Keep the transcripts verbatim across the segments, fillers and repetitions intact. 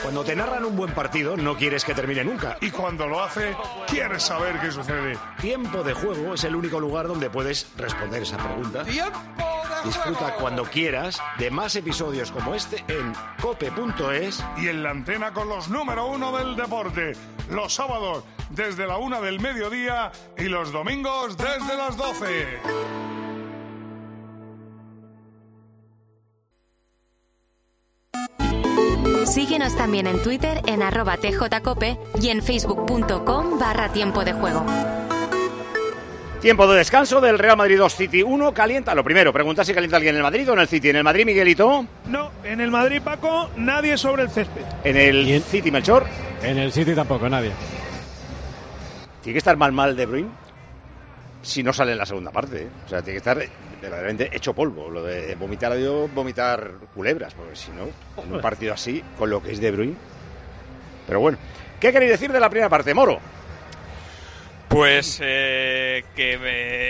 Cuando te narran un buen partido, no quieres que termine nunca. Y cuando lo hace, quieres saber qué sucede. Tiempo de Juego es el único lugar donde puedes responder esa pregunta. ¡Tiempo de Disfruta juego! cuando quieras de más episodios como este en cope punto es. Y en la antena con los número uno del deporte. Los sábados desde la una del mediodía y los domingos desde las doce. Síguenos también en Twitter en arroba tjcope y en facebook.com barra tiempo de juego. Tiempo de descanso del Real Madrid dos, City uno. Calienta, lo primero, pregunta si calienta alguien en el Madrid o en el City. ¿En el Madrid, Miguelito? No, en el Madrid, Paco, nadie sobre el césped. ¿En el en... City, Melchor? En el City tampoco, nadie. Tiene que estar mal mal De Bruyne si no sale en la segunda parte, ¿eh? O sea, tiene que estar verdaderamente hecho polvo. Lo de vomitar a Dios, vomitar culebras, porque si no, en un partido así, con lo que es De Bruyne. Pero bueno, ¿qué queréis decir de la primera parte, Moro? Pues eh, que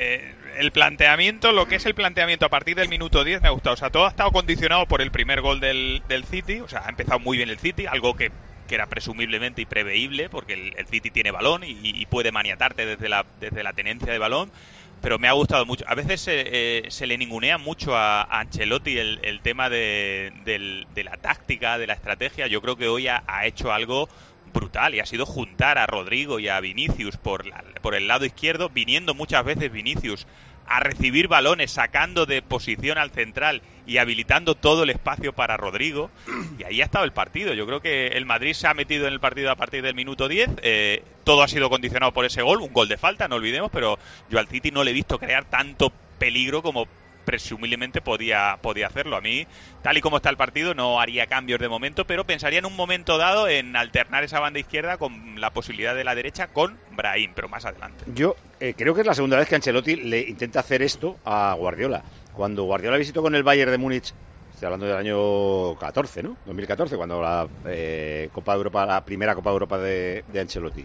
me, el planteamiento, lo que es el planteamiento a partir del minuto diez me ha gustado. O sea, todo ha estado condicionado por el primer gol del, del City. O sea, ha empezado muy bien el City, algo que, que era presumiblemente y preveíble, porque el, el City tiene balón y, y puede maniatarte desde la, desde la tenencia de balón. Pero me ha gustado mucho. A veces eh, eh, se le ningunea mucho a, a Ancelotti el, el tema de, del, de la táctica, de la estrategia. Yo creo que hoy ha, ha hecho algo brutal y ha sido juntar a Rodrigo y a Vinicius por, la, por el lado izquierdo, viniendo muchas veces Vinicius a recibir balones, sacando de posición al central y habilitando todo el espacio para Rodrigo, y ahí ha estado el partido. Yo creo que el Madrid se ha metido en el partido a partir del minuto diez, eh, todo ha sido condicionado por ese gol, un gol de falta, no olvidemos, pero yo al City no le he visto crear tanto peligro como presumiblemente podía, podía hacerlo. A mí, tal y como está el partido, no haría cambios de momento, pero pensaría en un momento dado en alternar esa banda izquierda con la posibilidad de la derecha con Brahim, pero más adelante. Yo eh, creo que es la segunda vez que Ancelotti le intenta hacer esto a Guardiola. Cuando Guardiola visitó con el Bayern de Múnich, estoy hablando del año catorce, ¿no? dos mil catorce, cuando la eh, Copa de Europa, la primera Copa de Europa de, de Ancelotti.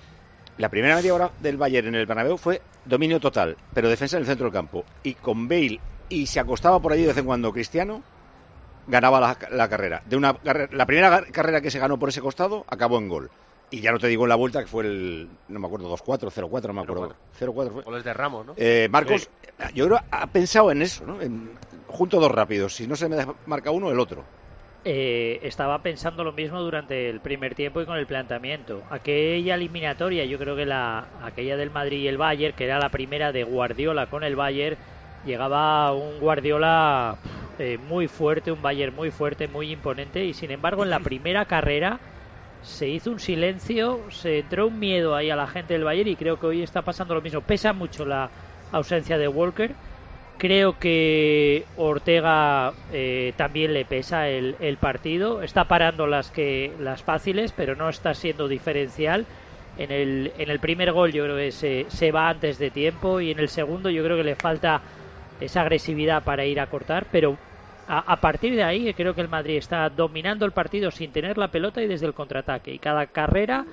La primera media hora del Bayern en el Bernabéu fue dominio total, pero defensa en el centro del campo. Y con Bale, y se acostaba por allí de vez en cuando Cristiano, ganaba la, la carrera. De una La primera carrera que se ganó por ese costado acabó en gol. Y ya no te digo en la vuelta, que fue el, no me acuerdo, dos cuatro, cero cuatro, no me acuerdo. cero cuatro fue. Goles de Ramos, ¿no? Eh, Marcos, sí. Yo creo ha pensado en eso, ¿no? En, junto dos rápidos. Si no se me marca uno, el otro. Eh, estaba pensando lo mismo durante el primer tiempo y con el planteamiento. Aquella eliminatoria, yo creo que la aquella del Madrid y el Bayern, que era la primera de Guardiola con el Bayern, llegaba un Guardiola eh, muy fuerte, un Bayern muy fuerte, muy imponente, y sin embargo en la primera carrera se hizo un silencio, se entró un miedo ahí a la gente del Bayern, y creo que hoy está pasando lo mismo. Pesa mucho la ausencia de Walker. Creo que Ortega eh, también le pesa el, el partido. Está parando las que las fáciles, pero no está siendo diferencial. En el, en el primer gol yo creo que se, se va antes de tiempo, y en el segundo yo creo que le falta esa agresividad para ir a cortar, pero a, a partir de ahí creo que el Madrid está dominando el partido sin tener la pelota y desde el contraataque, y cada carrera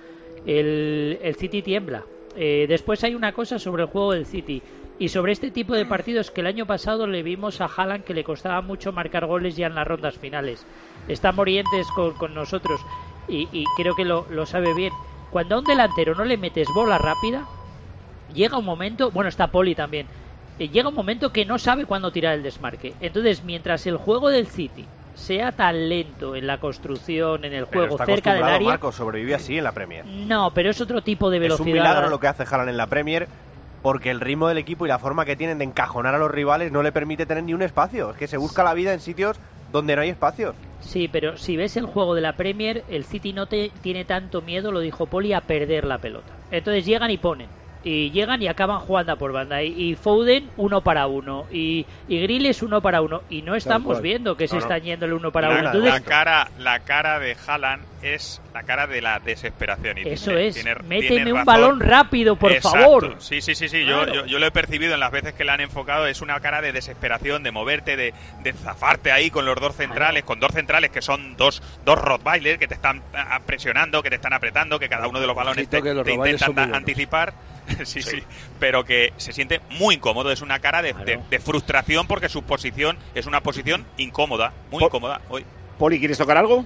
el, el City tiembla. Eh, después hay una cosa sobre el juego del City y sobre este tipo de partidos, que el año pasado le vimos a Haaland que le costaba mucho marcar goles ya en las rondas finales. Está Morientes con, con nosotros y, y creo que lo, lo sabe bien. Cuando a un delantero no le metes bola rápida, llega un momento, bueno, está Poli también, eh, llega un momento que no sabe cuándo tirar el desmarque. Entonces, mientras el juego del City sea tan lento en la construcción, en el juego cerca del área... Marco, sobrevive así en la Premier. No, pero es otro tipo de velocidad. Es un milagro lo que hace Haaland en la Premier, porque el ritmo del equipo y la forma que tienen de encajonar a los rivales no le permite tener ni un espacio. Es que se busca la vida en sitios donde no hay espacios. Sí, pero si ves el juego de la Premier, el City no te tiene tanto miedo, lo dijo Poli, a perder la pelota. Entonces llegan y ponen. Y llegan y acaban jugando por banda. Y, y Foden uno para uno. Y, y Grealish uno para uno. Y no estamos viendo que no, se no. están yendo el uno para la, uno. Entonces, la, cara, la cara de Haaland es la cara de la desesperación. Y eso tiene, es. Tiene, Méteme tiene un razón. balón rápido, por Exacto. favor. Sí, sí, sí. sí. Claro. Yo, yo, yo lo he percibido en las veces que la han enfocado. Es una cara de desesperación, de moverte, de, de zafarte ahí con los dos centrales. Con dos centrales que son dos, dos Rottweiler que te están presionando, que te están apretando, que cada uno de los balones te, te intentan anticipar. Sí, sí, sí, pero que se siente muy incómodo. Es una cara de, claro. de, de frustración porque su posición es una posición incómoda, muy Pol- incómoda hoy. Poli, ¿quieres tocar algo?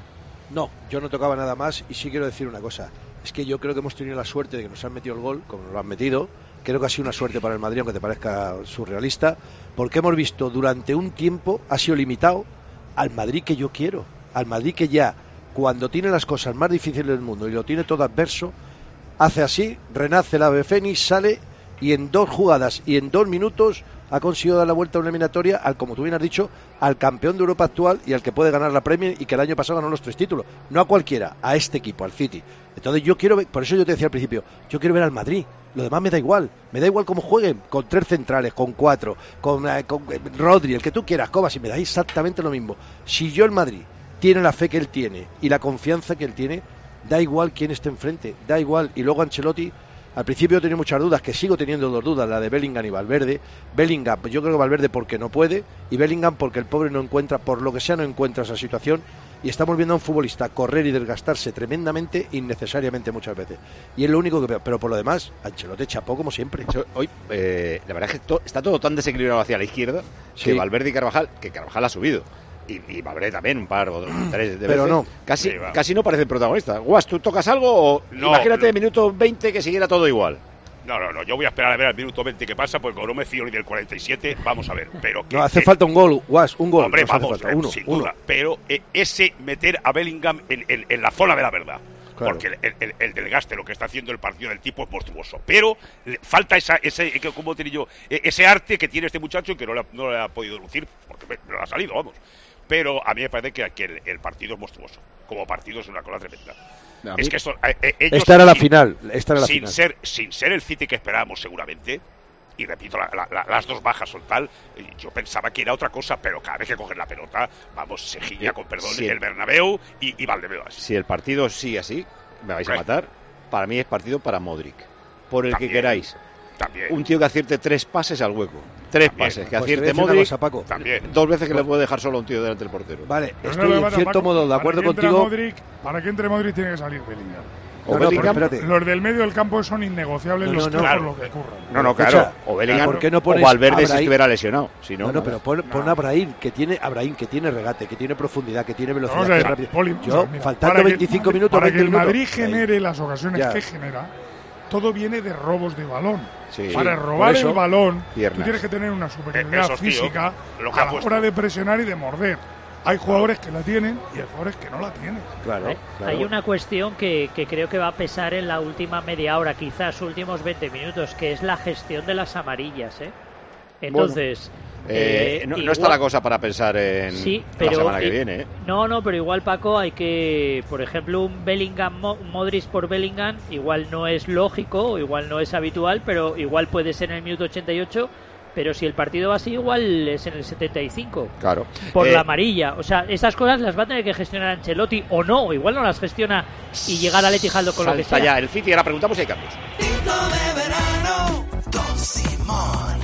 No, yo no tocaba nada más y sí quiero decir una cosa. Es que yo creo que hemos tenido la suerte de que nos han metido el gol, como nos lo han metido. Creo que ha sido una suerte para el Madrid, aunque te parezca surrealista, porque hemos visto durante un tiempo, ha sido limitado al Madrid que yo quiero. Al Madrid que ya, cuando tiene las cosas más difíciles del mundo y lo tiene todo adverso, hace así, renace el ave fénix, sale y en dos jugadas y en dos minutos ha conseguido dar la vuelta a una eliminatoria al, como tú bien has dicho, al campeón de Europa actual y al que puede ganar la Premier y que el año pasado ganó los tres títulos. No a cualquiera, a este equipo, al City. Entonces yo quiero ver, por eso yo te decía al principio, yo quiero ver al Madrid. Lo demás me da igual, me da igual cómo jueguen, con tres centrales, con cuatro, con, eh, con eh, Rodri, el que tú quieras, Kovacic, me da exactamente lo mismo. Si yo el Madrid tiene la fe que él tiene y la confianza que él tiene, da igual quién esté enfrente, da igual. Y luego Ancelotti, al principio tenía muchas dudas, que sigo teniendo dos dudas, la de Bellingham y Valverde. Bellingham, yo creo que Valverde porque no puede, y Bellingham porque el pobre no encuentra, por lo que sea no encuentra esa situación, y estamos viendo a un futbolista correr y desgastarse tremendamente, innecesariamente muchas veces. Y es lo único que veo, pero por lo demás, Ancelotti chapó como siempre. Hoy, eh, la verdad es que to, está todo tan desequilibrado hacia la izquierda, sí, que Valverde y Carvajal, que Carvajal ha subido. Y, y Valverde también, un par o dos, tres de pero veces. no. Casi, sí, casi no parece protagonista. Guas, ¿tú tocas algo o no, imagínate no. minuto veinte que siguiera todo igual? No, no, no, yo voy a esperar a ver al minuto veinte qué pasa, porque como no me fío ni del cuarenta y siete, vamos a ver. Pero que, no, hace que, falta un gol, Guas, un gol. Hombre, no vamos, hace falta, uno, sin uno. duda. Pero eh, ese meter a Bellingham en, en, en la zona de la verdad. Claro. Porque el, el, el desgaste, lo que está haciendo el partido del tipo es monstruoso. Pero le falta esa, ese, como te digo, ese arte que tiene este muchacho y que no le, no le ha podido lucir, porque no le ha salido, vamos. Pero a mí me parece que, que el, el partido es monstruoso. Como partido es una cosa tremenda. A es mí, que esto, eh, ellos, esta era la sin, final. Esta era la sin, final. Ser, sin ser el City que esperábamos seguramente, y repito, la, la, la, las dos bajas son tal, yo pensaba que era otra cosa, pero cada vez que cogen la pelota, vamos, se giña con perdón sí. el Bernabéu y, y Valdebebas. Si el partido sigue así, me vais a matar, para mí es partido para Modric. Por el También. que queráis. También. Un tío que acierte tres pases al hueco. Tres También. pases, que Pues acierte Modric. Modric. Paco. También. Dos veces que le puede dejar solo a un tío delante del portero. Vale, Pero estoy no en cierto Paco, modo de acuerdo para que contigo. Modric, para que entre Modric tiene que salir Bellingham. O no, no, Bellingham, pero espérate. Los del medio del campo son innegociables No, los no, tres no. por lo que ocurra. No, no, Escucha, claro. O Bellingham ¿por qué no o pones Valverde a si Brahim? estuviera lesionado. Si no, No, no, nada. pero pon, pon a Brahim, que tiene a Brahim, que tiene regate, que tiene profundidad, que tiene velocidad, Vamos a que ver, es rápido. Poli, Yo, o sea, mira, faltando para que- veinticinco minutos, Para que veinte el Madrid minutos. genere las ocasiones Ya. que genera, todo viene de robos de balón. Sí. Para Sí, robar por eso, el balón, piernas. tú tienes que tener una superioridad Esos, tío, física lo que a ha la puesto. hora de presionar y de morder. Hay jugadores que la tienen y hay jugadores que no la tienen. Claro, Hay, claro. hay una cuestión que, que creo que va a pesar en la última media hora, quizás últimos veinte minutos, que es la gestión de las amarillas, ¿eh? Entonces, Eh, eh, no, no igual- está la cosa para pensar en Sí, la pero semana que eh, viene. ¿eh? No, no, pero igual, Paco, hay que, por ejemplo, un Bellingham, Mo- Modric por Bellingham, igual no es lógico, igual no es habitual, pero igual puede ser en el minuto ochenta y ocho, pero si el partido va así, igual es en el setenta y cinco. Claro. Por Eh, la amarilla. O sea, esas cosas las va a tener que gestionar Ancelotti o no, o igual no las gestiona y llegar al Etihad con lo que salta sea. ya el City, ahora preguntamos si hay cambios. Tinto de verano, Don Simón.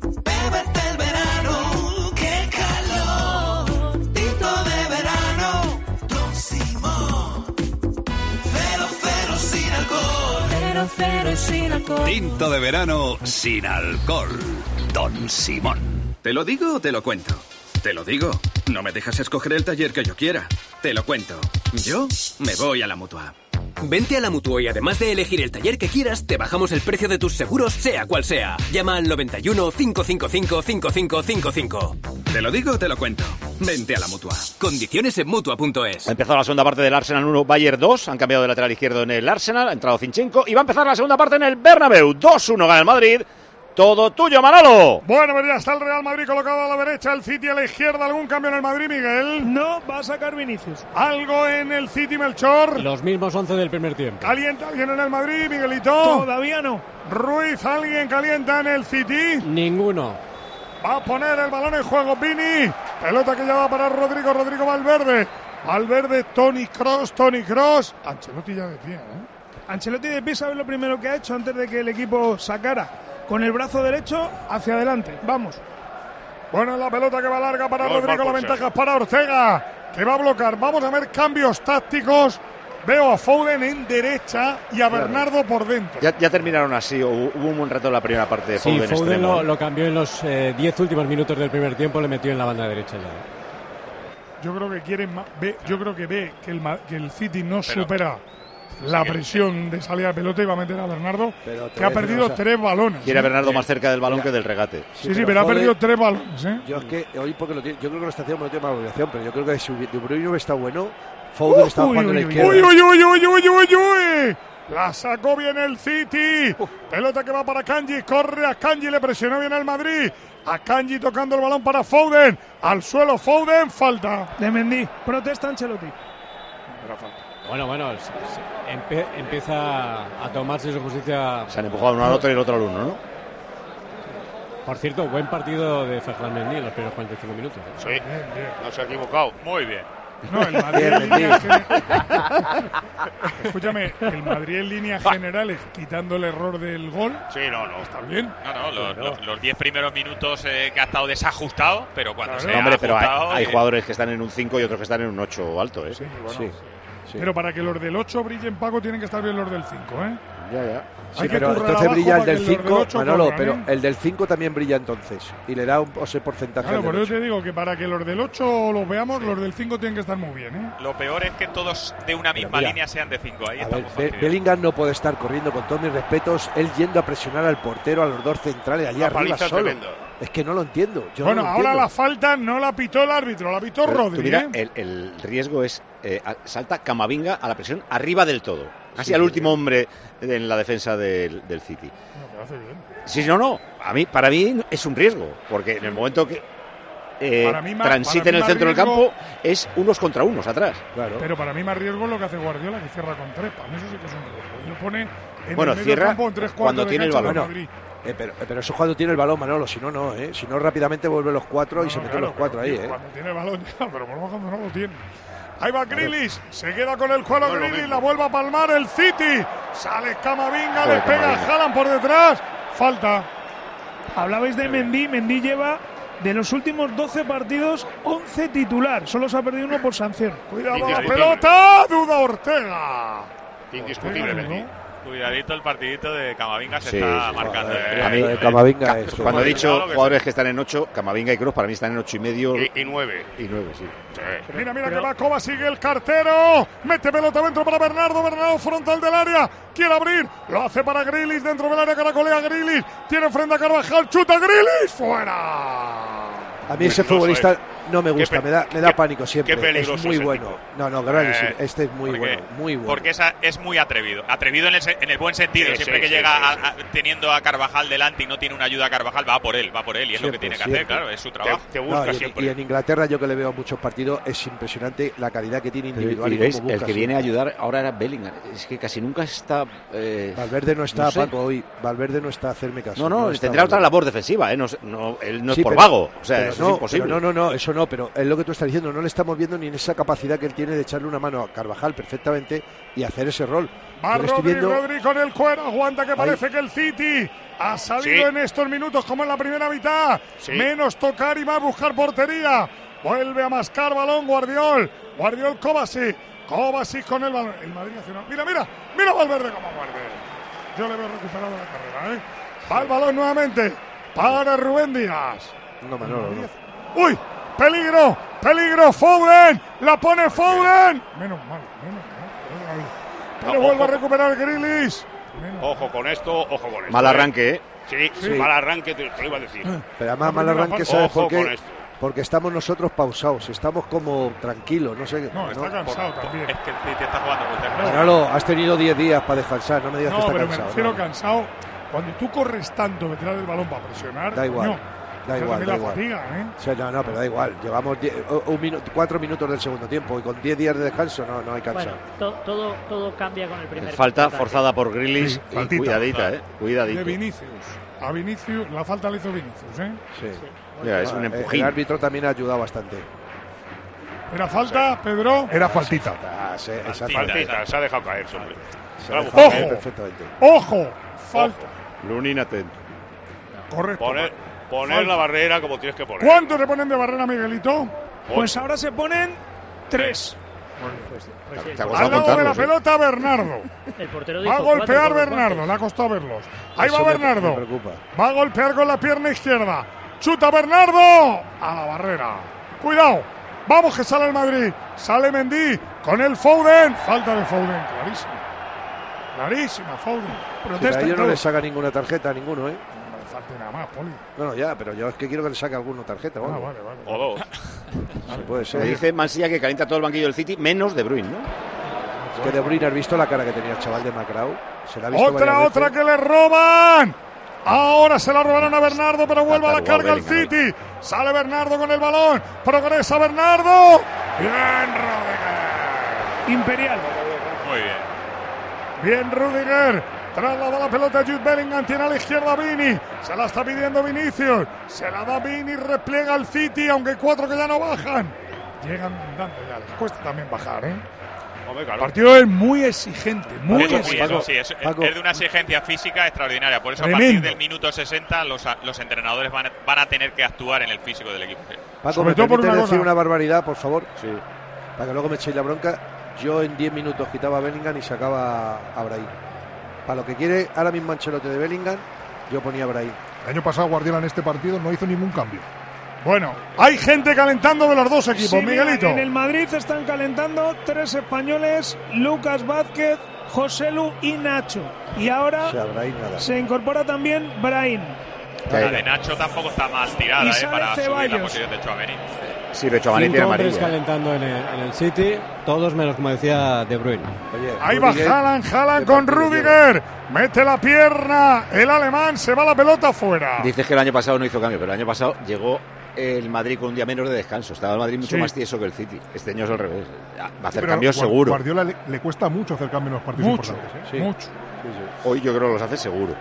Bébete el verano, qué calor. Tinto de verano, Don Simón. Cero, cero sin alcohol. Cero, cero sin alcohol. Tinto de verano sin alcohol. Don Simón. ¿Te lo digo o te lo cuento? Te lo digo. No me dejas escoger el taller que yo quiera. Te lo cuento. Yo me voy a la Mutua. Vente a la Mutua y además de elegir el taller que quieras, te bajamos el precio de tus seguros, sea cual sea. Llama al noventa y uno, cinco cinco cinco, cinco cinco cinco cinco. ¿Te lo digo o te lo cuento? Vente a la Mutua. Condiciones en Mutua punto es. Ha empezado la segunda parte del Arsenal uno, Bayern dos. Han cambiado de lateral izquierdo en el Arsenal. Ha entrado Zinchenko. Y va a empezar la segunda parte en el Bernabéu. dos uno gana el Madrid. Todo tuyo, Manolo. Bueno, pues ya está el Real Madrid colocado a la derecha, el City a la izquierda. ¿Algún cambio en el Madrid, Miguel? No, va a sacar Vinicius. ¿Algo en el City, Melchor? Los mismos once del primer tiempo. ¿Calienta alguien en el Madrid, Miguelito? Todavía no. Ruiz, ¿alguien calienta en el City? Ninguno. Va a poner el balón en juego Vini. Pelota que ya va para Rodrigo, Rodrigo Valverde. Valverde, Toni Kroos, Toni Kroos. Ancelotti ya de pie, ¿eh? Ancelotti de pie, ¿sabes lo primero que ha hecho antes de que el equipo sacara? Con el brazo derecho hacia adelante. Vamos. Bueno, la pelota que va larga para No, Rodrigo, la Marcos, ventaja es para Ortega, que va a bloquear. Vamos a ver cambios tácticos. Veo a Foden en derecha y a Bernardo por dentro. Ya, ya terminaron así. Hubo hubo un buen rato en la primera parte de Sí, Foden. Foden extremo. lo, lo cambió en los diez últimos minutos del primer tiempo, le metió en la banda derecha ya. yo creo que quiere ma- ve, yo creo que ve que el, Ma- que el City no Pero- supera la presión de salida de pelota y va a meter a Bernardo, Pero te que ha voy a decir perdido una cosa. tres balones. Quiere a ¿eh? Bernardo más cerca del balón que del regate. Sí, sí, pero ha Foden- perdido tres balones, ¿eh? Yo es que hoy porque lo tiene, yo creo que lo está haciendo porque no tiene mala obligación, pero yo creo que si De Bruyne está bueno, Foden está Uy, jugando uy, en la uy, izquierda. uy, uy, uy, uy, uy, uy, uy. La sacó bien el City. Pelota que va para Kanji. Corre a Kanji. Le presionó bien el Madrid. A Kanji tocando el balón para Foden. Al suelo Foden. Falta. De Mendy. Protesta Ancelotti. Bueno, bueno, se- se- empe- empieza a tomarse su justicia. Se han empujado uno al otro y el otro al uno, ¿no? Por cierto, buen partido de Ferland Mendy en los primeros cuarenta y cinco minutos. ¿eh? Sí, no se ha equivocado. Muy bien. No, el Madrid Bien, en líneas Mendy. gener- Escúchame, el Madrid en líneas generales, quitando el error del gol, Sí, no, no. está bien. No, no, los, los- los diez primeros minutos eh, que ha estado desajustado, pero cuando Claro. se No, ha hombre, pero hay, ajustado, hay eh, jugadores que están en un cinco y otros que están en un ocho alto, ¿eh? Sí, bueno. Sí, sí. Pero para que los del ocho brillen, Paco, tienen que estar bien los del cinco, ¿eh? Ya, ya. Sí, Hay que pero currar entonces abajo brilla el para del que los del cinco, ocho Manolo, corran, pero ¿eh? el del cinco también brilla entonces y le da un ese porcentaje Claro, al por del eso ocho. te digo que para que los del ocho los veamos, los del cinco tienen que estar muy bien, ¿eh? lo peor es que todos de una misma mira, línea sean de cinco. Ahí A ver, estamos Be- fastidiados. Bellingham no puede estar corriendo, con todos mis respetos, él yendo a presionar al portero, a los dos centrales, allí Una arriba paliza solo. tremenda. Es que no lo entiendo. Yo Bueno, no lo ahora entiendo. la falta no la pitó el árbitro, la pitó Pero tú Rodri, mira, ¿eh? el, el riesgo es eh, a- salta Camavinga a la presión arriba del todo, casi al último hombre en la defensa del, del City. No, pero hace bien. Sí, no, no. A mí, para mí es un riesgo, porque en el momento que eh, Para mí más- transite para en mí el más centro del riesgo- campo es unos contra unos atrás. Claro. Pero para mí más riesgo es lo que hace Guardiola, que cierra con tres. Para mí eso sí que es un riesgo. Y lo pone en Bueno, el medio cierra campo en tres cuando cuartos de tiene el cancha del balón. Madrid. Eh, pero, pero eso es cuando tiene el balón, Manolo. Si no, no, ¿eh? Si no, rápidamente vuelve los cuatro y No, se no, meten claro, los cuatro pero, ahí, tío, ¿eh? Cuando tiene el balón ya, pero por lo menos cuando no lo tiene. Ahí va Grealish, se queda con el juego No, lo Grealish, mismo. la vuelve a palmar el City. Sale Camavinga, Joder, le pega Camavinga. a Haaland por detrás. Falta. Hablabais de Mendy. Mendy lleva de los últimos doce partidos once titular. Solo se ha perdido uno por sanción. Cuidado la Indiscutible. pelota, Duda Ortega. Indiscutible, Ortega, Mendy. ¿no? Cuidadito el partidito de Camavinga se Sí, está sí, marcando. joder, eh. A mí, lo de Camavinga Ca- es- cuando he dicho Cuidado que jugadores que están en ocho, Camavinga y Kroos para mí están en ocho y medio Y, y nueve. y nueve, sí. Sí. Mira, mira que va Kovac, sigue el cartero. Mete pelota dentro para Bernardo. Bernardo frontal del área. Quiere abrir. Lo hace para Grealish dentro del área. Caracolea Grealish. Tiene frente a Carvajal. Chuta Grealish. Fuera. A mí ese Peligroso, futbolista eh. no me gusta, Qué pe- me da, me da qué- pánico siempre. qué peligroso es muy ese bueno. tipo. No, no, Grealish, Eh, este es muy porque- bueno, muy bueno. Porque esa es muy atrevido. Atrevido en el, se- en el buen sentido. Sí, Siempre sí, que sí, llega sí, a- sí. a- teniendo a Carvajal delante y no tiene una ayuda a Carvajal, va por él, va por él. Y es lo que Siempre, tiene que siempre. hacer, claro, es su Te, trabajo. te No, busca y, en, siempre. y en Inglaterra yo que le veo muchos partidos es impresionante la calidad que tiene Pero, individual. y y veis, cómo el busca que su- viene a ayudar ahora era Bellingham. Es que casi nunca está. eh, Valverde no está, no sé. Paco, hoy. Valverde no está a hacerme caso. No, no, está tendrá otra Valverde. labor defensiva, ¿eh? No, no, él no Sí, es por pero- vago. O sea, pero eso no, es imposible. pero no, no, no, eso no, pero es lo que tú estás diciendo, no le estamos viendo ni en esa capacidad que él tiene de echarle una mano a Carvajal perfectamente y hacer ese rol. Va Yo le estoy Rodri, viendo, Rodri con el cuero. Aguanta que parece que el City ha salido Sí. en estos minutos como en la primera mitad. Sí. Menos tocar y más buscar portería. Vuelve a mascar balón Guardiol. Guardiol Kovacic. Kovacic con el balón. El Madrid Nacional. Mira, mira. Mira Valverde como muerde. Yo le veo recuperado la carrera, ¿eh? Va el balón nuevamente para Rubén Díaz. no, Manolo, no. ¡Uy! ¡Peligro! ¡Peligro! ¡Foden! ¡La pone Foden! Menos mal, menos mal. Pero No, vuelve a ojo. recuperar Grealish. Menos Ojo con esto, ojo con esto. Mal eh. arranque, ¿eh? Sí, Sí. mal arranque, te, te lo iba a decir. Pero además La mal primera arranque, parte- ¿sabes Ojo por qué? con esto. Porque estamos nosotros pausados, estamos como tranquilos, no sé. No, está cansado Por- también. Es que el City está jugando muy cerca. Manolo, has tenido diez días para descansar, no me digas No, que está pero me cansado. refiero no. cansado. Cuando tú corres tanto detrás del balón para presionar, Da igual, coño, da ya igual, también da la igual. fatiga, ¿eh? O sea, no, no, pero da igual. Llevamos die- un minuto, cuatro minutos del segundo tiempo y con diez días de descanso no, no hay Bueno, cansado. to- todo, todo cambia con el primer Falta contraataque. forzada por Grealish Sí, y faltita. cuidadita, ¿eh? De Cuidadito. Vinicius. A Vinicius, la falta la hizo Vinicius, ¿eh? Sí. Mira, es un Ah, empujín. El árbitro también ha ayudado bastante. ¿Era falta, Pedro? Era faltita. Ah, sí, esa Faltita, Faltita, se ha dejado caer, hombre. Se ha Ojo. dejado caer perfectamente. ¡Ojo! Falta. Lunin atento. Correcto. Poner, poner Falta. la barrera como tienes que poner. ¿Cuánto le ponen de barrera, Miguelito? Pues ahora se ponen tres. Pues el, Te ha Al costado lado de la contarlos, ¿eh? pelota, Bernardo. el portero Va dijo a cuatro golpear con los Bernardo, guantes. le ha costado verlos. Ahí Eso va me- Bernardo. me preocupa. Va a golpear con la pierna izquierda. Chuta Bernardo a la barrera. Cuidado. Vamos que sale el Madrid. Sale Mendy con el Foden. Falta de Foden, clarísima. Clarísima, Foden. Protesta. Sí, a ellos no les saca ninguna tarjeta a ninguno, ¿eh? No le falte nada más, Poli. No, no, ya, pero yo es que quiero que le saque alguna tarjeta. Ah, vale, vale. O dos. Sí, puede ser. Me dice Mansilla que calienta todo el banquillo del City, menos De Bruyne, ¿no? Es que De Bruyne, ¿has visto la cara que tenía el chaval de Macrao? Se la ha visto otra, otra que le roban. Ahora se la robaron a Bernardo, pero vuelve a la carga el City. Sale Bernardo con el balón. Progresa Bernardo. Bien, Rudiger. Imperial. Muy bien. Bien, Rudiger. Traslada la pelota a Jude Bellingham. Tiene a la izquierda Vini. Se la está pidiendo Vinicius. Se la da Vini. Repliega el City, aunque hay cuatro que ya no bajan. Llegan andando ya. Les cuesta también bajar, ¿eh? Hombre, claro. El partido es muy exigente, muy Eso sí, exigente. eso sí, es, Paco. es de una exigencia física extraordinaria. Por eso Tremendo. a partir del minuto sesenta los, los entrenadores van a, van a tener que actuar en el físico del equipo. Paco, Sobre ¿me todo por permites una decir cosa. una barbaridad, por favor? Sí. Para que luego me echéis la bronca. Yo en diez minutos quitaba a Bellingham y sacaba a Brahim. Para lo que quiere ahora mismo Ancelotti de Bellingham, yo ponía a Brahim. El año pasado Guardiola en este partido no hizo ningún cambio. Bueno, hay gente calentando de los dos equipos, Sí, mira, Miguelito. en el Madrid están calentando tres españoles, Lucas Vázquez, Joselu y Nacho. Y ahora O sea, Brahim nada. se incorpora también Brahim. La de Nacho tampoco está mal tirada Y eh, sale para subir la Ceballos. posición de Tchouaméni. Sí, de Tchouaméni tiene Cinco hombres amarilla. calentando en el, en el City, todos menos, como decía De Bruyne. Oye, Ahí va Rudiger, Haaland, Haaland ¿qué con partido Rudiger. Mete la pierna. El alemán se va la pelota fuera. Dices que el año pasado no hizo cambio, pero el año pasado llegó el Madrid con un día menos de descanso. Estaba el Madrid mucho Sí. más tieso que el City. Este año es al revés. Va a hacer Pero cambios Guar- seguro. Guardiola le, le cuesta mucho hacer cambios en los partidos Mucho, importantes. ¿eh? Sí. mucho. Sí, sí. Hoy yo creo que los hace seguro.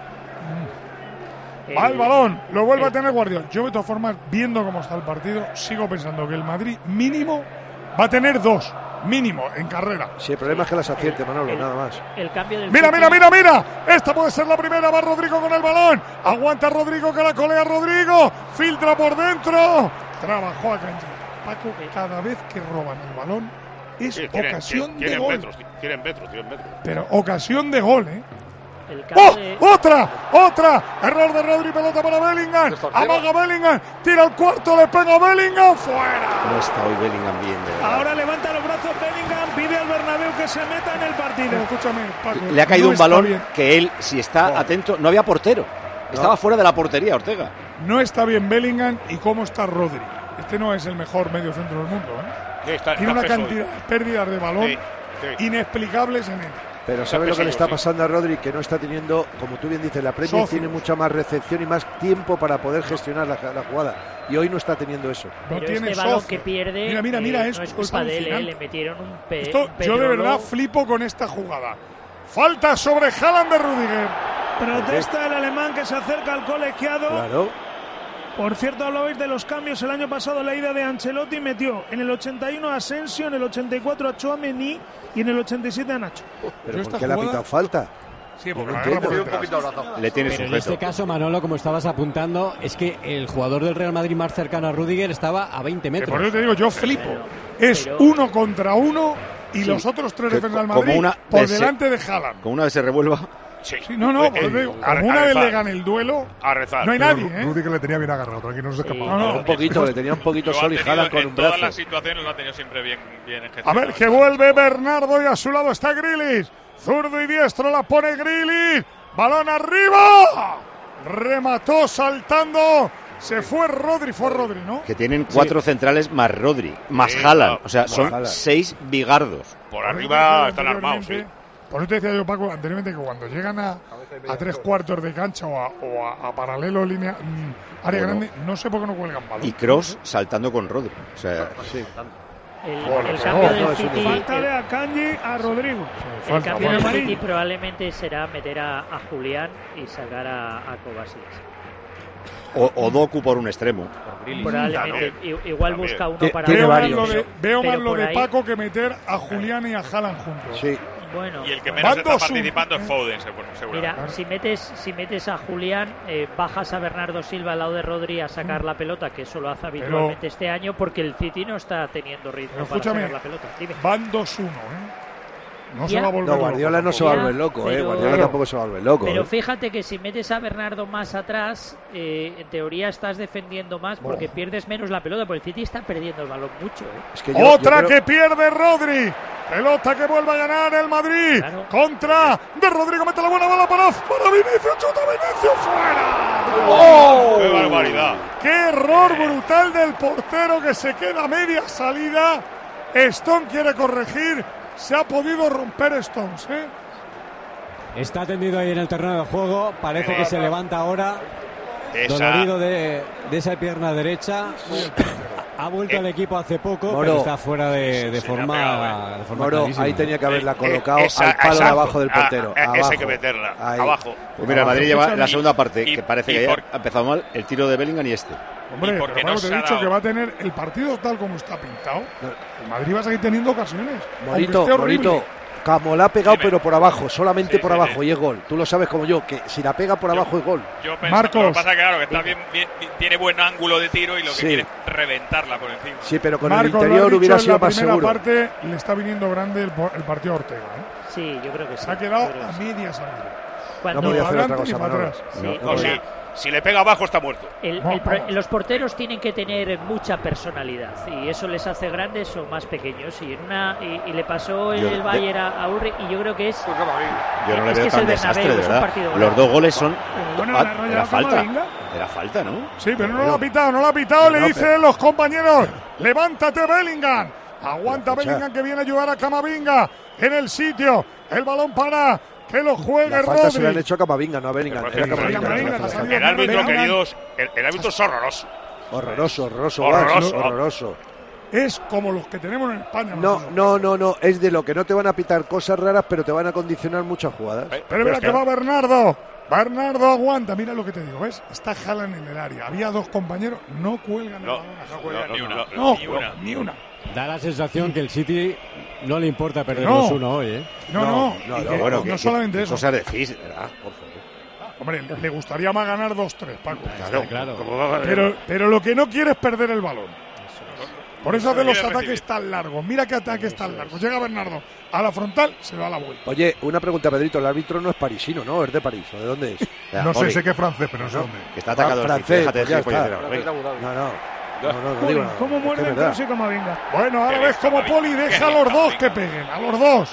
Va el balón, lo vuelve a tener Guardiola. Yo, de todas formas, viendo cómo está el partido, sigo pensando que el Madrid mínimo va a tener dos, mínimo, en carrera. Sí, el problema es que las acierte, Manolo, el- nada más. El cambio del Mira, City- mira, mira, mira. Esta puede ser la primera. Va Rodrigo con el balón. Aguanta Rodrigo, que la colea Rodrigo. Filtra por dentro. Trabajó a Kanji. Paco, cada vez que roban el balón es Sí, tienen, ocasión tienen de gol. metros, tienen metros, tienen metros. Pero ocasión de gol, ¿eh? El cambio ¡Oh! de- ¡Otra! ¡Otra! Error de Rodri, pelota para Bellingham. Amaga Bellingham. Tira el cuarto, le pega a Bellingham. ¡Fuera! No está hoy Bellingham bien, de verdad. Ahora levanta los brazos Bellingham, pide al Bernabéu que se meta en el partido. Escúchame, Paco. Le ha caído no un está balón bien. que él, si está atento, no había portero. Estaba fuera de la portería, Ortega. No está bien Bellingham y cómo está Rodri. Este no es el mejor medio centro del mundo, ¿eh? Sí, está- Tiene está una espeso cantidad hoy. de pérdidas de balón Sí, sí. inexplicables en él. Pero Está ¿sabes lo que le pesado, está sí. pasando a Rodri? Que no está teniendo, como tú bien dices, la Premier Socios. tiene mucha más recepción y más tiempo para poder gestionar la, la jugada. Y hoy no está teniendo eso. No Pero tiene este balón socio. que pierde Mira, mira, mira eh, esto, no es es culpa de él, eh, alucinante. le metieron un, pe Esto, un yo de pedrolo. verdad flipo con esta jugada. Falta sobre Haaland de Rudiger. Protesta el alemán que se acerca al colegiado. Claro. Por cierto, hablabais de los cambios. El año pasado la ida de Ancelotti metió en el ochenta y uno a Asensio, en el ochenta y cuatro a Tchouaméni y en el ochenta y siete a Nacho. Pero Yo ¿por esta qué le ha jugada- pitado falta? Sí, Yo porque no la agarra por entiendo. detrás. Le tiene Pero en sujeto. este caso, Manolo, como estabas apuntando, es que el jugador del Real Madrid más cercano a Rudiger estaba a veinte Que metros. por eso te digo, yo flipo. Pero- Es pero- uno contra uno y Sí. los otros tres Que defensas del como Madrid una por vez se- delante de Haaland. Como una vez se revuelva. Sí. Sí, no, no, Eh, pues te digo, a- como a una vez rezar. le gane el duelo, A rezar. no hay Pero nadie, ¿eh? Rudiger le tenía bien agarrado, tranquilo, no se escapaba. No, no. Un poquito, le tenía un poquito Lo ha solo y tenido Haaland con en un todas brazo. las situaciones lo ha tenido siempre bien, bien A gestionado. ver, que vuelve Bernardo y a su lado está Grealish. Zurdo y diestro la pone Grealish. Balón arriba. Remató saltando. Se fue Rodri, fue Rodri, ¿no? Que tienen cuatro centrales más Rodri, más Sí, Haaland. claro. O sea, Más son Haaland. seis bigardos. Por Por eso arriba te decía están armados, sí. anteriormente- Por eso te decía yo, Paco, anteriormente que cuando llegan a, a tres cuartos de cancha o a, o a, a paralelo línea mm, área Bueno. grande, no sé por qué no cuelgan balón. Y Cross saltando con Rodri. O sea, Sí. El, Bueno, el pero cambio no, del no, es un City, Faltale el, a Kanji, a Rodrigo. Sí, el falta, cambio del falta. City probablemente será meter a, a Julián y sacar a, a Kovacic. o, o Doku por un extremo. Probablemente, i- igual También. busca uno Tie- para tiene Veo más varios. lo de, veo Pero más lo por de ahí- Paco que meter a Julián y a Haaland juntos. Sí. Bueno, Y el que menos Van está dos uno, participando ¿eh? es Foden, seguro- seguramente. mira, si metes, si metes a Julián, eh, bajas a Bernardo Silva al lado de Rodri a sacar la pelota, que eso lo hace habitualmente este año, porque el City no está teniendo ritmo Pero para escúchame, sacar la pelota. Dime. Van dos uno, ¿eh? No Ya. se va a volver No, Guardiola loco, no se va a Ya, volver loco, ¿eh? pero- Guardiola tampoco se va a volver loco. Pero ¿eh? fíjate que si metes a Bernardo más atrás, eh, en teoría estás defendiendo más porque Oh. pierdes menos la pelota, porque el City está perdiendo el balón mucho. ¿eh? Es que yo- Otra yo creo- que pierde Rodri. Pelota que vuelve a ganar el Madrid. Claro. Contra de Rodrigo. Mete la buena bola para, para Vinicius. Chuta Vinicius fuera. ¡Oh! ¡Qué barbaridad! ¡Qué error brutal del portero que se queda a media salida! Stone quiere corregir. Se ha podido romper Stones, ¿eh? Está tendido ahí en el terreno de juego. Parece que se levanta ahora. Esa- Dolorido de, de esa pierna derecha. Ha vuelto Eh, al equipo hace poco, Moro. pero está fuera de, de Se le ha forma, pegado, de forma Moro, clarísima. ahí tenía que haberla Eh, colocado esa- al palo de exacto. abajo del Ah, portero. ah, esa hay abajo. que meterla. Ahí. Abajo. Pues mira, el Madrid lleva Escúchame. la segunda parte, Y- que parece y que ya por- ha empezado mal, el tiro de Bellingham y este. Hombre, ¿Y por qué pero no claro, se te he ha dicho dado? que va a tener el partido tal como está pintado. El Madrid va a seguir teniendo ocasiones. aunque Morito, esté horrible. Morito, como la ha pegado, Dime. pero por abajo, solamente Sí, por sí, abajo, sí. y es gol. Tú lo sabes como yo, que si la pega por abajo es gol. Yo pensaba, Marcos. Lo que pasa es que, claro, que está bien, bien- tiene buen ángulo de tiro y lo que Sí. quiere es reventarla por encima. Sí, pero con Marcos, el lo has interior dicho, hubiera en sido la más primera seguro. parte le está viniendo grande el, po- el partido a Ortega. ¿eh? Sí, yo creo que sí. Se ha quedado yo creo que a sí. media salida. Cuando No podía hacer adelante otra ni cosa, para Manolo. atrás. Sí, No, o no O sea, si, si le pega abajo está muerto. el- No, el pro- vamos. los porteros tienen que tener mucha personalidad y eso les hace grandes o más pequeños. Y en una y, y le pasó el, Yo- el Bayern a, a Ulrich y yo creo que es Yo no le Es veo que es tan el desastre, Bernabéu, de es un verdad. partido Los grande. dos goles son. bueno, Ah, la raya era de falta. Camavinga. Era falta, ¿no? Sí, pero no lo ha pitado, no lo ha pitado. No, Le no, dicen pero- los compañeros: levántate, Bellingham. Aguanta Pero escucha. Bellingham que viene a ayudar a Camavinga en el sitio. El balón para que lo juegue La falta se le han Rodri. hecho a Camavinga, no a Bellingham. Pero Era es que Camavinga. Camavinga, la que falta. ha salido El árbitro, Bellingham. queridos, el, el árbitro es horroroso. Horroroso, horroroso, Horroroso. Guas, horroroso. Es como los que tenemos en España. No, Manolo. no, no, no, es de lo que no te van a pitar cosas raras, pero te van a condicionar muchas jugadas. Eh, Pero mira es que va Bernardo. Bernardo aguanta. Mira lo que te digo, ¿ves? Está Haaland en el área. Había dos compañeros. No cuelgan el No, balón. No juega no, ni no, una. no, No, ni una. ni una. Da la sensación que el City no le importa perder No. dos uno hoy, ¿eh? No, no. no, y no, que- bueno, no que- solamente que eso. Cosas decís, de verdad, por favor. Hombre, le gustaría más ganar dos tres, Paco. Claro, claro. ¿Cómo va a- Pero, pero lo que no quiere es perder el balón. Por eso hace Quiere los ataques recibir. tan largos. Mira qué ataques tan largos. Llega Bernardo a la frontal, se va a la vuelta. Oye, una pregunta, Pedrito. El árbitro no es parisino, ¿no? Es de París. ¿O de dónde es? Ya, No sé, Oli, sé que es francés, pero no sé dónde. que está atacado el francés, City. Déjate de pues ya gilipolleces está. ahora, venga. No, no. No, no, no Jolín, digo nada. ¿cómo Es que muerde es el verdad. cross y Camavinga? Bueno, ahora Qué ves listo, como Camavinga. Poli Qué deja a los listo, dos que Camavinga. peguen. A los dos.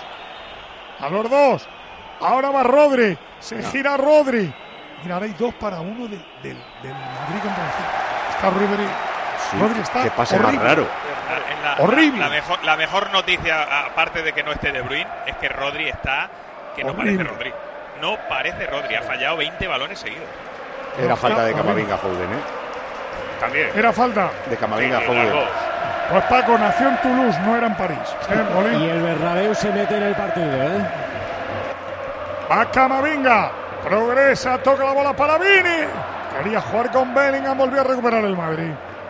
A los dos. Ahora va Rodri. Se gira Rodri. Mira, ahora hay dos para uno del, del, del Madrid contra el City. Está Rodri. Sí, Rodri está qué pase más horrible. raro. La- la- Horrible. La, mejor, la mejor noticia, aparte de que no esté De Bruyne, es que Rodri está. Que no Horrible. parece Rodri. No parece Rodri. Ha fallado veinte balones seguidos. Era falta de está Camavinga Foden, ¿eh? También. Era falta. De Camavinga Sí, Foden. las dos. Pues Paco nació en Toulouse, no era en París. ¿Eh, Poli? Y el Bernabéu se mete en el partido, ¿eh? Va Camavinga. Progresa, toca la bola para Vini. Quería jugar con Bellingham, volvió a recuperar el Madrid.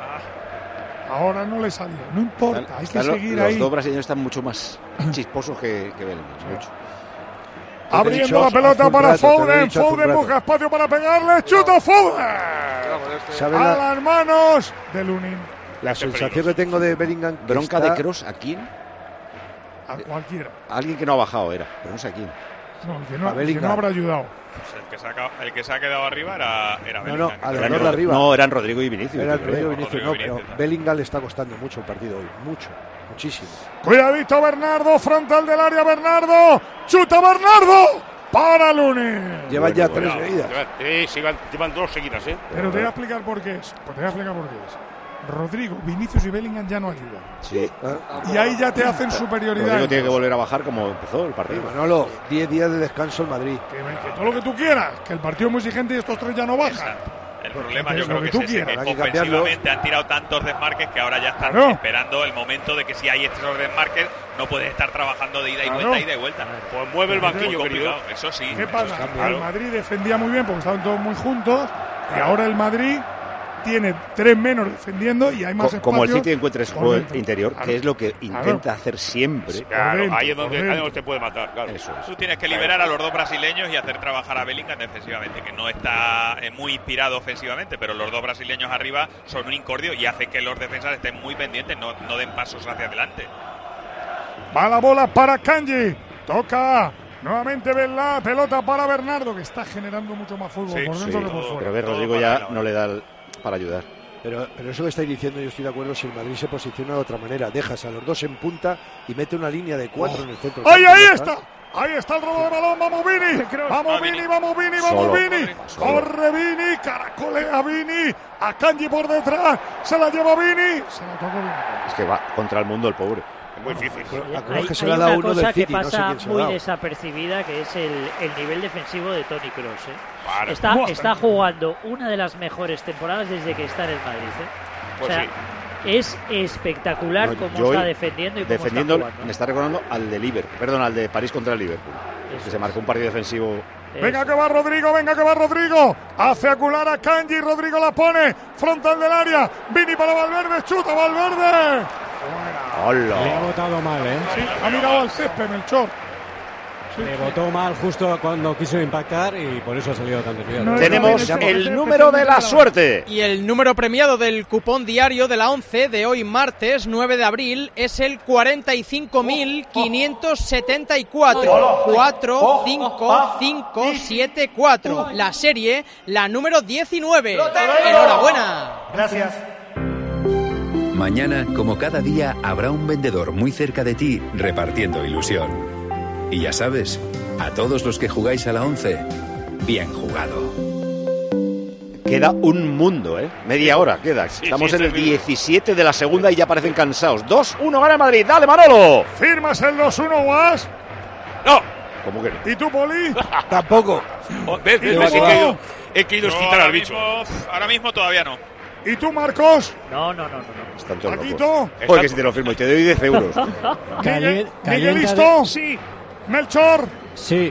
Ahora no le salió. No importa, hay que Están lo- seguir los ahí. dos brasileños están mucho más chisposos que, que Bellingham. Mucho. Te he Abriendo dicho la hace pelota un para rato, te lo he Foden. dicho hace un Foden rato. busca espacio para pegarle. Chuta Foden. ¿Sabes A la, las manos de Lunin. la sensación que tengo de Bellingham? que Bronca está- de Cross, ¿a quién? A cualquiera. A alguien que no ha bajado era, pero no sé a quién. No, el que A no, el que Bellingham. no habrá ayudado. Pues el, que se ha, ca- el que se ha quedado arriba era, era No, no, Bellingham. a los Eran dos de Rod- arriba. No, eran Rodrigo y Vinicius. Era el yo creo. Rodrigo Vinicius, no, Rodrigo pero Vinicius. Bellingham le está costando mucho el partido hoy. Mucho, muchísimo. Cuidadito Bernardo, frontal del área Bernardo. Chuta Bernardo. Para Lunin. Llevan ya tres Cuidado. seguidas. Llevan- eh, sí, llevan, llevan dos seguidas, ¿eh? Pero te voy a explicar por qué es. Pues te voy a explicar por qué es. Rodrigo, Vinicius y Bellingham ya no ayudan. Sí. Y ahí ya te hacen superioridad. Rodrigo tiene que volver a bajar como empezó el partido. Manolo, diez días de descanso en Madrid. Que, que todo lo que tú quieras, que el partido es muy exigente y estos tres ya no bajan. El problema Lo yo creo que que, tú es ese, quieras, que hay que cambiarlo. ofensivamente han tirado tantos desmarques que ahora ya están Claro. esperando el momento de que si hay estos desmarques no puedes estar trabajando de ida y Claro. vuelta, ida y vuelta. Pues mueve el Muy banquillo, querido. complicado, eso sí. ¿Qué eso pasa? sí. El Madrid defendía muy bien porque estaban todos muy juntos y ahora el Madrid tiene tres menos defendiendo y hay más Co- espacio. como el City encuentra ese por juego dentro. interior, Claro. que es lo que Claro. intenta hacer siempre. Claro, dentro, ahí es donde, por ahí es dentro. donde te puede matar, claro. Eso es. Tú tienes que liberar a los dos brasileños y hacer trabajar a Bellingham defensivamente, que no está eh, muy inspirado ofensivamente, pero los dos brasileños arriba son un incordio y hace que los defensas estén muy pendientes, no, no den pasos hacia adelante. Va la bola para Kanji. Toca nuevamente la pelota para Bernardo, que está generando mucho más fútbol Sí, por dentro sí. que por fuera. Pero ve, Rodrigo ya no le da el- para ayudar. Pero, pero eso que estáis diciendo, yo estoy de acuerdo. Si el Madrid se posiciona de otra manera, dejas a los dos en punta y mete una línea de cuatro Oh. en el centro. ¡Ahí, del campo, ahí ¿no está! Ahí está el robo de balón, vamos Vini, Ah, vamos Vini, vamos Vini, vamos Solo. Vini, Solo. corre Vini, caracolea Vini, a Kanji por detrás, se la lleva Vini, se la tocó Vini. Es que va contra el mundo el pobre. Es muy difícil. Acordaos Hay, que se hay le ha dado una uno cosa del City, que no sé pasa quién se lo ha muy dado. desapercibida, que es el, el nivel defensivo de Toni Kroos. ¿eh? Claro. Está, Buah. está jugando una de las mejores temporadas desde que está en el Madrid. ¿eh? Pues o sea, sí. es espectacular No, cómo yo está hoy, defendiendo y cómo defendiendo, está jugando. me está recordando al de Liverpool, perdón, al de París contra el Liverpool. Que se marcó un partido defensivo. Venga que va Rodrigo, venga que va Rodrigo, hace acular a Kanji, Rodrigo la pone, frontal del área, Vini para Valverde, chuta Valverde. ¡Hola! Le ha botado mal, ¿eh? Sí, ha mirado al césped, Melchor. Le botó mal justo cuando quiso impactar y por eso ha salido tan desviado. Tenemos el número de la suerte. Y el número premiado del cupón diario de la once de hoy martes nueve de abril es el cuarenta y cinco mil quinientos setenta y cuatro. cuatro cinco cinco siete cuatro. La serie, la número diecinueve. Enhorabuena. Gracias. Mañana, como cada día, habrá un vendedor muy cerca de ti repartiendo ilusión. Y ya sabes, a todos los que jugáis a la once, bien jugado. Queda un mundo, ¿eh? Media hora queda. Estamos sí, en el terrible. diecisiete de la segunda y ya parecen cansados. dos uno gana Madrid. ¡Dale, Manolo! ¿Firmas el dos uno, Guas? ¡No! ¿Cómo que no? ¿Y tú, Poli? Tampoco. Oh, ¿Ves? ¿Ves? ¿Y ¿Ves? He tú? querido, he querido Yo quitar ahora al bicho. mismo- ahora mismo todavía no. ¿Y tú, Marcos? No, no, no, no. no. Están todos ¿Paquito? locos. Joder, que si te lo firmo y te doy diez euros. Miguel, calienta ¿Miguelisto? de- Sí. ¿Melchor? Sí.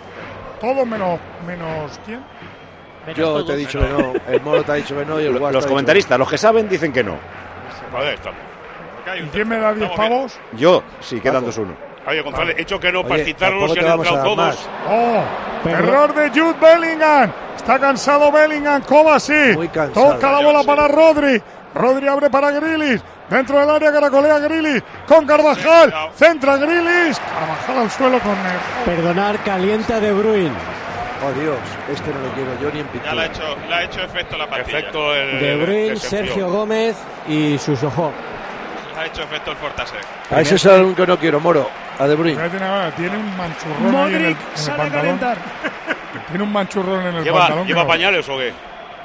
Todos menos, menos ¿quién? Menos Yo todos. te he dicho que no. El Moro te ha dicho que no y el Guas te ha Los dicho comentaristas, los que saben, dicen que no. Joder, está. ¿Y quién me da diez pavos? Yo, sí, quedan dos uno. Oye, González, he hecho que no Oye, para citarlos tampoco y te han vamos a entrado dar todos. ¡Oh! Pero- Error de Jude Bellingham. Está cansado Bellingham. Kovacic. Muy cansado. Toca la bola para Rodri. Rodri abre para Grilis. Dentro del área caracolea Grilis. Con Carvajal. Centra Grilis. Carvajal al suelo con él. Perdonar, calienta De Bruyne. Oh, Dios, este no lo quiero yo ni en Ya le ha pintura. hecho, le ha hecho efecto la pastilla. Efecto el. De el- Bruyne, que se enfrió. Sergio Gómez y Susojó. Le ha hecho efecto el Fortasec. A ese es el único que no quiero, Moro. A De Bruyne. Tiene, tiene un manchurrón ahí en el, en Modric el sale a pantalón. calentar. Tiene un manchurrón en el ¿Lleva, pantalón. que ¿lleva no- pañales o qué?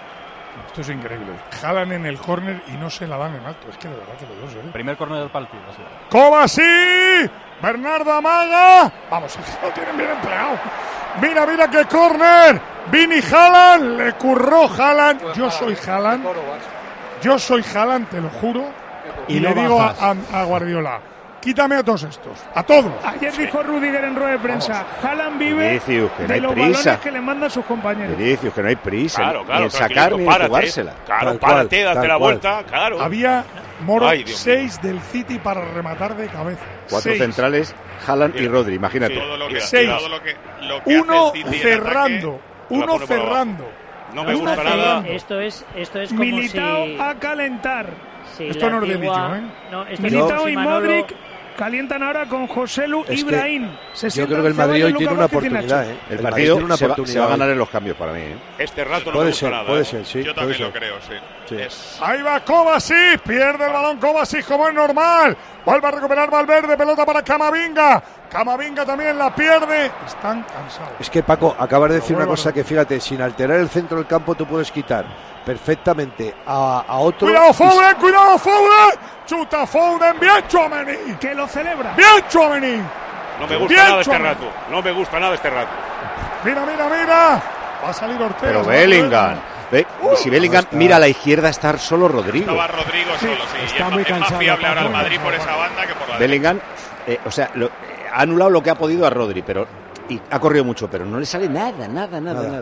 Esto es increíble. Jalan en el córner y no se la dan en alto. Es que de verdad que lo digo, ¿eh? Primer córner del partido. sí. Kovacic, Bernardo amaga. Vamos, lo tienen bien empleado. Mira, mira qué córner. Vini Haaland, le curró Haaland. Yo soy Haaland. Yo soy Haaland, te lo juro. Y, Y le no digo a, bajas. a- a Guardiola, quítame a todos estos, a todos. Ayer dijo Rudiger en rueda de prensa, Haaland vive Vinicius, que no de hay los prisa. balones que le mandan sus compañeros. Vinicius, que no hay prisa. Claro, ni claro. en sacar tranquilito, ni en párate, jugársela. Claro, Tal cual, párate, date tal la cual. vuelta, claro. Había, Moro, Ay, Dios seis del City para rematar de cabeza. Cuatro Seis. centrales, Haaland y Mira, Rodri, imagínate. Todo lo que, Seis. todo lo que, lo que Uno hace el City en cerrando. ataque, la Uno pone para abajo. cerrando. No me Uno gusta Esto- nada. Esto es, esto es como Militao si... a calentar. si Esto la no es de antigua- dicho, ¿eh? No, esto es Militao como si y Manolo- Modric calientan ahora con Joselu Es que Ibrahim. Se Yo sientan creo que el Madrid Ceballos, hoy tiene Luka una Vázquez y Nacho. oportunidad, ¿eh? El Madrid partido tiene una se va, oportunidad se va a hoy. ganar en los cambios para mí. ¿eh? Este rato no Puede me gusta ser, nada. puede ¿eh? ser, sí. Yo puede también lo ser. creo, sí. Sí. Es- Ahí va Kovacic, pierde el balón Kovacic como es normal. Vuelve a recuperar Valverde, pelota para Camavinga. Camavinga también la pierde. Están cansados. Es que, Paco, acabas de decir Lo una vuelvo a cosa que, fíjate, sin alterar el centro del campo tú puedes quitar perfectamente a, a otro. Cuidado y- Foden, cuidado Foden. Chuta Foden, bien Tchouaméni. Que lo celebra. Bien Tchouaméni. No me gusta Bien, nada este Chouameni. rato. No me gusta nada este rato. Mira, mira, mira. Va a salir Ortega. Pero se va a Bellingham. Ve, y si Bellingham está. mira a la izquierda, está solo Rodrigo. Estaba Rodrigo solo, sí. y está es, muy es más cansado, fiable ahora el Paco. Madrid por esa banda que por la Bellingham, eh, o sea, lo- eh, ha anulado lo que ha podido a Rodri, pero y ha corrido mucho, pero no le sale nada, nada, nada, Nada. nada.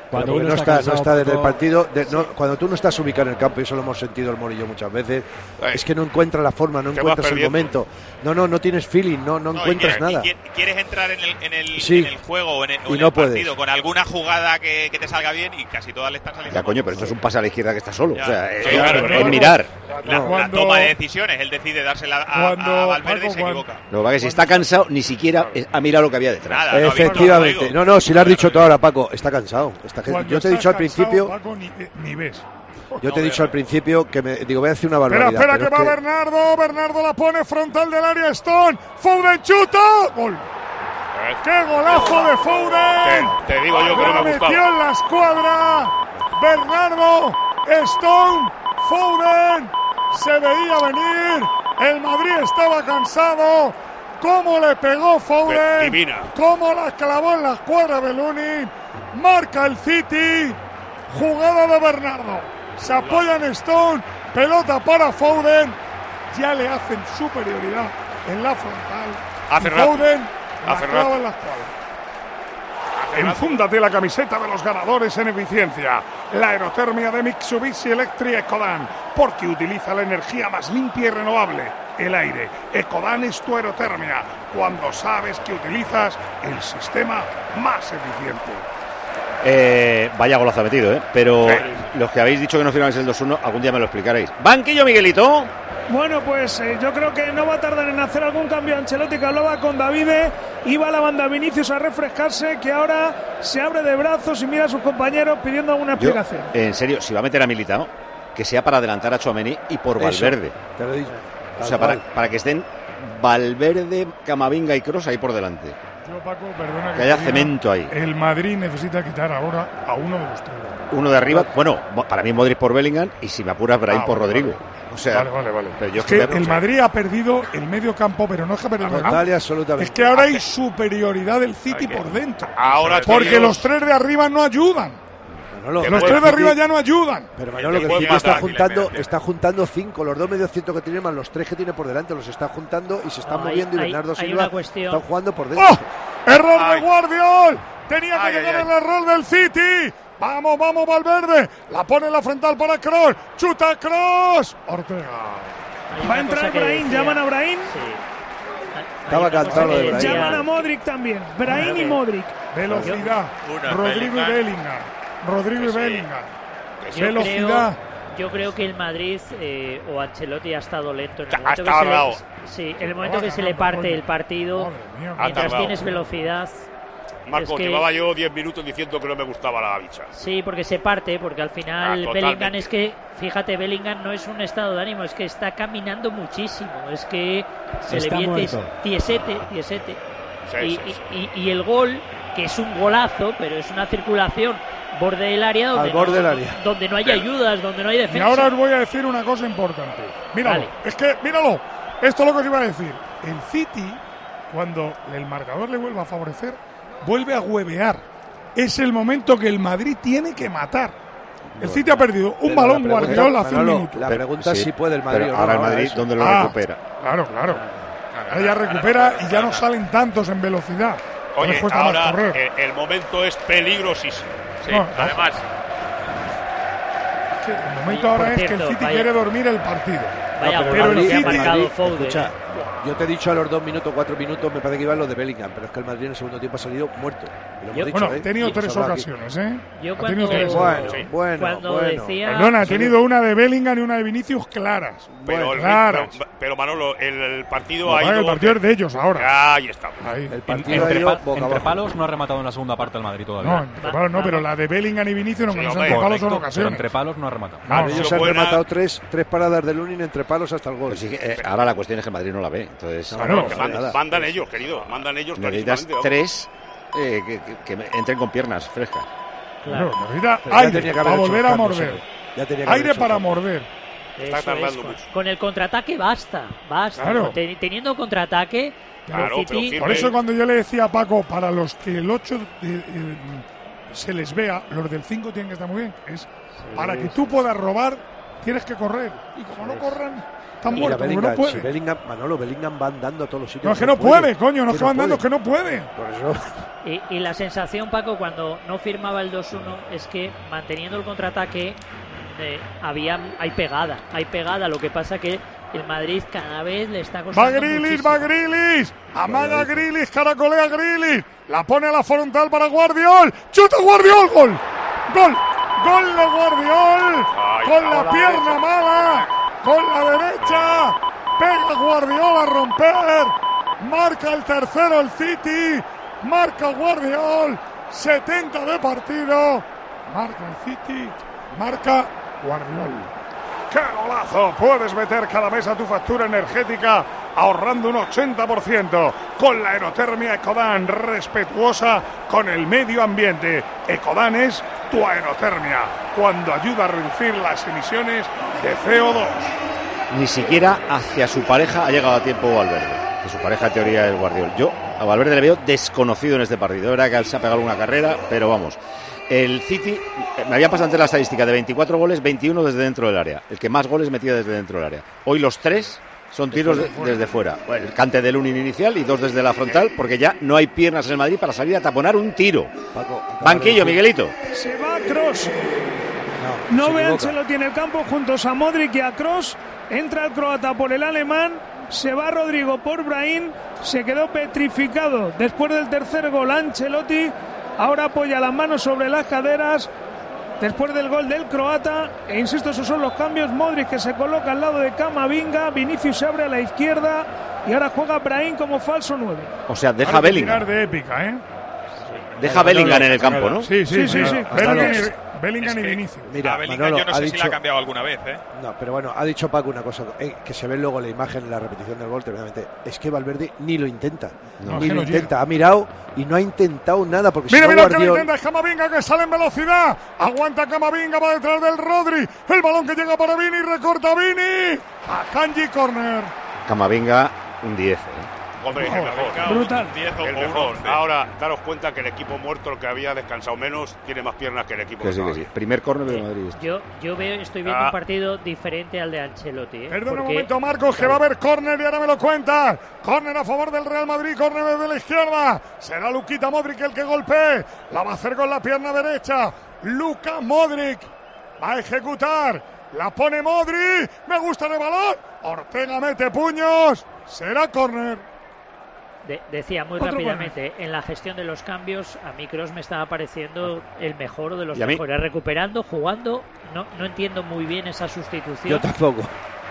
Cuando Porque uno no está está, no cansado, está desde el Paco, partido, de- no, cuando tú no estás ubicado en el campo, y eso lo hemos sentido el Morillo muchas veces, es que no encuentras la forma, no Te vas encuentras el perdiendo. momento. No, no, no tienes feeling, no, no No, y encuentras quieres- nada. y qui- quieres entrar en el, en el, Sí. en el juego o en el, o Y en no el partido puedes. con alguna jugada que, que te salga bien y casi todas le están saliendo. Ya, coño, pero esto es un pase a la izquierda que está solo. Ya. O sea, Sí, es, claro, es claro. mirar. La, la Cuando- toma de decisiones, él decide dársela a, Cuando, a Valverde Paco, y se cuando- equivoca. Lo que pasa es que si está cansado, ni siquiera es- ha mirado lo que había detrás. Nada, no ha visto, Efectivamente. Rodrigo. No, no, si lo has dicho tú ahora, Paco, está cansado. Está que- Cuando yo te he estás dicho al cansado, principio, Paco, ni, eh, ni ves. yo te he dicho al principio que me digo, voy a decir una Espera, barbaridad. espera, pero que es va que- Bernardo. Bernardo la pone frontal del área. Stone. Foden chuta. Gol. ¡Qué golazo de Foden! Te, te digo yo que no La me ha metió gustado. en la escuadra. Bernardo. Stone. Foden. Se veía venir. El Madrid estaba cansado. ¿Cómo le pegó Foden? Divina. ¿Cómo la clavó en la escuadra Beluni? Marca el City. Jugada de Bernardo. Se apoya en Stone. Pelota para Foden. Ya le hacen superioridad en la frontal. Hace Y rato. Foden la Hace clava rato. en la escuadra. Enfúndate la camiseta de los ganadores en eficiencia. La aerotermia de Mitsubishi Electric Ecodan, porque utiliza la energía más limpia y renovable, el aire. Ecodan es tu aerotermia, cuando sabes que utilizas el sistema más eficiente. Eh, vaya golazo ha metido, ¿eh? Pero los que habéis dicho que no firmáis el dos uno, algún día me lo explicaréis. Banquillo, Miguelito. Bueno, pues eh, yo creo que no va a tardar en hacer algún cambio Ancelotti, que hablaba con Davide. Iba a la banda Vinicius a refrescarse, que ahora se abre de brazos y mira a sus compañeros pidiendo alguna Yo, explicación. en serio, si va a meter a Militao, que sea para adelantar a Tchouaméni y por Eso, Valverde. te lo he dicho. O sea, Tal para, cual. para que estén Valverde, Camavinga y Kroos ahí por delante. Yo, Paco, perdona Que haya te diga, cemento ahí. El Madrid necesita quitar ahora a uno de los tres. Uno de arriba, bueno, para mí Modric por Bellingham y si me apuras Brahim Ah, por vale, Rodrigo. vale. O sea, Vale, vale, vale. pero yo Es es que que me- el Madrid ha perdido el medio campo, pero no es que ha perdido el medio Total y campo. absolutamente. Es que ahora hay superioridad del City por dentro. Ahora Porque tíos, los tres de arriba no ayudan. Manolo, Los puede- tres de arriba ya no ayudan. Pero Manolo, que el puede City está matar, juntando, dile, dile. está juntando cinco, los dos mediocentros que tiene más los tres que tiene por delante, los está juntando y se están No, hay- moviendo y hay- Bernardo hay Silva una cuestión. están jugando por dentro. ¡Oh! ¡Error Ay. de Guardiol! Tenía que Ay, llegar ay, el error del City. Vamos, vamos, Valverde. La pone en la frontal para Kroos. Chuta Kroos. Ortega. Hay Va a una entrar cosa que Brahim, decía- llaman a Brahim. Sí. Hay- hay Estaba una cosa cansado que de Brahim. decía- Llaman a Modric también. Brahim y Modric. Velocidad. Una, Rodrigo y Bellingham. Bellingham. Rodrigo y Que sí. Bellingham. Yo Velocidad. creo, yo creo que el Madrid eh, o Ancelotti ha estado lento. En el Ha momento que estado se le- bravo. Sí, en el momento va que se le ganando, parte coño. el partido, Madre mía, Ha mientras tardado. tienes velocidad. Marco, es que- llevaba yo diez minutos diciendo que no me gustaba la bicha. Sí, porque se parte, porque al final Ah, totalmente. Bellingham es que, fíjate, Bellingham no es un estado de ánimo, es que está caminando muchísimo, es que se Está le viene muerto. tiesete, tiesete. Sí, y, sí, sí. y- y- y el gol, que es un golazo, pero es una circulación borde del área donde, Al borde no, del área. donde no hay ayudas, donde no hay Y defensa. ahora os voy a decir una cosa importante. Míralo. Vale. Es que, míralo. Esto es lo que os iba a decir. El City, cuando el marcador le vuelva a favorecer, vuelve a huevear. Es el momento que el Madrid tiene que matar. El City ha perdido un Pero balón la pregunta, Guardiola hace un Manolo, minuto. La Pero- pregunta es sí, si puede el Madrid pero o no. ahora el Madrid, eso. ¿dónde lo Ah, recupera? Claro, claro. Ahora ya recupera y ya no salen tantos en velocidad. No les Oye, cuesta más ahora correr. el, el momento es peligrosísimo. Sí, No, además, Sí, el momento Por ahora es que cierto, el City vaya- quiere dormir el partido. Vaya pero golazo el que ha City- marcado Madrid, Foden. escucha, yo te he dicho a los dos minutos, cuatro minutos, me parece que iban los de Bellingham, pero es que el Madrid en el segundo tiempo ha salido muerto. Y lo hemos Yo- dicho, Bueno, ¿eh? ha tenido Y hemos tres hablado aquí. ocasiones, ¿eh? Yo Ha cuando, tenido tres. Bueno, Sí. bueno, cuando bueno. decía... Perdona, ha tenido una de Bellingham y una de Vinicius claras. Pero, el- claras. pero, pero, Manolo, el, el partido No, ha vale, ido. el partido es de ellos ahora. Ahí está. Ahí. El partido ha Entre, ido pa- boca entre abajo. palos no ha rematado en la segunda parte el Madrid todavía. No, entre palos no, pero la de Bellingham y Vinicius no, Sí, que no son hombre, entre palos son Correcto, pero ocasiones. entre palos no ha rematado. No, no. Ellos han buena- rematado tres, tres paradas de Lunin entre palos hasta el gol. Pues sí que, eh, ahora la cuestión es que Madrid no la ve. Entonces, No, no, Que no, man- nada. mandan ellos, querido. Mandan ellos necesitas clarísimamente. tres eh, que, que- que me- entren con piernas frescas. Claro, necesita Pero ya aire tenía que para haber hecho volver a cambios, morder. hombre. Ya tenía que haber Aire hecho para cambios. morder. Está Eso tardando es, con, mucho. con el contraataque basta, basta. Claro. Ten- teniendo contraataque, Claro, el pero City- firme. Por eso cuando yo le decía a Paco, para los que el ocho se les vea, los del cinco tienen que estar muy bien. Es para que tú puedas robar tienes que correr. Y como no corran, están Mira, muertos, Bellingham, no puede. si Bellingham, Manolo, Bellingham va andando a todos los sitios. No, es que no puede, coño, no es que va andando, es que no puede. Por eso. Y, y la sensación, Paco, cuando no firmaba el dos uno, es que manteniendo el contraataque eh, había, hay pegada, hay pegada. Lo que pasa que el Madrid cada vez le está costando Va Grealish, muchísimo. va Grealish, amaga Grealish, caracolea Grealish, la pone a la frontal para Guardiol, chuta Guardiol, gol, gol, gol de Guardiol, con la pierna mala, con la derecha, pega Guardiol a romper, marca el tercero el City, marca Guardiol, setenta de partido, marca el City, marca Guardiol. ¡Qué golazo! Puedes meter cada mes a tu factura energética ahorrando un ochenta por ciento con la aerotermia Ecodan, respetuosa con el medio ambiente. Ecodan es tu aerotermia, cuando ayuda a reducir las emisiones de C O dos. Ni siquiera hacia su pareja ha llegado a tiempo Valverde, que su pareja en teoría es Guardiola. Yo a Valverde le veo desconocido en este partido. Es verdad que él se ha pegado alguna carrera, pero vamos. El City, me había pasado antes la estadística de veinticuatro goles, veintiuno desde dentro del área. El que más goles metía desde dentro del área. Hoy los tres son tiros de, desde fuera. Bueno, el cante del Lunin inicial y dos desde la frontal, porque ya no hay piernas en el Madrid para salir a taponar un tiro. Paco, Banquillo, Miguelito. Se va Kroos. No, no ve a Ancelotti en el campo juntos a Modric y a Kroos. Entra el croata por el alemán. Se va Rodrigo por Brahim. Se quedó petrificado después del tercer gol Ancelotti. Ahora apoya las manos sobre las caderas después del gol del croata. E insisto, esos son los cambios. Modric, que se coloca al lado de Camavinga. Vinicius se abre a la izquierda. Y ahora juega Brahim como falso nueve. O sea, deja Bellingham. de épica, ¿eh? Deja Bellingham en el campo, ¿no? Sí, sí, sí. sí, sí. Bellingham, y, Bellingham Es que y Vinicius. Mira, a Bellingham Manolo, yo no ha sé dicho- si la ha cambiado alguna vez, ¿eh? No, pero bueno, ha dicho Paco una cosa, eh, que se ve luego la imagen en la repetición del gol, tremendamente. Es que Valverde ni lo intenta. No, ni es que lo no intenta. llega. Ha mirado y no ha intentado nada. Porque Mira, si no, mira que lo Guardiola- intenta, es Camavinga, que sale en velocidad. Aguanta Camavinga, va detrás del Rodri. El balón que llega para Vini, recorta Vini. A Kanji, corner. Camavinga, un diez. ¿eh? Hombre, es el mejor. Brutal. El mejor. Ahora, daros cuenta que el equipo muerto, el que había descansado menos, tiene más piernas que el equipo Que sí, que sí. Primer córner de Madrid. Yo, yo veo, estoy viendo Ah. un partido diferente al de Ancelotti. ¿eh? Perdona un Porque- momento, Marcos, que va a haber córner y ahora me lo cuentas. Córner a favor del Real Madrid, córner desde la izquierda. Será Luquita Modric el que golpee. La va a hacer con la pierna derecha. Luka Modric va a ejecutar. La pone Modric. Me gusta el balón. Ortega mete puños. Será córner. De- decía muy Otro rápidamente, en la gestión de los cambios, a mí Kroos me estaba pareciendo el mejor de los ¿Y a mí? mejores, recuperando, jugando, no, no entiendo muy bien esa sustitución. Yo tampoco.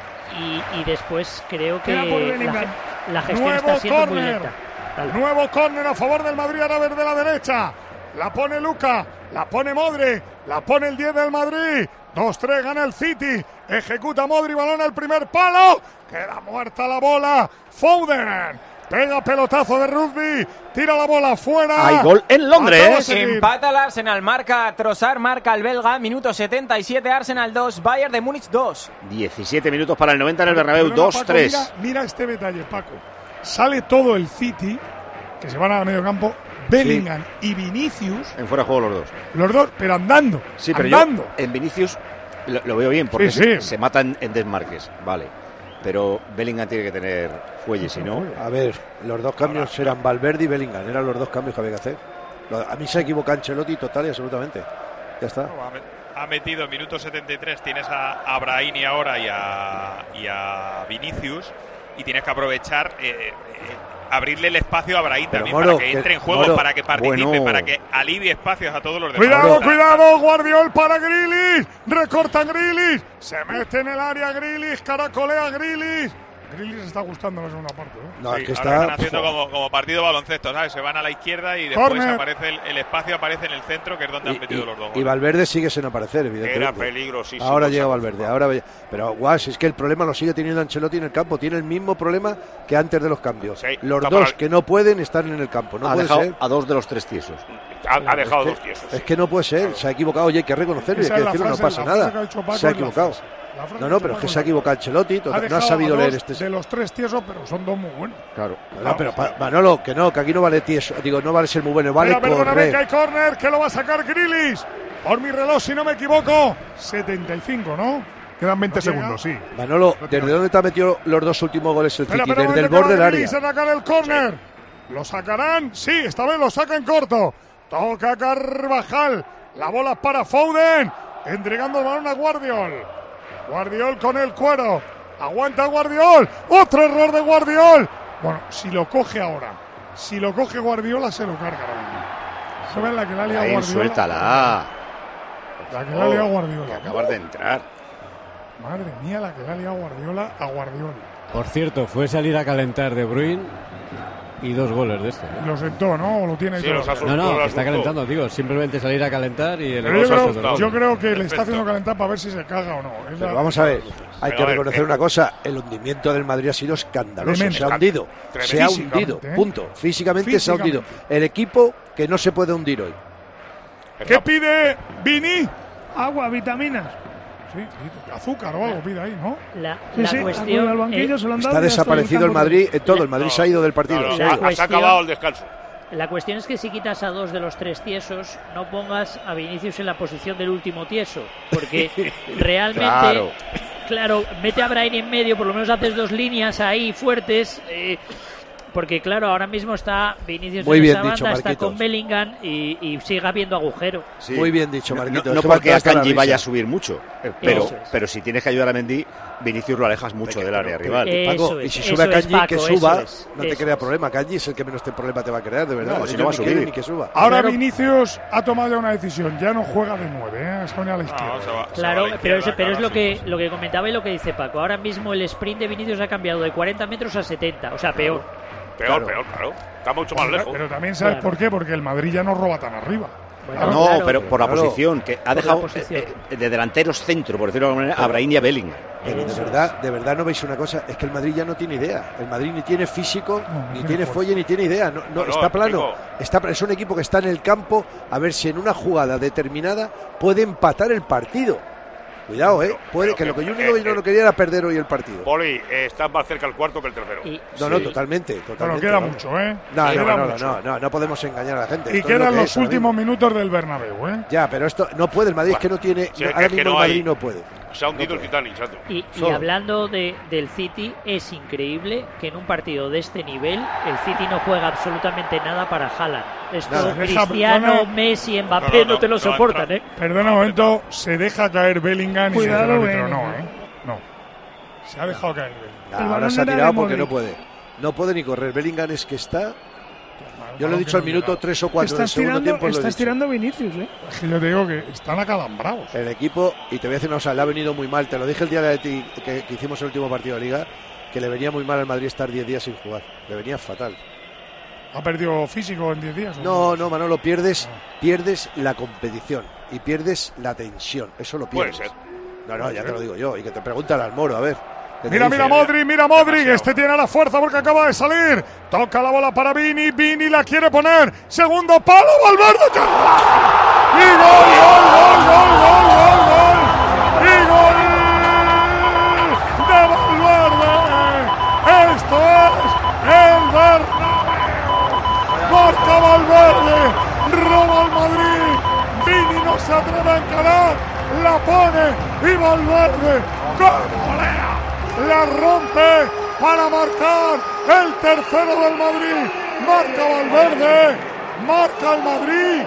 Y, y después creo que Queda por la, Bellingham. ge- la gestión Nuevo está siendo muy córner. lenta. Dale. Nuevo córner a favor del Madrid, ahora desde la derecha. La pone Luca, la pone Modric, la pone el diez del Madrid. dos tres gana el City. Ejecuta Modric, balón al primer palo. Queda muerta la bola. Foden pega pelotazo de rugby. Tira la bola fuera. Hay gol en Londres. Acaba de seguir. Empata el Arsenal, marca Trossard, marca el belga, minuto setenta y siete, Arsenal dos, Bayern de Múnich dos. diecisiete minutos para el noventa en el Bernabéu. Perdona, dos Paco, tres. Mira, mira este detalle, Paco. Sale todo el City, que se van a medio campo. Bellingham y Vinicius, En fuera de juego los dos. los dos, pero andando. Sí, pero andando. yo en Vinicius lo, lo veo bien, porque Sí, se, sí. se matan en desmarques. Vale. Pero Bellingham tiene que tener fuelle, si no. A ver, los dos cambios eran Valverde y Bellingham. Eran los dos cambios que había que hacer. Lo- A mí se equivoca Ancelotti total y absolutamente. Ya está. Ha met- Ha metido en minuto setenta y tres, tienes a, a Brahimi ahora y a, y a Vinicius, y tienes que aprovechar, eh, eh, abrirle el espacio a Brahim Pero, también, Moro, para que que- entre en juego, Moro, para que participe, bueno. para que alivie espacios a todos los demás. Cuidado, cuidado, Guardiol para Grealish. Recorta Grealish. Se mete en el área Grealish, caracolea Grealish. Grealish está gustando la segunda parte, ¿eh? No, Sí, es que ahora está. están haciendo como, como partido baloncesto, ¿sabes? Se van a la izquierda y después Corner. aparece el, el espacio aparece en el centro, que es donde han metido los dos Y goles. Valverde sigue sin aparecer, evidentemente. Era peligrosísimo. Ahora esa llega cosa. Valverde. Ahora ve- pero guau, si es que el problema lo sigue teniendo Ancelotti en el campo. Tiene el mismo problema que antes de los cambios. Sí, los está dos para- que no pueden estar en el campo. No ha puede dejado ser. a dos de los tres tiesos. Ha, ha dejado es dos que, tiesos. es que no puede ser. Se ha equivocado. Oye, hay que reconocerlo y hay Esa que es la decirlo. No frase- pasa la frase nada. que ha dicho Paco Se ha es la equivocado. frase. La frase No, que no, ha pero dicho es que Paco se ha equivocado Ancelotti. Ha No ha dejado sabido a leer dos este. de los tres tiesos, pero son dos muy buenos. Claro. No, pero pa- Manolo, que no, que aquí no vale tieso. Digo, no vale ser muy bueno, vale Mira, perdóname, que hay correr. córner, que lo va a sacar Grealish. Por mi reloj, si no me equivoco, setenta y cinco, ¿no? Quedan veinte ¿No llega? segundos, sí. Manolo, ¿desde dónde te ha metido los dos últimos goles el Espera, City? espera, Desde el un momento, borde que del Madrid área. se saca el córner. ¿Lo sacarán? Sí, esta vez lo saca en corto. Toca Carvajal. La bola es para Foden. Entregando el balón a Guardiol. Guardiol con el cuero. Aguanta Guardiol. Otro error de Guardiol. Bueno, si lo coge ahora, si lo coge Guardiola, se lo carga. ¿Sabes la que la ha liado Ahí, Guardiola? suéltala. La que la ha liado Guardiola. Que acabas de entrar. Madre mía, la que le ha liado Guardiola a Guardiola. Por cierto, fue salir a calentar De Bruyne y dos goles de esto. ¿eh? Lo sentó, ¿no? ¿O lo tiene ahí Sí, todo? los ha No, no, asustado, está calentando, digo. Simplemente salir a calentar y el Pero yo, gol se ha creo, asustado. yo creo que le está Perfecto. haciendo calentar para ver si se caga o no. Es Pero la- vamos a ver, hay Pero que a ver, reconocer eh, una cosa, el hundimiento del Madrid ha sido escandaloso, Tremendo. se ha hundido, Tremendo. se ha Físicamente, hundido, ¿eh? punto, físicamente, se ha hundido. Físicamente. El equipo que no se puede hundir hoy. ¿Qué pide Vini? Agua, vitaminas. Sí, azúcar o algo pide ahí, ¿no? La, Sí, la sí, cuestión al banquillo eh, se lo han dado Está y ya está desaparecido el buscando- Madrid en todo, el Madrid se ha ido del partido. No, no, se ha ha- ido. has cuestión- acabado el descanso. La cuestión es que si quitas a dos de los tres tiesos, no pongas a Vinicius en la posición del último tieso, porque realmente, Claro. claro, mete a Brahim en medio, por lo menos haces dos líneas ahí fuertes, eh, porque claro, ahora mismo está Vinicius Muy en bien esa dicho, banda, está Marquitos. con Bellingham y, y sigue habiendo agujero. Sí. Muy bien dicho, No- Marquitos. No, no es que me porque ha dado Akanji la vaya a risa. subir mucho, eh, pero, Eso es. pero si tienes que ayudar a Mendy, Vinicius lo alejas mucho del área rival. Eh, Paco, Eso y es, si eso sube a es, Kanji, que Paco, suba, eso es, no te eso crea es. problema. Kanji es el que menos te problema te va a crear, de verdad. No, si Ellos no va a ni subir. quieren ni que suba. Ahora Claro. Vinicius ha tomado ya una decisión, ya no juega de nueve, ¿eh? Se pone a la No, izquierda. se va- se va Claro, a la pero, izquierda, es, pero es claro, lo que sí. lo que comentaba y lo que dice Paco. Ahora mismo el sprint de Vinicius ha cambiado de cuarenta metros a setenta, o sea, peor. Peor, Claro. peor, claro. Está mucho más Pero, lejos. pero también sabes Claro. por qué, porque el Madrid ya no roba tan arriba. Bueno, No, claro. pero por la Claro. posición, que ha Por la dejado posición. eh, eh, de delanteros centro, por decirlo de alguna manera, a Brahim y a Bellingham. Pero de verdad, de verdad no veis una cosa, es que el Madrid ya no tiene idea. El Madrid ni tiene físico, No, no ni tiene tiene fuerza. folle, ni tiene idea. No, no, No, no, está plano. chico. Está, es un equipo que está en el campo a ver si en una jugada determinada puede empatar el partido. Cuidado, eh. Puede pero que lo que que- yo único que eh, yo no quería era perder hoy el partido. Poli, eh, estás más cerca el cuarto que el tercero. Y, No, no, Sí. totalmente, Pero totalmente. queda vamos. mucho, ¿eh? No, Queda no, no, no, mucho. no, no, no podemos engañar a la gente. Y Esto es lo quedan que los es ahora últimos mismo. minutos del Bernabéu, ¿eh? Ya, pero esto no puede, el Madrid es que no tiene, Sí, no- es ahora que mismo no el Madrid hay- no puede. Se ha hundido el Titanic, chato. Y, y Solo. hablando de, del City, es increíble que en un partido de este nivel el City no juega absolutamente nada para Haaland. Esto Nada. Cristiano, Deja- no, no. Messi, Mbappé No, no, no, no, te lo no, soportan, no. ¿eh? Perdona un momento, se deja caer Bellingham y se Cuidado, dice el árbitro, Bellingham. no, ¿eh? No. Se ha dejado caer Bellingham. Nah, El ahora balón se ha era tirado de porque no Modric. puede. No puede ni correr. Bellingham es que está. Yo lo he Balón dicho que al no minuto llega. tres o cuatro del Estás segundo tirando, tiempo. lo he estás dicho. tirando Vinicius, ¿eh? Es que yo te digo que están acalambrados. El equipo, y te voy a decir una cosa, le ha venido muy mal. Te lo dije el día de ti, que, que hicimos el último partido de Liga, que le venía muy mal al Madrid estar diez días sin jugar. Le venía fatal. ¿Ha perdido físico en diez días? ¿o No, no, Manolo, pierdes, pierdes la competición y pierdes la tensión. Eso lo Puede pierdes. ser. No, no, ya te lo digo yo. Y que te preguntan al Moro, a ver. ¿qué te Mira, dice? mira Modric, mira Modric, Demasiado. este tiene la fuerza porque acaba de salir. Toca la bola para Vini, Vini la quiere poner. Segundo palo, Valverde. ¡Qué golazo! Y gol, gol, gol, gol, gol, gol, gol. Y gol de Valverde. Esto es el Bernabéu. Marca Valverde, roba al Madrid. Vini no se atreve a encarar, la pone y Valverde ¡cómo golea! La rompe para marcar el tercero del Madrid. Marca Valverde, marca el Madrid.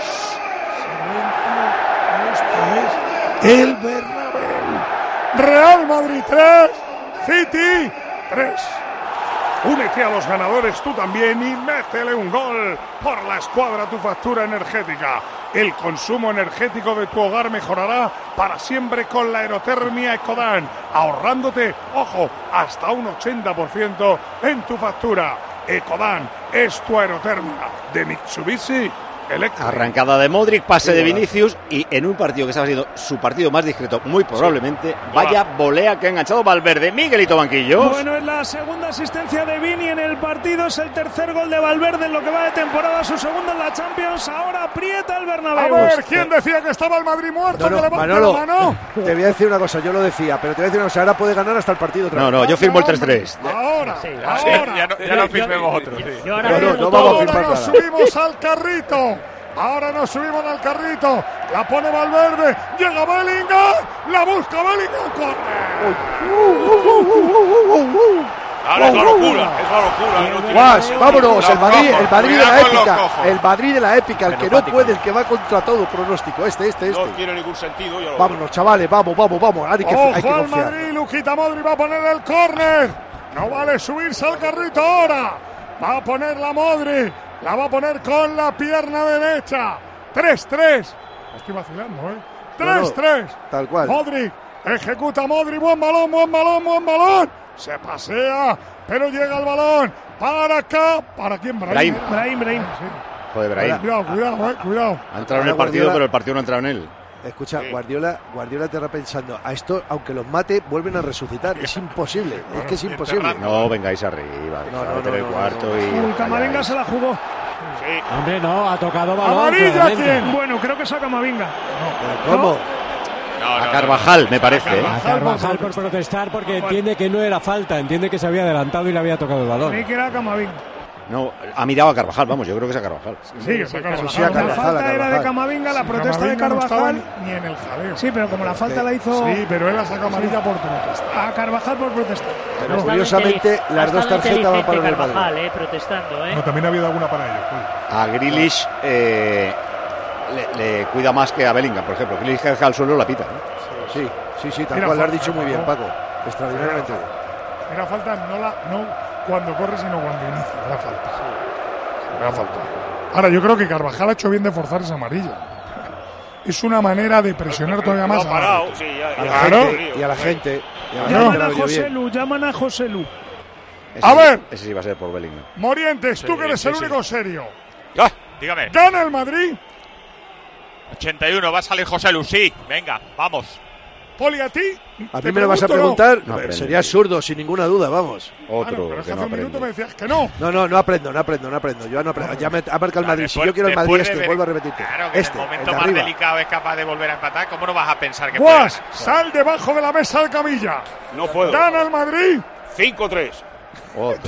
Silencio, esto es el Bernabéu. Real Madrid tres, City tres. Únete a los ganadores tú también y métele un gol por la escuadra Tu Factura Energética. El consumo energético de tu hogar mejorará para siempre con la aerotermia Ecodan, ahorrándote, ojo, hasta un ochenta por ciento en tu factura. Ecodan es tu aerotermia de Mitsubishi Electric. Arrancada de Modric, pase de Vinicius y en un partido que estaba siendo su partido más discreto, muy probablemente, vaya volea que ha enganchado Valverde. Miguelito Banquillos. Bueno, es la segunda asistencia de Vini en el partido, es el tercer gol de Valverde en lo que va de temporada, su segundo en la Champions, ahora aprieta el A Bernabéu. ver, ¿quién decía que estaba el Madrid muerto? No, Que no, levante Manolo, la mano. te voy a decir una cosa, yo lo decía, pero te voy a decir una cosa, ahora puede ganar hasta el partido otra No, vez. no, yo firmo el tres tres. Ahora, Sí, ahora. Ya no, ya no firmemos otro. sí. Yo ahora No, no, firmo no todo. vamos a Ahora firmar nos nada. subimos al carrito. Ahora nos subimos al carrito La pone Valverde. Llega Bellingham. La busca Bellingham. Corre. Ahora es la locura, es la locura. Guas, vámonos, el Madrid, el Madrid de la épica, el Madrid de la épica, el que no puede, el que va contra todo pronóstico, este, este, este. No tiene ningún sentido. Ya lo vámonos, chavales, vamos, vamos, vamos. Hay que, Ojo hay que al confiar. Madrid, Luquita Modric va a poner el córner. No vale subirse al carrito ahora. Va a poner la Modric, la va a poner con la pierna derecha. tres tres. Estoy vacilando, ¿eh? tres tres. No, no, tal cual. Modric, ejecuta Modric, buen balón, buen balón, buen balón. Se pasea, pero llega el balón. Para acá. ¿Para quién? Brahim. Brahim, Brahim. Joder, Brahim. Cuidado, cuidado, eh, cuidado. Ha entrado en el partido, pero el partido no ha entrado en él. Escucha, Guardiola, Guardiola te está pensando, a esto, aunque los mate, vuelven a resucitar. Es imposible, es que es imposible. No, vengáis arriba. No, no, no, no, el no, cuarto no, no. y... Uy, Camavinga se la jugó. Sí. Hombre, no, ha tocado balón. ¿Amarilla claramente. quién? Bueno, creo que saca Camavinga. ¿Cómo? No, A no, Carvajal, me parece. ¿eh? A Carvajal por protestar porque entiende que no era falta, entiende que se había adelantado y le había tocado el balón. Creí que era Camavinga. No, ha mirado a Carvajal, vamos, yo creo que es a Carvajal. Sí, es a Carvajal. Sí, a La Carvajal, a falta era de Carvajal. Camavinga, la protesta de Camavinga no estaba Carvajal. ni en el jaleo. Sí, pero como la falta la hizo Sí, pero él la saca amarilla por protesta. a Carvajal por protestar. Pero Bastante curiosamente, inteli- las dos bastante tarjetas van para el inteligente Madrid. Carvajal, eh, protestando, ¿eh? No, también ha habido alguna para ellos. Pues. A Grealish eh, le, le cuida más que a Bellingham, por ejemplo. Grealish que deja al suelo la pita. ¿no? Sí, sí, sí, tal Mira, cual lo has falta, dicho muy bien, ¿no? Paco. Extraordinariamente bien. Era falta no, la, no cuando corre, sino cuando inicia. Era falta. Era falta. Ahora, yo creo que Carvajal ha hecho bien de forzar esa amarilla. Es una manera de presionar todavía más. No ha parado, sí, ya, A la ya. Claro. gente, y a la gente. Y a la gente Llaman le ha a venido José bien. Lu, llaman a José Lu. Ese A sí- ver. Ese sí va a ser por Bellingham. Morientes, tú Sí, que eres sí, el sí. único serio. Ah, Dígame. ¿Gana el Madrid? ochenta y uno, va a salir José Lu, sí. Venga, vamos. Poli, a ti. A Te mí me lo vas a pregunto, preguntar. No aprende. Sería absurdo, sin ninguna duda, vamos. No. Otro Ah, no, pero es que que no hace un minuto me aprende. decías que no. No, no, no aprendo, no aprendo, no aprendo. Yo no aprendo. Ya me ha marcado el Madrid. Si yo quiero el Madrid Después de este, ver- vuelvo a repetirte. Claro, que Este, en el el momento de más arriba. delicado es capaz de volver a empatar. ¿Cómo no vas a pensar que puede Guas, ganar? sal debajo de la mesa de Camilla. no puedo. ¿Gana el Madrid? cinco tres. Otro.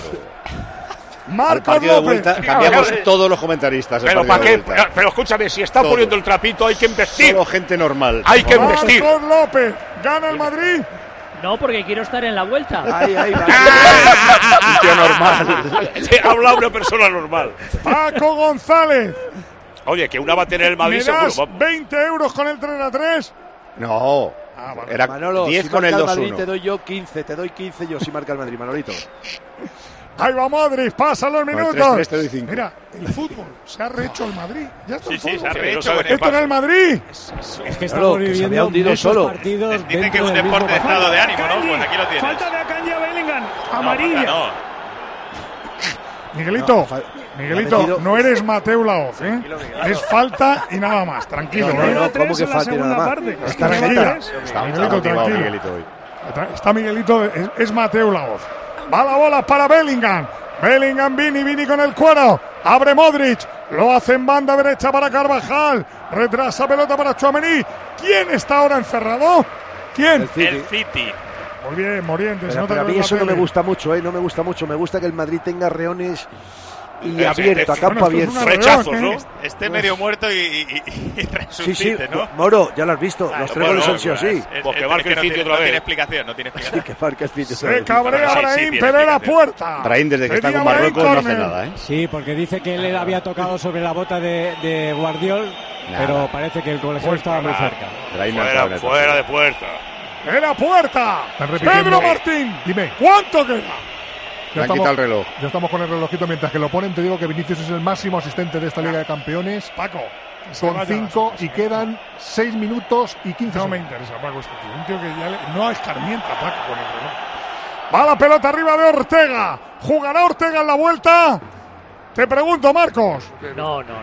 Al Marcos partido de López. vuelta cambiamos Claro, todos los comentaristas. el Pero partido para de qué, vuelta. pero escúchame, si está Todo. poniendo el trapito hay que investir. Solo gente normal. Hay que investir. Marcos López. ¿Gana el Madrid? No, porque quiero estar en la vuelta. Ahí, ahí, va. Un tío normal. Te habla una persona normal. Paco González. Oye, que una va a tener el Madrid ¿Me seguro. das Vamos. veinte euros con el tres a tres? No. Ah, vale. Era Manolo, diez si con marca el el dos Madrid uno. te doy yo quince, te doy quince yo si marca el Madrid, Manolito. Ahí va Modric, pasan los el minutos. tres tres te doy cinco. Mira, el fútbol se ha rehecho el Madrid. Ya está Sí, el sí, fútbol. se ha Sí, rehecho. no sabe con qué Esto era el Madrid. Es que Claro, estamos que se viviendo había hundido muchos solo. partidos Dicen dentro que es un del mismo deporte de partido. estado de ánimo, ¿no? Akanji. Pues aquí lo tienes. Falta de Akanji a Bellingham. No, Amarilla. no. Miguelito, No, fa- Miguelito, ha metido- no eres Mateo Laoz, ¿eh? Es falta y nada más, tranquilo, No, no, ¿eh? no, tres ¿cómo que en la falta y nada segunda más? parte. Está Es que Tranquila. lleva tres. Está Miguelito, motivado tranquilo. Miguelito hoy. Está, está Miguelito, es, es Mateo Laoz. Va la bola para Bellingham. Bellingham, Vini, Vini con el cuero. Abre Modric. Lo hace en banda derecha para Carvajal. Retrasa pelota para Tchouaméni. ¿Quién está ahora encerrado? ¿Quién? El City. El City. Muy bien, Morientes. Pero, nota pero a que mí ves eso la no me tele. gusta mucho, ¿eh? No me gusta mucho. Me gusta que el Madrid tenga reones y Eh, abierto, a eh, campo bueno, esto es abierto. una Rechazos, reón, ¿no? ¿eh? Esté medio muerto y, y, y Sí, sí, resucite, ¿no? Moro, ya lo has visto. Los tres bueno, goles han sido bueno, así. Es- Pues que es- marque es que el no City tiene- otra no vez. tiene explicación, no tiene Sí, explicación. que marque el sitio. Se cabrea Sí, sí, Brahim, tiene pero era explicación. puerta. Brahim, desde que está Tenía con Brahim Marruecos, no hace córner. nada, ¿eh? Sí, porque dice que él había tocado sobre la bota de, de Guardiol, Nada. pero parece que el colegiado Pues estaba muy nada. cerca. Brahim no ha entrado en Fuera, el fuera de partido. puerta. Era puerta. Están repitiendo. Pedro Martín. Dime. ¿Cuánto queda? Ya Le han quitado el reloj. Ya estamos con el relojito. Mientras que lo ponen, te digo que Vinicius es el máximo asistente de esta Liga de Campeones. Paco. que se Con vaya cinco las y cosas. quedan seis minutos y quince No me segundos. interesa, Paco, este tío. Un tío que ya le- no escarmienta, Paco, con el reloj. Va la pelota arriba de Ortega. ¿Jugará Ortega en la vuelta? Te pregunto, Marcos. No, no, no.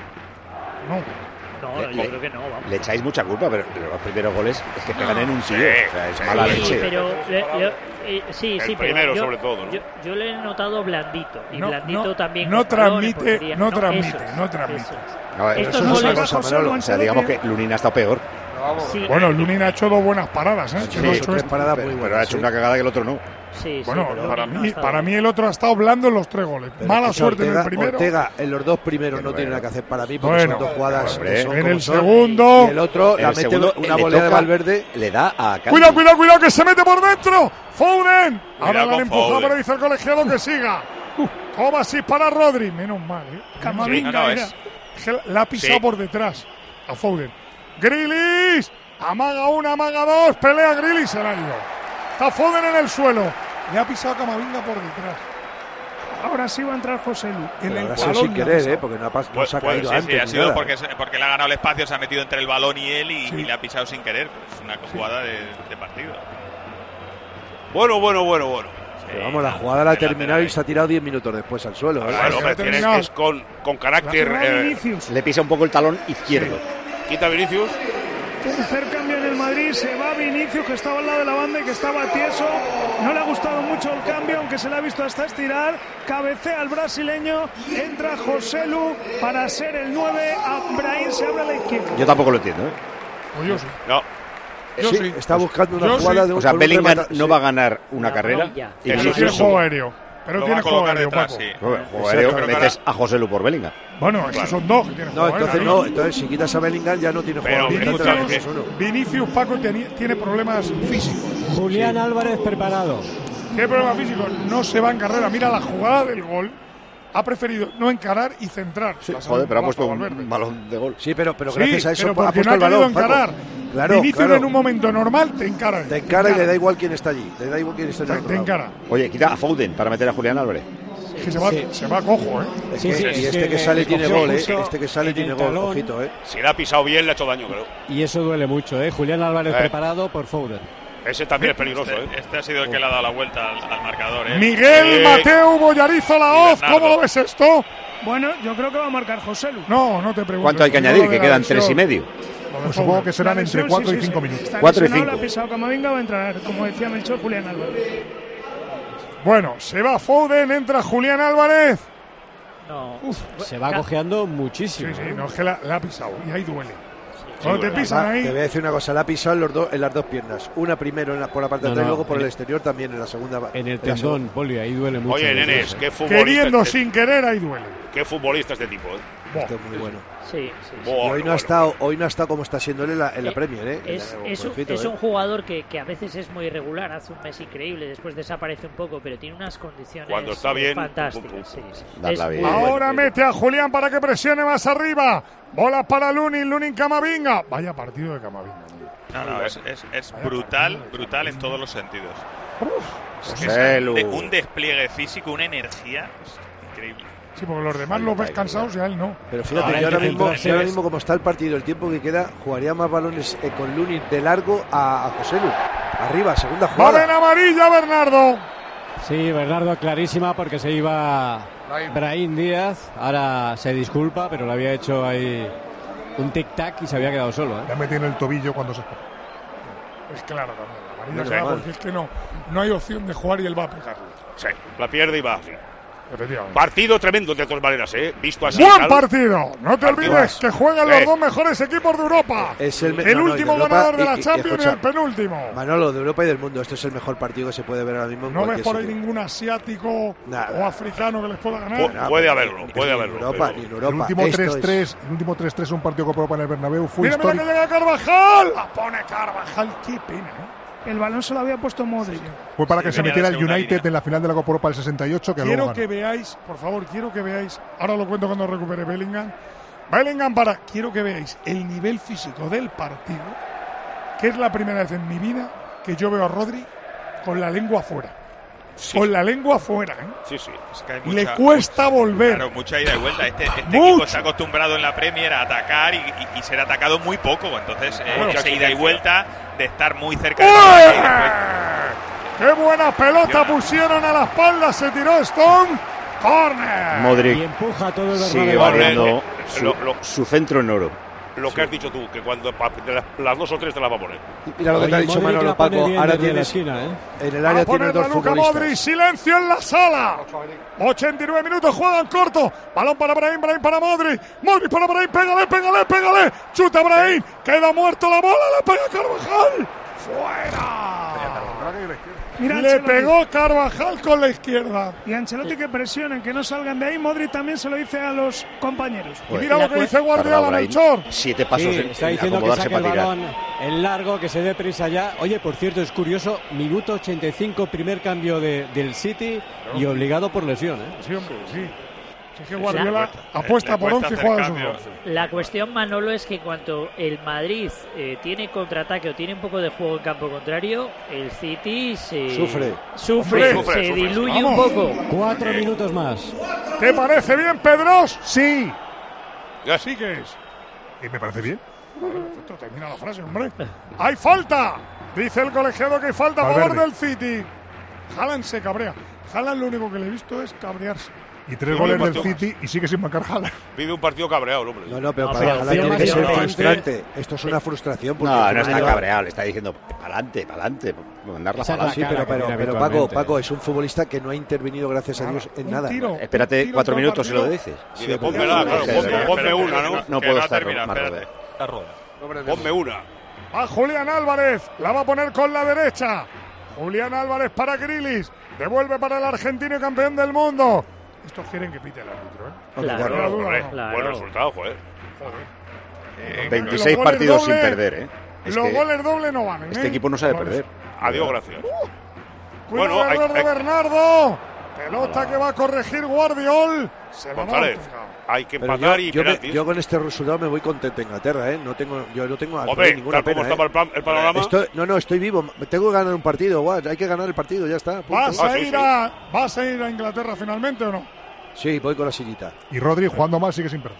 No. No, Le- yo le- creo que no, vamos. Le echáis mucha culpa, pero los primeros goles es que pegan en un tío. Sí, O sea, es sí, mala sí, leche. Pero le- yo- eh, sí, El sí, pero primero, yo, sobre todo, ¿no? yo, yo le he notado blandito y No, blandito no, también. no con balón, en transmite, portería. no transmite, eso es, no transmite. eso es. No, Estos eso no es goles- una cosa, Manolo. O sea, digamos que Lunin ha estado peor. Sí. Bueno, Lunin ha hecho dos buenas paradas, ¿eh? Sí, Que no ha hecho tres esto. paradas pero, muy pero buenas, ha hecho sí. una cagada que el otro no. Sí, sí, Bueno, pero para no mí, está para bien. mí el otro ha estado blando en los tres goles. Pero Mala escucha, suerte Ortega, en el primero. Ortega, en los dos primeros Qué no tiene bueno. nada que hacer para mí porque Bueno, son dos jugadas hombre, que son en como el son. segundo- Y el otro En la el mete segundo, una le volea de toca- Valverde. Le da a Candy. Cuidado, cuidado, cuidado, que se mete por dentro. Foden. Ahora con le han empujado, Foden. pero dice el colegiado que siga. Kovacic para Rodri. Menos mal, ¿eh? Camavinga Sí, no, no, era- es- es que la ha pisado Sí. por detrás a Foden. Grealish. Amaga una, amaga dos. Pelea Grealish, se la ha ido. Está Foden en el suelo. Le ha pisado a Camavinga por detrás. Ahora sí va a entrar José Lu. En Pero el ahora sí sin balón le ha querer, pisado. ¿eh? Porque no ha, pas- no Pues, se ha pues, caído sí, antes. sí, ha ni sido nada. porque, se- porque le ha ganado el espacio, se ha metido entre el balón y él y, y le ha pisado sin querer. Pues una jugada de, de partido. Bueno, bueno, bueno, bueno. Pero vamos, la jugada la ha el terminado lateral y se ha tirado diez minutos después al suelo. ¿eh? Bueno, ya hombre, ha tienes terminado. que es con, con carácter. La jugada de eh, Vinicius. Le pisa un poco el talón izquierdo. quita Vinicius. Tercer cambio en el Madrid, se va Vinicius, que estaba al lado de la banda y que estaba tieso. No le ha gustado mucho el cambio, aunque se le ha visto hasta estirar. Cabecea al brasileño, entra José Lu para ser el nueve. A Brahim se abre a la izquierda. Yo tampoco lo entiendo, ¿eh? Pues yo sí. No. Yo Sí, sí. está buscando una Yo jugada sí. de un O sea, con un Bellingham remata- no sí. va a ganar una La carrera. rodilla. Y Pero Vinicius tiene sí. juego aéreo. Pero Lo va tiene a juego colocar aéreo, detrás, Paco. sí. Bueno, juego Exacto. aéreo, Creo que metes a José Lu por Bellingham. Bueno, es que son dos que tienen No, juego entonces aéreo. no. Entonces, si quitas a Bellingham, ya no tiene Pero juego. Vinicius- Entonces, Vinicius, es uno. Vinicius, Paco, tiene, tiene problemas físicos. Julián Álvarez preparado. ¿Qué problemas físicos? No se va en carrera. Mira la jugada del gol. Ha preferido no encarar y centrar. Sí, La joder, pero ha salida puesto para Valverde. un balón de gol. Sí, pero, pero Sí, gracias a eso pero ha porque puesto no ha el querido balón, Paco. encarar. Claro, Vinicius claro. en un momento normal te encara. Te encara y le da igual quién está allí. Le da igual quién está Te, allí. te encara. Oye, quita a Foden para meter a Julián Álvarez. Es que se va, Sí. se va cojo, ¿eh? Es Sí, que- sí, y es este que que sale le tiene cogió gol, ¿eh? justo Este que sale en tiene el gol. talón. Ojito, ¿eh? Si le ha pisado bien, le ha hecho daño, creo. Y eso duele mucho, ¿eh? Julián Álvarez Eh. preparado por Foden. Ese también es peligroso, ¿eh? Este, este ha sido el que le ha dado la vuelta al, al marcador. ¿eh? Miguel Sí. Mateo Bollarizo la Y hoz. Bernardo. ¿Cómo lo ves esto? Bueno, yo creo que va a marcar José Lu. No, no te pregunto. ¿Cuánto hay que Yo añadir? lo de Que la quedan lesión, tres y medio. lo de Pues supongo Foden. que serán La entre lesión, cuatro sí, y sí, cinco sí. minutos. Está Cuatro y lesionado, cinco. le ha pisado Camavinga, va a entrar, como decía Melchor, Julián Álvarez. Bueno, se va Foden, entra Julián Álvarez. No. Se va Ca- cojeando muchísimo. Sí, sí, no es que la, la ha pisado y ahí duele. Sí, Cuando te duele. pisan Va, ahí. te voy a decir una cosa, la ha pisado en, los dos- en las dos piernas. Una primero en la- por la parte de No, atrás y no, luego por en el el- exterior también en la segunda. En el en la tendón, Poli, ahí duele mucho. Oye, los nenes, dos, qué ¿eh? futbolista. Queriendo este- sin querer, ahí duele. Qué futbolista este tipo, ¿eh? Esto es muy bueno. Sí, sí, sí. Y hoy no ha estado, hoy no ha estado como está siendo él en la, en la Eh, Premier, ¿eh? Es, En la- es un, pobrecito, es ¿eh? un jugador que, que a veces es muy irregular, hace un mes increíble, después desaparece un poco, pero tiene unas condiciones Cuando está eh, bien, fantásticas. pum, pum, sí, sí. Dar Es la muy vida. bueno. Ahora mete a Julián para que presione más arriba. Bola para Lunin, Lunin Camavinga. Vaya partido de Camavinga. No, no, es, es, es brutal, brutal en todos los sentidos. Es que José es Lu. de un despliegue físico, una energía es increíble. Sí, porque los demás los ves cansados y a él no. Pero fíjate, Ahora yo hay ahora que mismo, centrarse yo ahora es- mismo como está el partido, el tiempo que queda, jugaría más balones eh, con Lunin de largo a, a José Lu. Arriba, segunda Va jugada. en amarilla Bernardo. Sí, Bernardo clarísima porque se iba Brahim Díaz. Ahora se disculpa, pero le había hecho ahí un tic-tac y se había quedado solo, ¿eh? Le ha metido en el tobillo cuando se. Es claro también. La amarilla Menos clara mal. porque es que no, no hay opción de jugar y él va a pegar. Sí, la pierde y va. Sí. Efectivamente. Partido tremendo de todas maneras, ¿eh? Visto así. Buen tal. partido. No te olvides Partidazo. que juegan Sí. los dos mejores equipos de Europa. Es el, me- El no, no, y de último Europa ganador de y- la y- y Champions y escucha, el penúltimo. Manolo, de Europa y del mundo, este es el mejor partido que se puede ver ahora mismo en No ves cualquier por ahí sitio. ningún asiático Nada. o africano que les pueda ganar. Pu- puede haberlo, Ni puede en haberlo. Europa, pero- ni en El Europa. último Esto tres es- tres, el último tres tres, un partido con Europa en el Bernabéu fue Mira, mira que histórico. llega Carvajal. La pone Carvajal. Qué pena, ¿eh? El balón se lo había puesto Modric. Fue para Sí, que se venía metiera de el segunda United línea. en la final de la Copa Europa del sesenta y ocho, que Quiero luego que ganó. veáis, por favor, quiero que veáis. Ahora lo cuento cuando recupere Bellingham. Bellingham para. Quiero que veáis el nivel físico del partido, que es la primera vez en mi vida que yo veo a Rodri con la lengua afuera. Sí. Con la lengua afuera, ¿eh? Sí, sí. Es que hay Le mucha- cuesta volver. Claro, mucha ida y vuelta. Este, este Mucho. equipo está acostumbrado en la Premier a atacar y, y- y ser atacado muy poco. Entonces, eh, Bueno, esa mucha ida y exigencia. vuelta de estar muy cerca del balón y después- ¡Qué buena pelota pusieron a la espalda! Se tiró Stone. ¡Corner! Y Modric empuja todo el sigue Bernabéu. valiendo Lo- su, lo- su centro en oro. lo que Sí. has dicho tú, que cuando de las, las dos o tres te las va a poner. Mira lo que te ha dicho Manolo, Paco. Ahora tienes ¿eh? en el Va área a poner tienes dos Luka futbolistas. Modric, silencio en la sala. ochenta y nueve minutos, juegan corto. Balón para Brahim, Brahim para Modric. Modric para Brahim, pégale, pégale, pégale. Chuta Brahim, queda muerto la bola, le pega Carvajal. ¡Fuera! Mira, Le Ancelotti. pegó Carvajal con la izquierda. Y Ancelotti que presionen, que no salgan de ahí. Modric también se lo dice a los compañeros. Y mira lo que dice Guardiola, Brahim, Melchor. Siete pasos Sí, en, está en diciendo que acomodarse saque el para tirar. balón en largo, que se dé prisa ya. Oye, por cierto, es curioso, minuto ochenta y cinco, primer cambio de, del City y obligado por lesión. ¿eh? Sí, hombre, sí. Sí que Guardiola apuesta por once y juega esos once. La cuestión, Manolo, es que en cuanto el Madrid eh, tiene contraataque o tiene un poco de juego en campo contrario, el City se Sufre. sufre, Hombre, se sufre, diluye Vamos. un poco. Cuatro minutos más. ¿Te parece bien, Pedros? Sí. Así que es. ¿Y me parece bien? Perfecto, termina la frase, hombre. ¡Hay falta! Dice el colegiado que hay falta a favor Valverde. del City. Haaland se cabrea. Haaland lo único que le he visto es cabrearse. Y tres Sí, goles sí, del sí. City y sigue sin marcar Haaland. Vive un partido cabreado, el hombre. No, no, pero No, para pero Haaland opción tiene más que ser importante- frustrante. Esto es una frustración. porque No, es no una está liga- cabreado, le está diciendo para adelante, para adelante, mandar la Esa es pala. la Sí, cara pero, que pero, tiene pero Paco, habitualmente. Paco es un futbolista que no ha intervenido, gracias a Dios, en Un nada. tiro, Espérate un tiro cuatro todo el minutos y lo partido. dices. Y Sí, de ponme pero- nada, claro, Espera, ponme, espera, ponme espera, una, ¿no? No Que puedo no estar termina, más espérate. rodeo. La rueda. Ponme una. Va Julián Álvarez, la va a poner con la derecha. Julián Álvarez para Grilis. Devuelve para el argentino y campeón del mundo. Estos quieren que pite el árbitro, ¿eh? Hombre, Claro. claro. Duda, Hombre, no. Claro. Buen resultado, joder. Eh, veintiséis los goles partidos sin doble- perder, ¿eh? Es Los que goles doble no van. este equipo no sabe Vale. perder. Adiós, gracias. Cuidado, Bueno, hay- error de hay- Bernardo. Pelota que va a corregir Guardiol. Se la González, monta. hay que Pero empatar yo, y yo, me- penaltis. yo con este resultado me voy contento a Inglaterra, ¿eh? No tengo, yo no tengo Hombre, ninguna tal como pena. estaba ¿eh? el, plan- el panorama. Estoy- no, no, estoy vivo. Tengo que ganar un partido, guau, hay que ganar el partido, ya está. punto. ¿Vas Ah, a, sí, ir sí. a, ¿Vas a ir a Inglaterra finalmente o no? Sí, voy con la sillita. Y Rodri jugando mal sigue sin perder.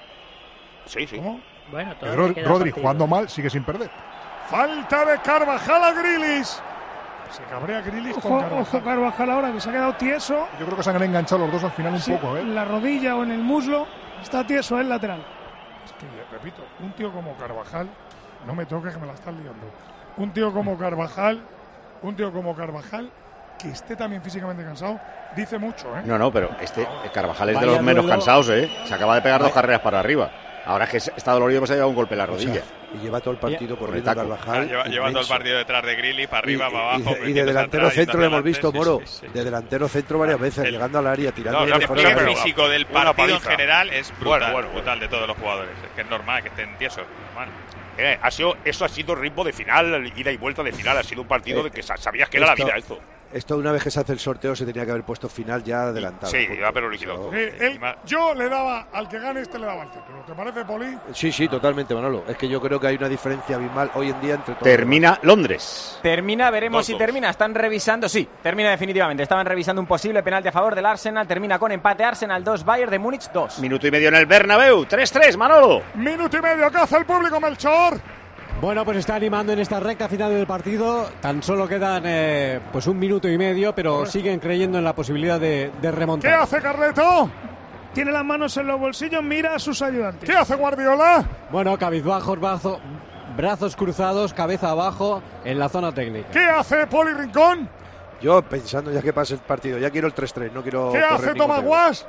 Sí, sí. ¿Cómo? Bueno, Y todavía Rod- queda Rodri partido. jugando mal sigue sin perder. Falta de Carvajal a Grilis. Se cabrea Grilis con Ojo, Carvajal. ojo Carvajal ahora que se ha quedado tieso. Yo creo que se han enganchado los dos al final un Sí, poco, ¿eh? en la rodilla o en el muslo. Está tieso el lateral. Es que, repito, un tío como Carvajal, no me toques que me la estás liando. Un tío como Carvajal, un tío como Carvajal, que esté también físicamente cansado, dice mucho, ¿eh? No, no, pero este eh, Carvajal es de Vaya los menos duelo. cansados, ¿eh? Se acaba de pegar dos Vaya. carreras para arriba. Ahora es que está dolorido porque se ha llevado un golpe en la O sea, rodilla. y lleva todo el partido Con corriendo el taco. Carvajal. Lleva, lleva todo el inmenso. partido detrás de Grilly, para Y, arriba, para abajo. y de- y de metiéndose delantero atrás, centro lo hemos yendo visto, adelante, Moro. sí, sí, sí. De delantero centro varias veces, El- llegando al área, tirando No, de el fuera El de la pero- pelota. físico del Una partido en paliza. general es brutal, Bueno, bueno, brutal de todos los jugadores. Es que es normal que estén tiesos. normal. Eh, ha sido, eso ha sido ritmo de final, ida y vuelta de final. Ha sido un partido Eh, de que sa- sabías que era la esto- vida, eso. Esto una vez que se hace el sorteo se tenía que haber puesto final ya adelantado. Sí, punto. ya, pero líquido. Eso- Eh, él- yo le daba, al que gane este le daba el título. ¿Te parece, Poli? Sí, sí, totalmente, Manolo. Es que yo creo que hay una diferencia abismal hoy en día entre todos. Termina Londres. Termina, veremos Dos, si dos. termina. Están revisando, sí, termina definitivamente. Estaban revisando un posible penalti a favor del Arsenal. Termina con empate. Arsenal dos, Bayern de Múnich dos. Minuto y medio en el Bernabéu. tres tres, Manolo. Minuto y medio, ¿qué hace el público, Melchor? Bueno, pues está animando en esta recta final del partido. Tan solo quedan eh, pues un minuto y medio, pero siguen creyendo en la posibilidad de, de ¿Qué remontar. hace Carleto? Tiene las manos en los bolsillos, mira a sus ayudantes. ¿Qué hace Guardiola? Bueno, cabizbajos, brazo- brazos cruzados, cabeza abajo en la zona técnica. ¿Qué hace Poli Rincón? Yo pensando ya que pase el partido, ya quiero el tres tres, no quiero. ¿Qué correr hace ningún Tomás riesgo. Guas?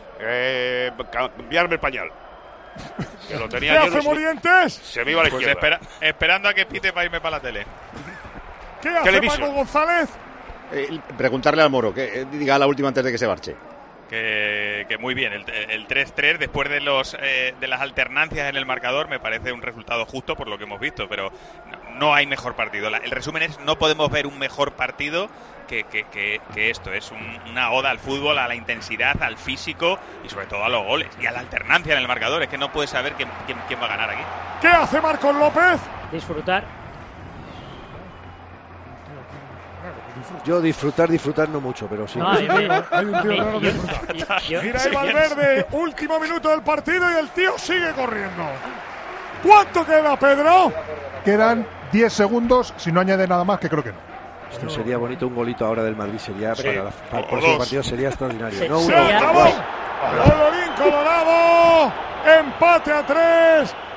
Eh, cambiarme el pañal. Que lo ¿Qué tenía hace lleno y se- Morientes? Se me iba a la Pues izquierda. espera- esperando a que pite para irme para la tele. ¿Qué hace Televisión. Paco González? Eh, preguntarle al Moro, que eh, diga la última antes de que se marche. Que, que muy bien, el, el tres tres después de los eh, de las alternancias en el marcador me parece un resultado justo por lo que hemos visto, pero no, no hay mejor partido. La- el resumen es, no podemos ver un mejor partido que, que, que, que esto. Es un- una oda al fútbol, a la intensidad, al físico y sobre todo a los goles y a la alternancia en el marcador. Es que no puedes saber quién, quién, quién va a ganar aquí. ¿Qué hace Marcos López? Disfrutar. Yo disfrutar, disfrutar no mucho, pero sí. No, a mí me- Hay un tío me- raro que yo- disfruta. yo- yo- Mira ahí Valverde, último minuto del partido y el tío sigue corriendo. ¿Cuánto queda, Pedro? Quedan diez segundos, si no añade nada más, que creo que no. Esto sería bonito, un golito ahora del Madrid sería Sí. para, la- para el O próximo dos. partido sería extraordinario. Se- no ¡Se uno, sería- acabó! dos. Colorín colorado, empate a tres.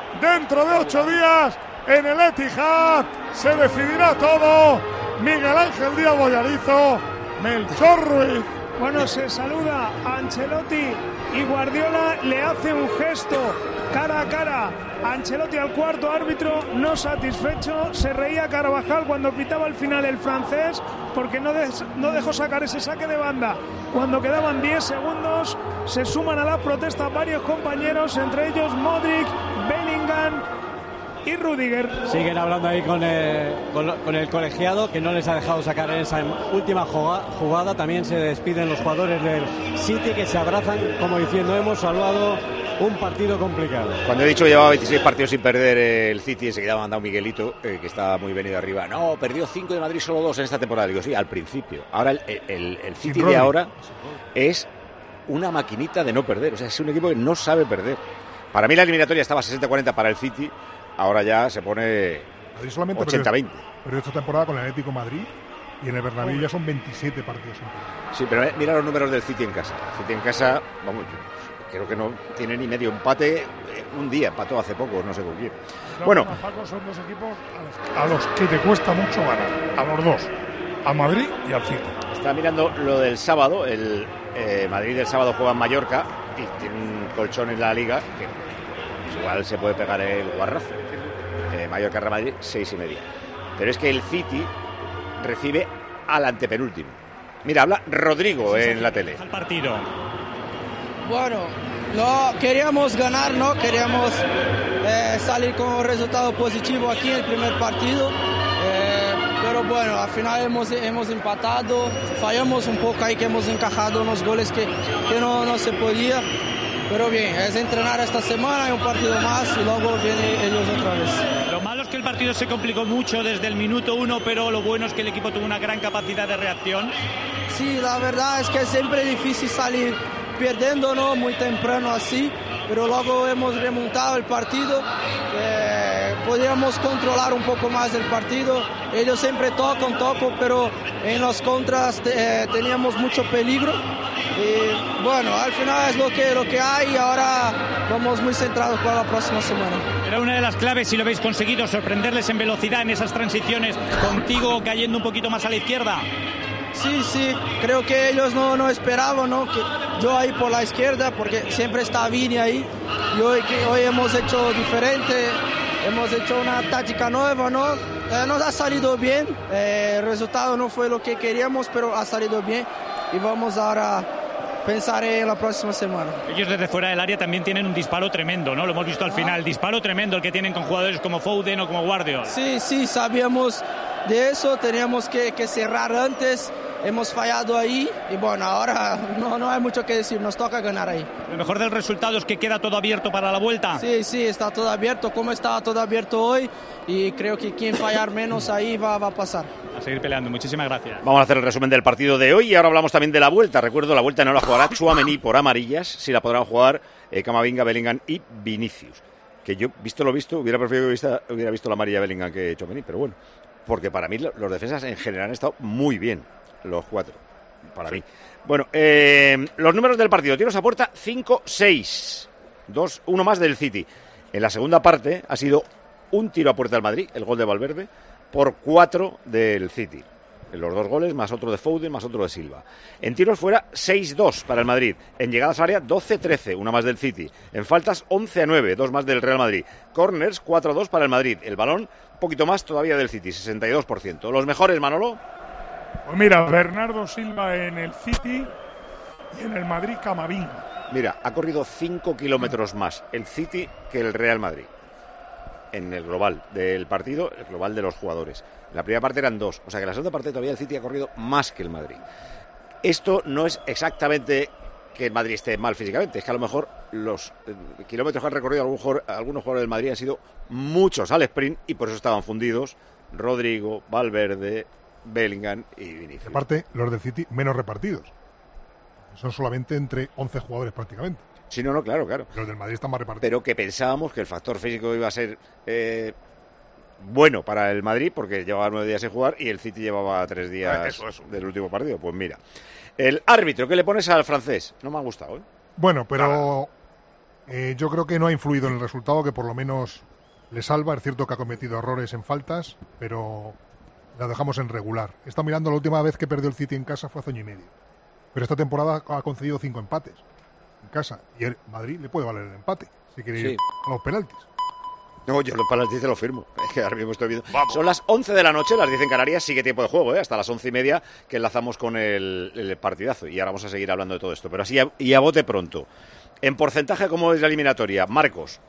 dentro de ocho días en el Etihad se decidirá todo. Miguel Ángel Díaz Boyarizo, Melchor Ruiz. Bueno, se saluda a Ancelotti y Guardiola le hace un gesto cara a cara. Ancelotti al cuarto árbitro, no satisfecho, se reía Carvajal cuando pitaba al final el francés porque no, des, no dejó sacar ese saque de banda. Cuando quedaban diez segundos se suman a la protesta varios compañeros, entre ellos Modric, Bellingham y Rudiger. Siguen hablando ahí con el, con, con el colegiado que no les ha dejado sacar en esa última jugada. También se despiden los jugadores del City que se abrazan como diciendo hemos salvado un partido complicado. Cuando he dicho que llevaba veintiséis partidos sin perder el City, enseguida me ha mandado Miguelito, eh, que está muy venido arriba. No, perdió cinco de Madrid, solo dos en esta temporada. Digo, sí, al principio. Ahora el, el, el City de ahora es una maquinita de no perder. O sea, es un equipo que no sabe perder. Para mí la eliminatoria estaba sesenta cuarenta para el City. Ahora ya se pone ochenta veinte. Pero esta temporada con el Atlético Madrid y en el Bernabéu ya son veintisiete partidos. Sí, pero mira los números del City en casa. El City en casa, vamos, creo que no tiene ni medio empate. Un día empató hace poco, no sé con quién. No, bueno, Paco, son dos equipos a los que te cuesta mucho ganar. A los dos. Al Madrid y al City. Está mirando lo del sábado. El eh, Madrid del sábado juega en Mallorca y tiene un colchón en la Liga que pues, igual se puede pegar el guarrazo. Eh, Mallorca Real Madrid, seis y media. Pero es que el City recibe al antepenúltimo. Mira, habla Rodrigo sí, en sí, la tele. Al partido. Bueno, no queríamos ganar, ¿no? Queríamos eh, salir con un resultado positivo aquí en el primer partido. Eh, pero bueno, al final hemos, hemos empatado. Fallamos un poco ahí que hemos encajado unos goles que, que no, no se podía. Pero bien, es entrenar esta semana, hay un partido más y luego vienen ellos otra vez. Lo malo es que el partido se complicó mucho desde el minuto uno, pero lo bueno es que el equipo tuvo una gran capacidad de reacción. Sí, la verdad es que es siempre difícil salir perdiendo, ¿no? Muy temprano así, pero luego hemos remontado el partido. Eh, podíamos controlar un poco más el partido. Ellos siempre tocan, tocan, pero en los contras eh, teníamos mucho peligro. Y bueno, al final es lo que, lo que hay y ahora vamos muy centrados para la próxima semana. Era una de las claves, si lo habéis conseguido, sorprenderles en velocidad en esas transiciones, contigo cayendo un poquito más a la izquierda. Sí, sí, creo que ellos no, no esperaban, ¿no? Que yo ahí por la izquierda, porque siempre está Vini ahí. Y hoy, que hoy hemos hecho diferente, hemos hecho una táctica nueva, ¿no? Eh, nos ha salido bien, eh, el resultado no fue lo que queríamos, pero ha salido bien. Y vamos ahora a pensar en la próxima semana. Ellos desde fuera del área también tienen un disparo tremendo, ¿no? Lo hemos visto al final, disparo tremendo el que tienen con jugadores como Foden o como Guardiola. Sí, sí, sabíamos de eso, teníamos que, que cerrar antes, hemos fallado ahí y bueno, ahora no, no hay mucho que decir, nos toca ganar ahí. Lo mejor del resultado es que queda todo abierto para la vuelta. Sí, sí, está todo abierto, como estaba todo abierto hoy y creo que quien fallar menos ahí va, va a pasar. A seguir peleando, muchísimas gracias. Vamos a hacer el resumen del partido de hoy y ahora hablamos también de la vuelta. Recuerdo, la vuelta no la jugará Tchouaméni por amarillas, si la podrán jugar eh, Camavinga, Bellingham y Vinicius. Que yo, visto lo visto, hubiera preferido que hubiera, hubiera visto la amarilla Bellingham que Tchouaméni, pero bueno, porque para mí los defensas en general han estado muy bien, los cuatro, para mí. Bueno, eh, los números del partido, tiros a puerta cinco seis, dos uno más del City. En la segunda parte ha sido un tiro a puerta del Madrid, el gol de Valverde, por cuatro del City. Los dos goles, más otro de Foden, más otro de Silva. En tiros fuera, seis dos para el Madrid. En llegadas a área, doce trece, una más del City. En faltas, once a nueve, dos más del Real Madrid. Corners, cuatro dos para el Madrid. El balón, un poquito más todavía del City, sesenta y dos por ciento. ¿Los mejores, Manolo? Pues mira, Bernardo Silva en el City y en el Madrid Camavinga. Mira, ha corrido cinco kilómetros más el City que el Real Madrid. En el global del partido, el global de los jugadores. La primera parte eran dos, o sea que en la segunda parte todavía el City ha corrido más que el Madrid. Esto no es exactamente que el Madrid esté mal físicamente, es que a lo mejor los eh, kilómetros que han recorrido algún jugador, algunos jugadores del Madrid han sido muchos al sprint y por eso estaban fundidos Rodrigo, Valverde, Bellingham y Vinicius. Aparte, los del City menos repartidos. Son solamente entre once jugadores prácticamente. Sí, no, no, claro, claro. Los del Madrid están más repartidos. Pero que pensábamos que el factor físico iba a ser eh, bueno para el Madrid, porque llevaba nueve días sin jugar y el City llevaba tres días eso, eso. del último partido. Pues mira, el árbitro, ¿qué le pones al francés? No me ha gustado, ¿eh? Bueno, pero Eh, yo creo que no ha influido en el resultado, que por lo menos le salva. Es cierto que ha cometido errores en faltas, pero la dejamos en regular. He estado mirando, la última vez que perdió el City en casa fue hace año y medio. Pero esta temporada ha concedido cinco empates en casa. Y el Madrid le puede valer el empate, si quiere ir Sí. a los penaltis. No, yo los penaltis te lo firmo. Es que ahora mismo estoy viendo. Son las once de la noche, las diez en Canarias, sigue tiempo de juego, ¿eh? Hasta las once y media que enlazamos con el, el partidazo. Y ahora vamos a seguir hablando de todo esto. Pero así, a, y a bote pronto. En porcentaje, ¿cómo es la eliminatoria? Marcos.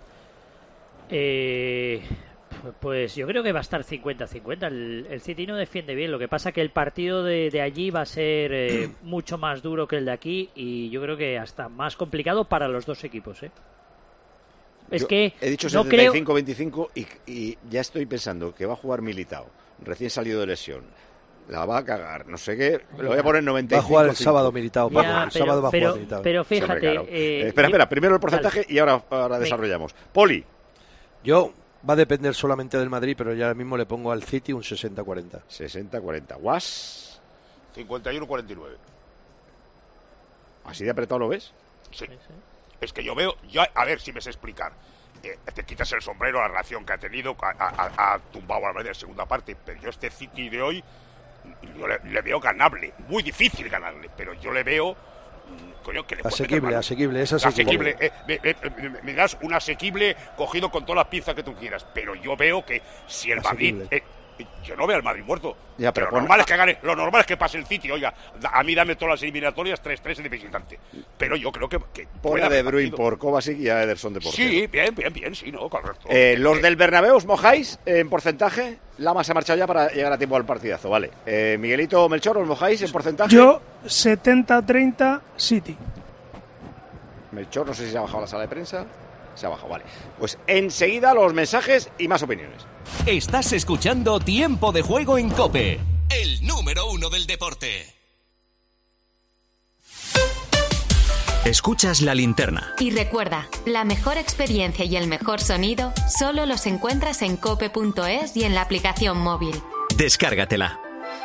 Eh, pues yo creo que va a estar cincuenta cincuenta. El, el City no defiende bien. Lo que pasa que el partido de, de allí va a ser eh, mucho más duro que el de aquí. Y yo creo que hasta más complicado para los dos equipos, ¿eh? Es Yo que he dicho no setenta y cinco creo... veinticinco y, y ya estoy pensando que va a jugar Militao, recién salido de lesión. La va a cagar, no sé qué. Lo voy a poner noventa y cinco. Va a jugar el sábado Militao, Paco. Ya, el pero- sábado va a pero- jugar Militao. pero fíjate, Sí, hombre, claro. eh, Eh, espera, yo- espera, primero el porcentaje Dale. y ahora, ahora Venga. desarrollamos. Poli. Yo, va a depender solamente del Madrid, pero ya ahora mismo le pongo al City un sesenta cuarenta. sesenta cuarenta. ¿Guas? cincuenta y uno cuarenta y nueve. ¿Así de apretado lo ves? Sí. Es que yo veo, yo, a ver si me sé explicar. Eh, te quitas el sombrero, la relación que ha tenido, ha, ha- ha tumbado a la Madrid en segunda parte, pero yo este City de hoy, yo le, le veo ganable, muy difícil ganarle, pero yo le veo, mm, coño, que le puede meter Asequible, mano. asequible, es asequible. Asequible, eh, me, me- me- me das un asequible cogido con todas las pinzas que tú quieras, pero yo veo que si el Madrid, Asequible. eh, yo no veo al Madrid muerto. Ya, pero lo pon- normal es que gane, lo normal es que pase el City, oiga, da- a mí dame todas las eliminatorias tres tres de visitante, pero yo creo que, que Pon puede a De haber Bruyne partido. por Kovacic y a Ederson de portero. Sí, bien, bien, bien, sí, no, correcto. Eh, los del Bernabéu, ¿os mojáis en porcentaje? Lama se ha marchado ya para llegar a tiempo al partidazo, vale. Eh, Miguelito Melchor, ¿os mojáis en porcentaje? Yo, setenta treinta City. Melchor, no sé si se ha bajado la sala de prensa. Se ha bajado, vale. Pues enseguida los mensajes y más opiniones. Estás escuchando Tiempo de Juego en COPE, el número uno del deporte. Escuchas La Linterna. Y recuerda, la mejor experiencia y el mejor sonido solo los encuentras en cope punto es y en la aplicación móvil. Descárgatela.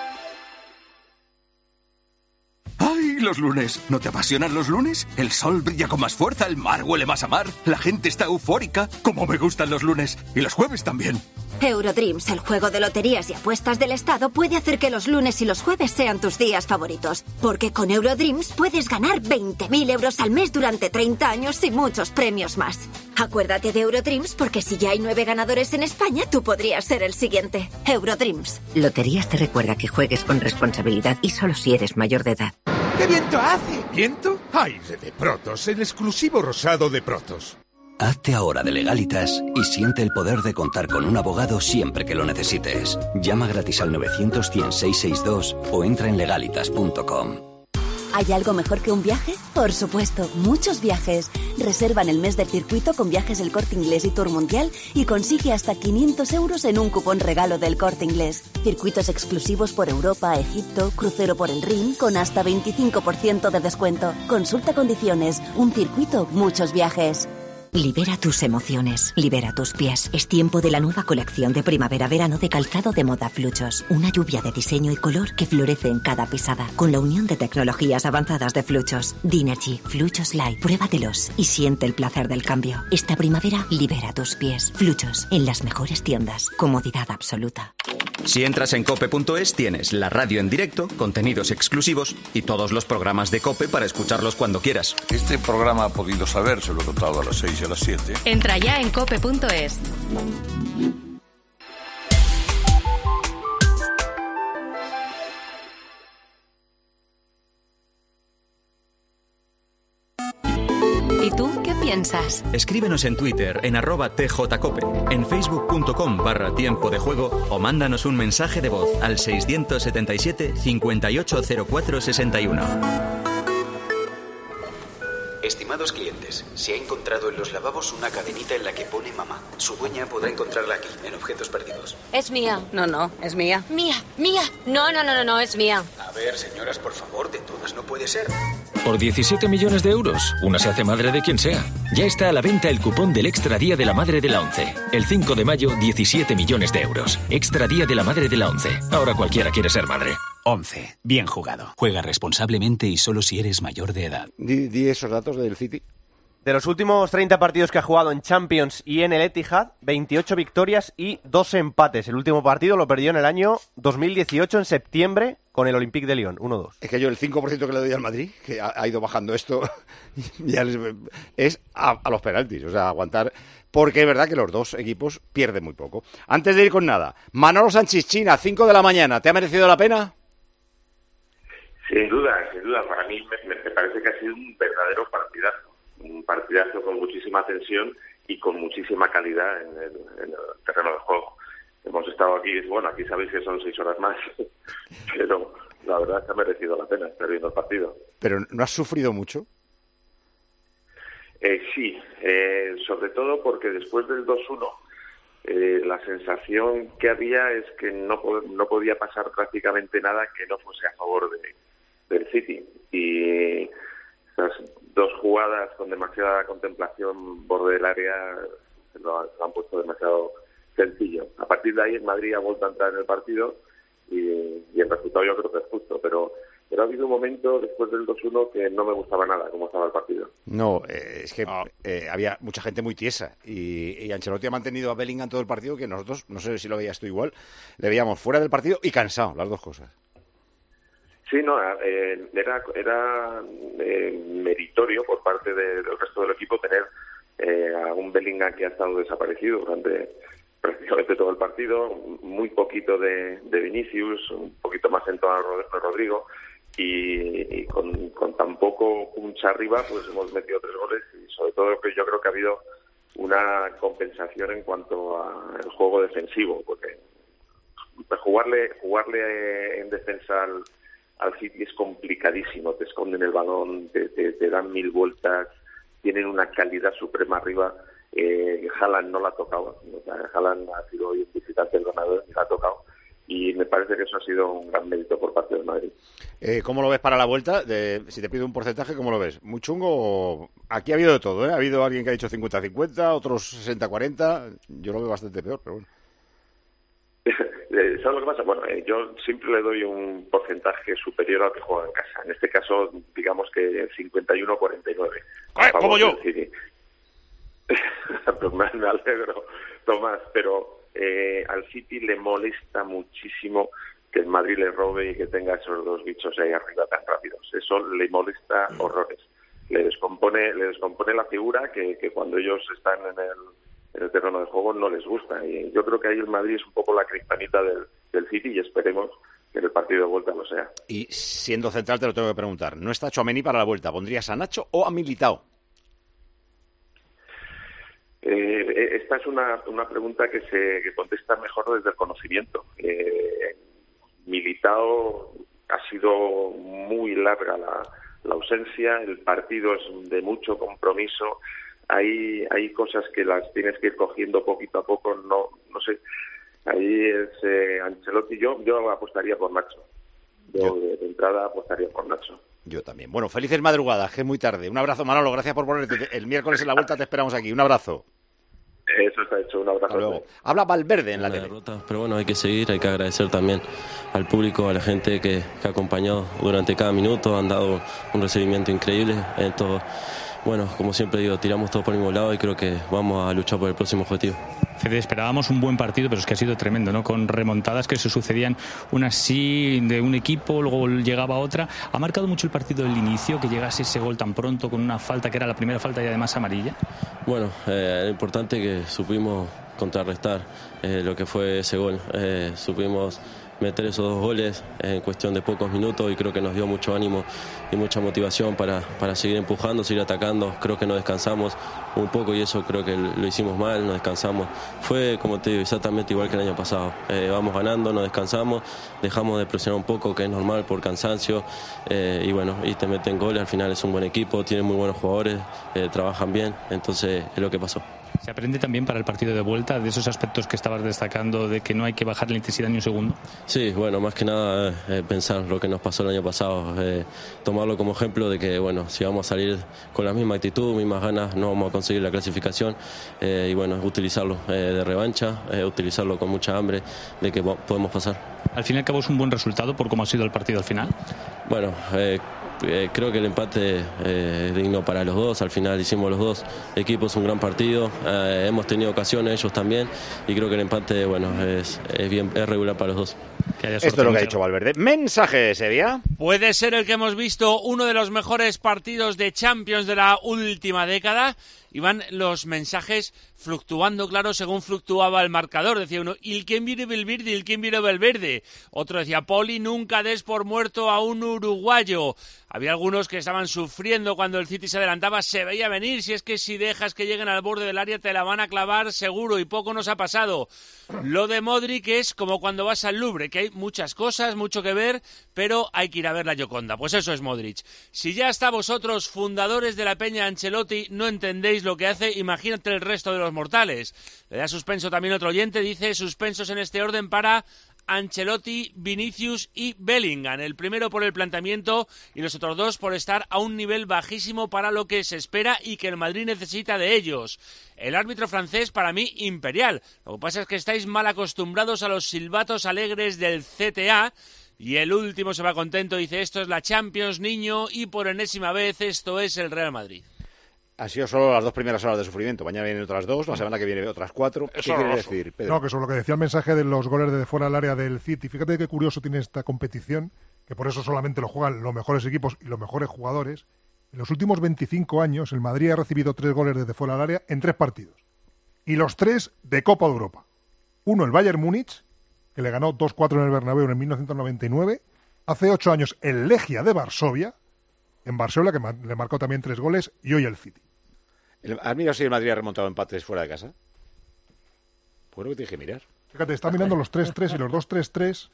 ¡Ay, los lunes! ¿No te apasionan los lunes? El sol brilla con más fuerza, el mar huele más a mar, la gente está eufórica. ¡Cómo me gustan los lunes! Y los jueves también. Eurodreams, el juego de loterías y apuestas del Estado, puede hacer que los lunes y los jueves sean tus días favoritos. Porque con Eurodreams puedes ganar veinte mil euros al mes durante treinta años y muchos premios más. Acuérdate de Eurodreams porque si ya hay nueve ganadores en España, tú podrías ser el siguiente. Eurodreams. Loterías te recuerda que juegues con responsabilidad y solo si eres mayor de edad. ¿Qué viento hace? ¿Viento? Aire de Protos, el exclusivo rosado de Protos. Hazte ahora de Legalitas y siente el poder de contar con un abogado siempre que lo necesites. Llama gratis al novecientos cien seiscientos sesenta y dos o entra en legalitas punto com. ¿Hay algo mejor que un viaje? Por supuesto, muchos viajes. Reserva en el mes del circuito con Viajes El Corte Inglés y Tour Mundial y consigue hasta quinientos euros en un cupón regalo del Corte Inglés. Circuitos exclusivos por Europa, Egipto, crucero por el Rin con hasta veinticinco por ciento de descuento. Consulta condiciones. Un circuito, muchos viajes. Libera tus emociones, libera tus pies. Es tiempo de la nueva colección de primavera-verano de calzado de moda Fluchos. Una lluvia de diseño y color que florece en cada pisada. Con la unión de tecnologías avanzadas de Fluchos. Dinergy, Fluchos Light. Pruébatelos y siente el placer del cambio. Esta primavera, libera tus pies. Fluchos, en las mejores tiendas. Comodidad absoluta. Si entras en cope punto es tienes la radio en directo, contenidos exclusivos y todos los programas de COPE para escucharlos cuando quieras. Este programa ha podido saber, se lo he contado a las seis y a las siete. Entra ya en cope punto es. ¿Y tú qué piensas? Escríbenos en Twitter en arroba tjcope, en facebook punto com barra tiempo de juego o mándanos un mensaje de voz al seiscientos setenta y siete cincuenta y ocho cero cuatro sesenta y uno. Estimados clientes, se ha encontrado en los lavabos una cadenita en la que pone mamá. Su dueña podrá encontrarla aquí, en objetos perdidos. Es mía. No, no, es mía. Mía, mía. No, no, no, no, no, es mía. A ver, señoras, por favor, de todas no puede ser. Por diecisiete millones de euros, una se hace madre de quien sea. Ya está a la venta el cupón del Extra Día de la Madre de la ONCE. El cinco de mayo, diecisiete millones de euros. Extra Día de la Madre de la ONCE. Ahora cualquiera quiere ser madre. once. Bien jugado. Juega responsablemente y solo si eres mayor de edad. Di, di esos datos del City. De los últimos treinta partidos que ha jugado en Champions y en el Etihad, veintiocho victorias y dos empates. El último partido lo perdió en el año dos mil dieciocho, en septiembre, con el Olympique de Lyon, uno dos. Es que yo el cinco por ciento que le doy al Madrid, que ha, ha ido bajando esto, ya les, es a, a los penaltis, o sea, aguantar, porque es verdad que los dos equipos pierden muy poco. Antes de ir con nada, Manolo Sanchis, China, cinco de la mañana, ¿te ha merecido la pena? Sin duda, sin duda, para mí me, me parece que ha sido un verdadero partidazo. Un partidazo con muchísima tensión y con muchísima calidad en el, en el terreno de juego. Hemos estado aquí, bueno, aquí sabéis que son seis horas más, pero la verdad es que ha merecido la pena estar viendo el partido. ¿Pero no has sufrido mucho? Eh, sí, eh, sobre todo porque después del dos uno, eh, la sensación que había es que no, no podía pasar prácticamente nada que no fuese a favor de, del City. Y esas dos jugadas con demasiada contemplación borde del área se lo, se lo han puesto demasiado sencillo. A partir de ahí el Madrid ha vuelto a entrar en el partido y, y el resultado yo creo que es justo, pero, pero ha habido un momento después del dos uno que no me gustaba nada cómo estaba el partido. No, eh, es que eh, había mucha gente muy tiesa y, y Ancelotti ha mantenido a Bellingham todo el partido, que nosotros, no sé si lo veías tú igual, le veíamos fuera del partido y cansado, las dos cosas. Sí, no, eh, era, era eh, meritorio por parte de, del resto del equipo tener eh, a un Bellingham que ha estado desaparecido durante prácticamente todo el partido, muy poquito de, de Vinicius, un poquito más en torno a Rodrigo, y, y con, con tan poco punch arriba, pues hemos metido tres goles, y sobre todo que yo creo que ha habido una compensación en cuanto al juego defensivo, porque jugarle, jugarle en defensa al al City es complicadísimo, te esconden el balón, te, te, te dan mil vueltas, tienen una calidad suprema arriba. eh, Haaland no la ha tocado, o sea, Haaland ha sido hoy un visitante del ganador y la ha tocado, y me parece que eso ha sido un gran mérito por parte del Madrid. Eh, ¿Cómo lo ves para la vuelta? De, si te pido un porcentaje, ¿cómo lo ves? ¿Muy chungo? Aquí ha habido de todo, ¿eh? Ha habido alguien que ha dicho cincuenta cincuenta, otros sesenta cuarenta, yo lo veo bastante peor, pero bueno. ¿Sabes lo que pasa? Bueno, eh, yo siempre le doy un porcentaje superior al que juega en casa. En este caso, digamos que cincuenta y uno a cuarenta y nueve. ¡Eh, como yo! Pues me alegro, Tomás, pero eh, al City le molesta muchísimo que el Madrid le robe y que tenga esos dos bichos ahí arriba tan rápidos. Eso le molesta horrores. Le descompone, le descompone la figura que, que cuando ellos están en el en el terreno de juego no les gusta, y yo creo que ahí el Madrid es un poco la kriptonita del, del City, y esperemos que en el partido de vuelta lo sea. Y siendo central te lo tengo que preguntar, ¿no está Tchouaméni para la vuelta? ¿Pondrías a Nacho o a Militao? Eh, esta es una, una pregunta que se que contesta mejor desde el conocimiento. Eh, Militao ha sido muy larga la, la ausencia, el partido es de mucho compromiso. Hay, hay cosas que las tienes que ir cogiendo poquito a poco, no no sé. Ahí es eh, Ancelotti, yo yo apostaría por Nacho. Yo, yo de, de entrada apostaría por Nacho. Yo también. Bueno, felices madrugadas, que es muy tarde. Un abrazo, Manolo, gracias por ponerte. El miércoles en la vuelta te esperamos aquí. Un abrazo. Eso está hecho, un abrazo. Luego. Habla Valverde en la tele. Derrota, pero bueno, hay que seguir, hay que agradecer también al público, a la gente que, que ha acompañado durante cada minuto, han dado un recibimiento increíble en todo. Bueno, como siempre digo, tiramos todo por el mismo lado y creo que vamos a luchar por el próximo objetivo. Fede, esperábamos un buen partido, pero es que ha sido tremendo, ¿no? Con remontadas que se sucedían, una así de un equipo, luego llegaba otra. ¿Ha marcado mucho el partido del inicio, que llegase ese gol tan pronto con una falta que era la primera falta y además amarilla? Bueno, eh, era importante que supimos contrarrestar eh, lo que fue ese gol. Eh, supimos meter esos dos goles en cuestión de pocos minutos y creo que nos dio mucho ánimo y mucha motivación para, para seguir empujando, seguir atacando. Creo que nos descansamos un poco y eso creo que lo hicimos mal, nos descansamos. Fue, como te digo, exactamente igual que el año pasado. Eh, vamos ganando, nos descansamos, dejamos de presionar un poco, que es normal por cansancio, eh, y bueno, y te meten goles. Al final es un buen equipo, tienen muy buenos jugadores, eh, trabajan bien, entonces es lo que pasó. ¿Se aprende también para el partido de vuelta de esos aspectos que estabas destacando, de que no hay que bajar la intensidad ni un segundo? Sí, bueno, más que nada eh, pensar lo que nos pasó el año pasado, eh, tomarlo como ejemplo de que, bueno, si vamos a salir con la misma actitud, mismas ganas, no vamos a conseguir la clasificación, eh, y bueno, utilizarlo eh, de revancha, eh, utilizarlo con mucha hambre de que podemos pasar. Al fin y al cabo es un buen resultado por cómo ha sido el partido al final. Bueno, eh, eh, creo que el empate eh, es digno para los dos. Al final hicimos los dos equipos un gran partido. Eh, hemos tenido ocasiones, ellos también. Y creo que el empate, bueno, es, es, bien, es regular para los dos. Esto es lo que ha dicho Valverde. Mensaje, Sevilla. Puede ser el que hemos visto uno de los mejores partidos de Champions de la última década. Y van los mensajes fluctuando, claro, según fluctuaba el marcador. Decía uno, ¿il quién viene Valverde? ¿Il quién viene Valverde? Otro decía, Poli, nunca des por muerto a un uruguayo. Había algunos que estaban sufriendo cuando el City se adelantaba. Se veía venir, si es que si dejas que lleguen al borde del área te la van a clavar seguro, y poco nos ha pasado. Lo de Modric es como cuando vas al Louvre, que hay muchas cosas, mucho que ver, pero hay que ir a ver la Gioconda. Pues eso es Modric. Si ya hasta vosotros, fundadores de la Peña Ancelotti, no entendéis lo que hace, imagínate el resto de los mortales. Le da suspenso también otro oyente, dice suspensos en este orden para Ancelotti, Vinicius y Bellingham. El primero por el planteamiento y los otros dos por estar a un nivel bajísimo para lo que se espera y que el Madrid necesita de ellos. El árbitro francés, para mí, imperial. Lo que pasa es que estáis mal acostumbrados a los silbatos alegres del C T A. Y el último se va contento, dice, esto es la Champions, niño, y por enésima vez esto es el Real Madrid. Ha sido solo las dos primeras horas de sufrimiento. Mañana vienen otras dos, la semana que viene otras cuatro. ¿Qué quiere decir, Pedro? No, que eso es lo que decía el mensaje de los goles de fuera del área del City. Fíjate qué curioso tiene esta competición, que por eso solamente lo juegan los mejores equipos y los mejores jugadores. En los últimos veinticinco años, el Madrid ha recibido tres goles desde fuera del área en tres partidos. Y los tres de Copa de Europa. Uno, el Bayern Múnich, que le ganó dos cuatro en el Bernabéu en mil novecientos noventa y nueve. Hace ocho años, el Legia de Varsovia, en Varsovia, que le marcó también tres goles, y hoy el City. ¿Has mirado si el Madrid ha remontado empates fuera de casa? Pues lo que te dije mirar. Fíjate, está mirando los tres tres y los dos tres tres.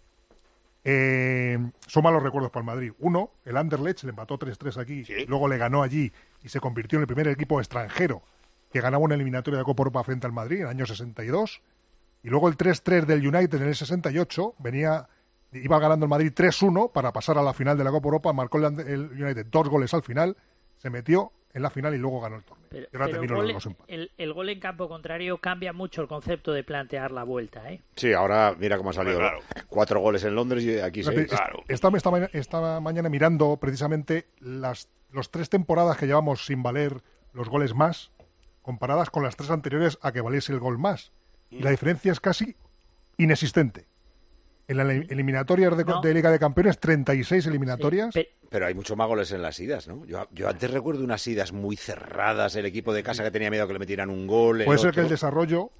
Eh, son malos recuerdos para el Madrid. Uno, el Anderlecht le empató tres tres aquí, ¿sí? Luego le ganó allí y se convirtió en el primer equipo extranjero que ganaba una eliminatoria de Copa Europa frente al Madrid en el año sesenta y dos. Y luego el tres tres del United en el sesenta y ocho, venía, iba ganando el Madrid tres uno para pasar a la final de la Copa Europa, marcó el, el United dos goles al final, se metió en la final y luego ganó el torneo. Pero, y ahora pero termino gol, los empates. El, el gol en campo contrario cambia mucho el concepto de plantear la vuelta, ¿eh? Sí, ahora mira cómo ha salido. Claro. Cuatro goles en Londres y aquí seis. Claro. Esta, esta, esta mañana mirando precisamente las los tres temporadas que llevamos sin valer los goles más, comparadas con las tres anteriores a que valiese el gol más. Y la diferencia es casi inexistente. En las eliminatorias de, no. de Liga de Campeones, treinta y seis eliminatorias. Sí, pero... pero hay muchos más goles en las idas, ¿no? Yo, yo antes recuerdo unas idas muy cerradas, el equipo de casa que tenía miedo que le metieran un gol. Puede ser que el desarrollo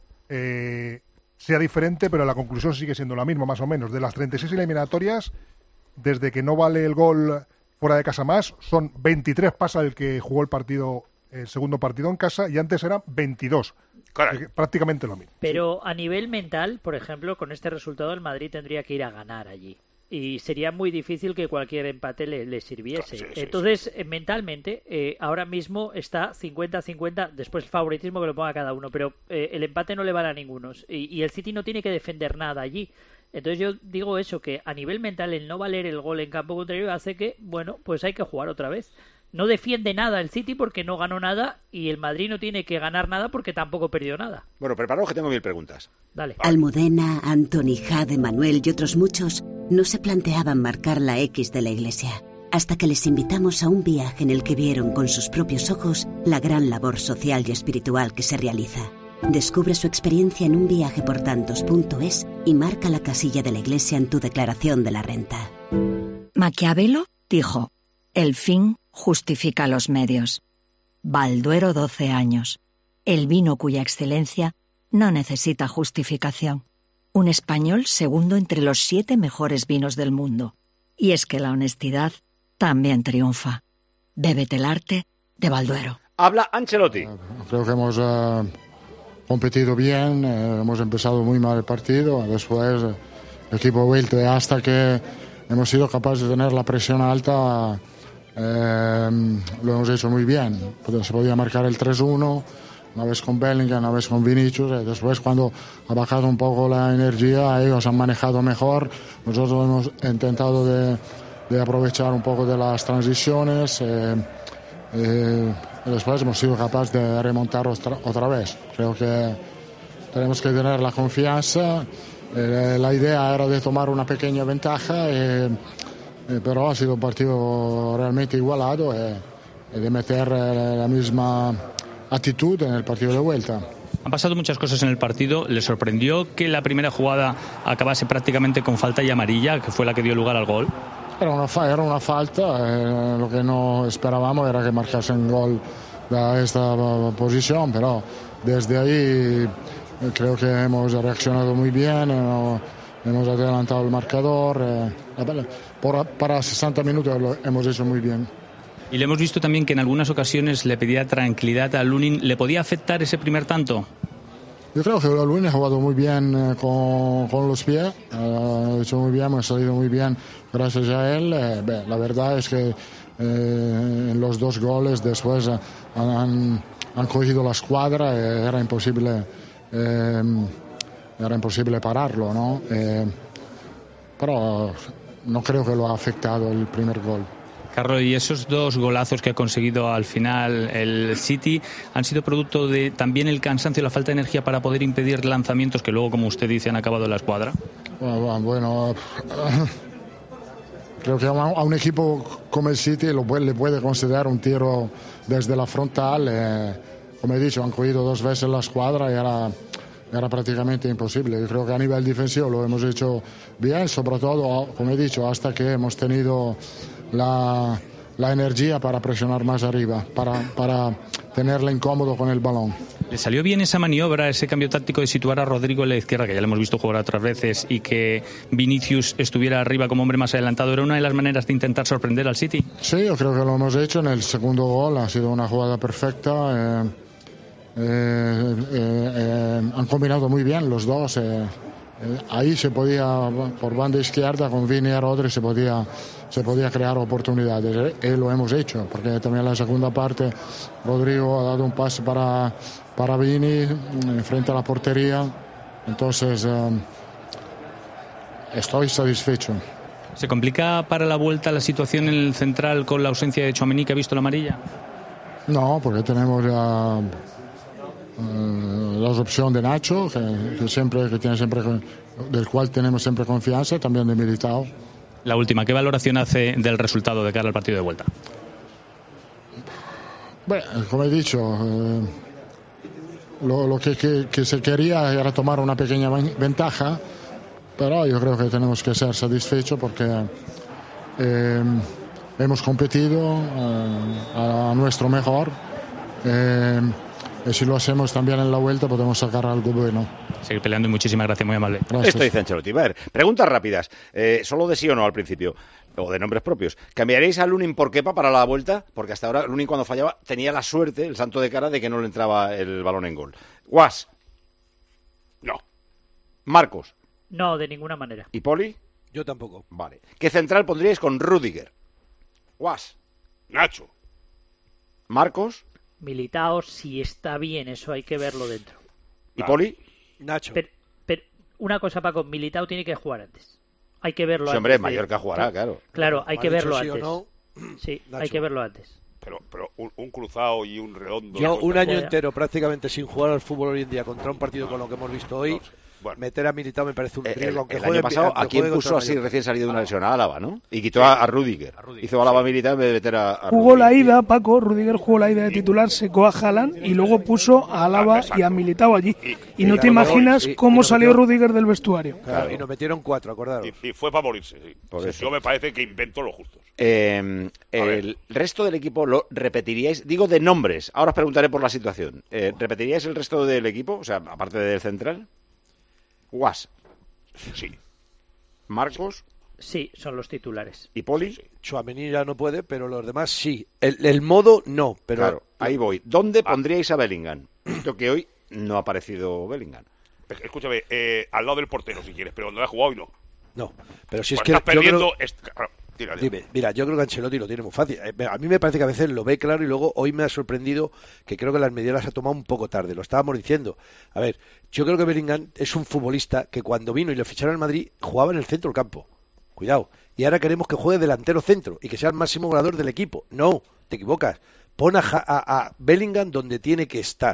eh, sea diferente, pero la conclusión sigue siendo la misma, más o menos. De las treinta y seis eliminatorias, desde que no vale el gol fuera de casa más, son veintitrés pasa el que jugó el partido, el segundo partido en casa, y antes eran veintidós. Caray. Prácticamente lo mismo. Pero sí. A nivel mental, por ejemplo, con este resultado el Madrid tendría que ir a ganar allí. Y sería muy difícil que cualquier empate le, le sirviese. Sí, sí, Entonces, sí. mentalmente, eh, ahora mismo está cincuenta cincuenta, después el favoritismo que lo ponga cada uno, pero eh, el empate no le vale a ninguno. Y, y el City no tiene que defender nada allí. Entonces yo digo eso, que a nivel mental el no valer el gol en campo contrario hace que, bueno, pues hay que jugar otra vez. No defiende nada el City porque no ganó nada y el Madrid no tiene que ganar nada porque tampoco perdió nada. Bueno, preparaos que tengo mil preguntas. Dale. Almudena, Antoni, Jade, Manuel y otros muchos no se planteaban marcar la X de la Iglesia, hasta que les invitamos a un viaje en el que vieron con sus propios ojos la gran labor social y espiritual que se realiza. Descubre su experiencia en un viaje por tantos punto es y marca la casilla de la Iglesia en tu declaración de la renta. Maquiavelo dijo: el fin justifica los medios. Balduero, doce años. El vino cuya excelencia no necesita justificación. Un español segundo entre los siete mejores vinos del mundo. Y es que la honestidad también triunfa. Bébete el arte de Balduero. Habla Ancelotti. Creo que hemos uh, competido bien, eh, hemos empezado muy mal el partido, después el equipo ha vuelto y hasta que hemos sido capaces de tener la presión alta. Eh, lo hemos hecho muy bien. Se podía marcar el tres uno, una vez con Bellingham, una vez con Vinicius, y después cuando ha bajado un poco la energía ellos han manejado mejor. Nosotros hemos intentado de, de aprovechar un poco de las transiciones, eh, eh, y después hemos sido capaces de remontar otra, otra vez. Creo que tenemos que tener la confianza. Eh, la idea era de tomar una pequeña ventaja y eh, pero ha sido un partido realmente igualado y, y de meter eh, la misma actitud en el partido de vuelta. Han pasado muchas cosas en el partido. ¿Le sorprendió que la primera jugada acabase prácticamente con falta y amarilla, que fue la que dio lugar al gol? Era una, fa- era una falta, eh, lo que no esperábamos era que marcasen gol de esta posición, pero desde ahí creo que hemos reaccionado muy bien, hemos, hemos adelantado el marcador, eh, por, para sesenta minutos lo hemos hecho muy bien. Y le hemos visto también que en algunas ocasiones le pedía tranquilidad a Lunin. ¿Le podía afectar ese primer tanto? Yo creo que Lunin ha jugado muy bien eh, con, con los pies, eh, ha hecho muy bien, ha salido muy bien gracias a él. Eh, beh, la verdad es que eh, en los dos goles después eh, han, han cogido la escuadra y era imposible, eh, era imposible pararlo, ¿no? Eh, pero no creo que lo ha afectado el primer gol. Carlos, y esos dos golazos que ha conseguido al final el City han sido producto de también el cansancio y la falta de energía para poder impedir lanzamientos que luego, como usted dice, han acabado en la escuadra. Bueno, bueno creo que a un equipo como el City lo puede, le puede considerar un tiro desde la frontal. Eh, como he dicho, han cogido dos veces la escuadra y era, era prácticamente imposible. Yo creo que a nivel defensivo lo hemos hecho bien, sobre todo, como he dicho, hasta que hemos tenido La, la energía para presionar más arriba, para, para tenerle incómodo con el balón. ¿Le salió bien esa maniobra, ese cambio táctico de situar a Rodrigo en la izquierda, que ya le hemos visto jugar otras veces, y que Vinicius estuviera arriba como hombre más adelantado? ¿Era una de las maneras de intentar sorprender al City? Sí, yo creo que lo hemos hecho en el segundo gol, ha sido una jugada perfecta. Eh, eh, eh, eh, han combinado muy bien los dos. Eh, eh, ahí se podía, por banda izquierda, con Vini y Rodri, se podía... se podía crear oportunidades y lo hemos hecho, porque también en la segunda parte Rodrigo ha dado un pase para, para Vini frente a la portería, entonces eh, estoy satisfecho. ¿Se complica para la vuelta la situación en el central con la ausencia de Tchouaméni, que ha visto la amarilla? No, porque tenemos ya eh, la opción de Nacho, que, que siempre, que tiene siempre, del cual tenemos siempre confianza, también de Militao. La última, ¿qué valoración hace del resultado de cara al partido de vuelta? Bueno, como he dicho, eh, lo, lo que, que, que se quería era tomar una pequeña ventaja, pero yo creo que tenemos que ser satisfechos porque eh, hemos competido eh, a nuestro mejor. Eh, y si lo hacemos también en la vuelta podemos sacar algo bueno. Seguir peleando y muchísimas gracias, muy amable. Gracias. Esto dice Ancelotti. A ver, preguntas rápidas. Eh, solo de sí o no al principio, o de nombres propios. ¿Cambiaréis a Lunin por Kepa para la vuelta? Porque hasta ahora Lunin, cuando fallaba, tenía la suerte, el santo de cara, de que no le entraba el balón en gol. Guas. No. Marcos. No, de ninguna manera. ¿Y Poli? Yo tampoco. Vale. ¿Qué central pondríais con Rüdiger? Guas. Nacho. Marcos. Militao, si está bien, eso hay que verlo dentro. ¿Y Poli? Nacho. Pero, pero una cosa, Paco, Militao tiene que jugar antes. Hay que verlo Sí, antes. hombre, de- Mallorca jugará, claro. Claro, hay Como que ha dicho verlo sí o antes. no, Sí, hay Nacho. que verlo antes. Pero, pero un, un cruzado y un redondo. Yo un año Ya. entero prácticamente sin jugar al fútbol hoy en día contra un partido con lo que hemos visto hoy, meter a Militao me parece un El, riesgo. aunque el juegue- año pasado, aunque ¿a quién juegue puso contra así Mallorca. recién salido de una lesión? A Álava, ¿no? Y quitó a, a Rüdiger. Hizo Álava militar en vez de meter a, a Jugó Rüdiger. la ida, Paco, Rudiger jugó la ida de titular, secó a Haaland y luego puso a Álava y a Militao allí. Y no te imaginas y- y cómo nos salió metió- Rudiger del vestuario. Claro, y nos metieron cuatro, acordaros. Y, y fue para morirse, sí. Por Sí, eso. Yo me parece que inventó lo justo. Eh, el resto del equipo lo repetiríais, digo de nombres, ahora os preguntaré por la situación. Eh, ¿Repetiríais el resto del equipo? O sea, aparte del central. Guas. Sí. Marcos. Sí, son los titulares. ¿Y Poli? Tchouaméni ya no puede, pero los demás sí. El, el modo no, pero Claro, ahí voy. ¿Dónde pondríais a Bellingham? Visto que hoy no ha aparecido Bellingham. Escúchame, eh, al lado del portero si quieres, pero donde ha jugado hoy no. No, pero si es Pues que estás yo perdiendo. creo- es- claro, tira, tira. Dime, mira, yo creo que Ancelotti lo tiene muy fácil. Eh, A mí me parece que a veces lo ve claro y luego hoy me ha sorprendido que creo que las medidas las ha tomado un poco tarde. Lo estábamos diciendo. A ver, yo creo que Bellingham es un futbolista que cuando vino y lo ficharon al Madrid jugaba en el centro del campo. Cuidado. Y ahora queremos que juegue delantero centro y que sea el máximo goleador del equipo. No, te equivocas. Pon a, Ja- a- a Bellingham donde tiene que estar,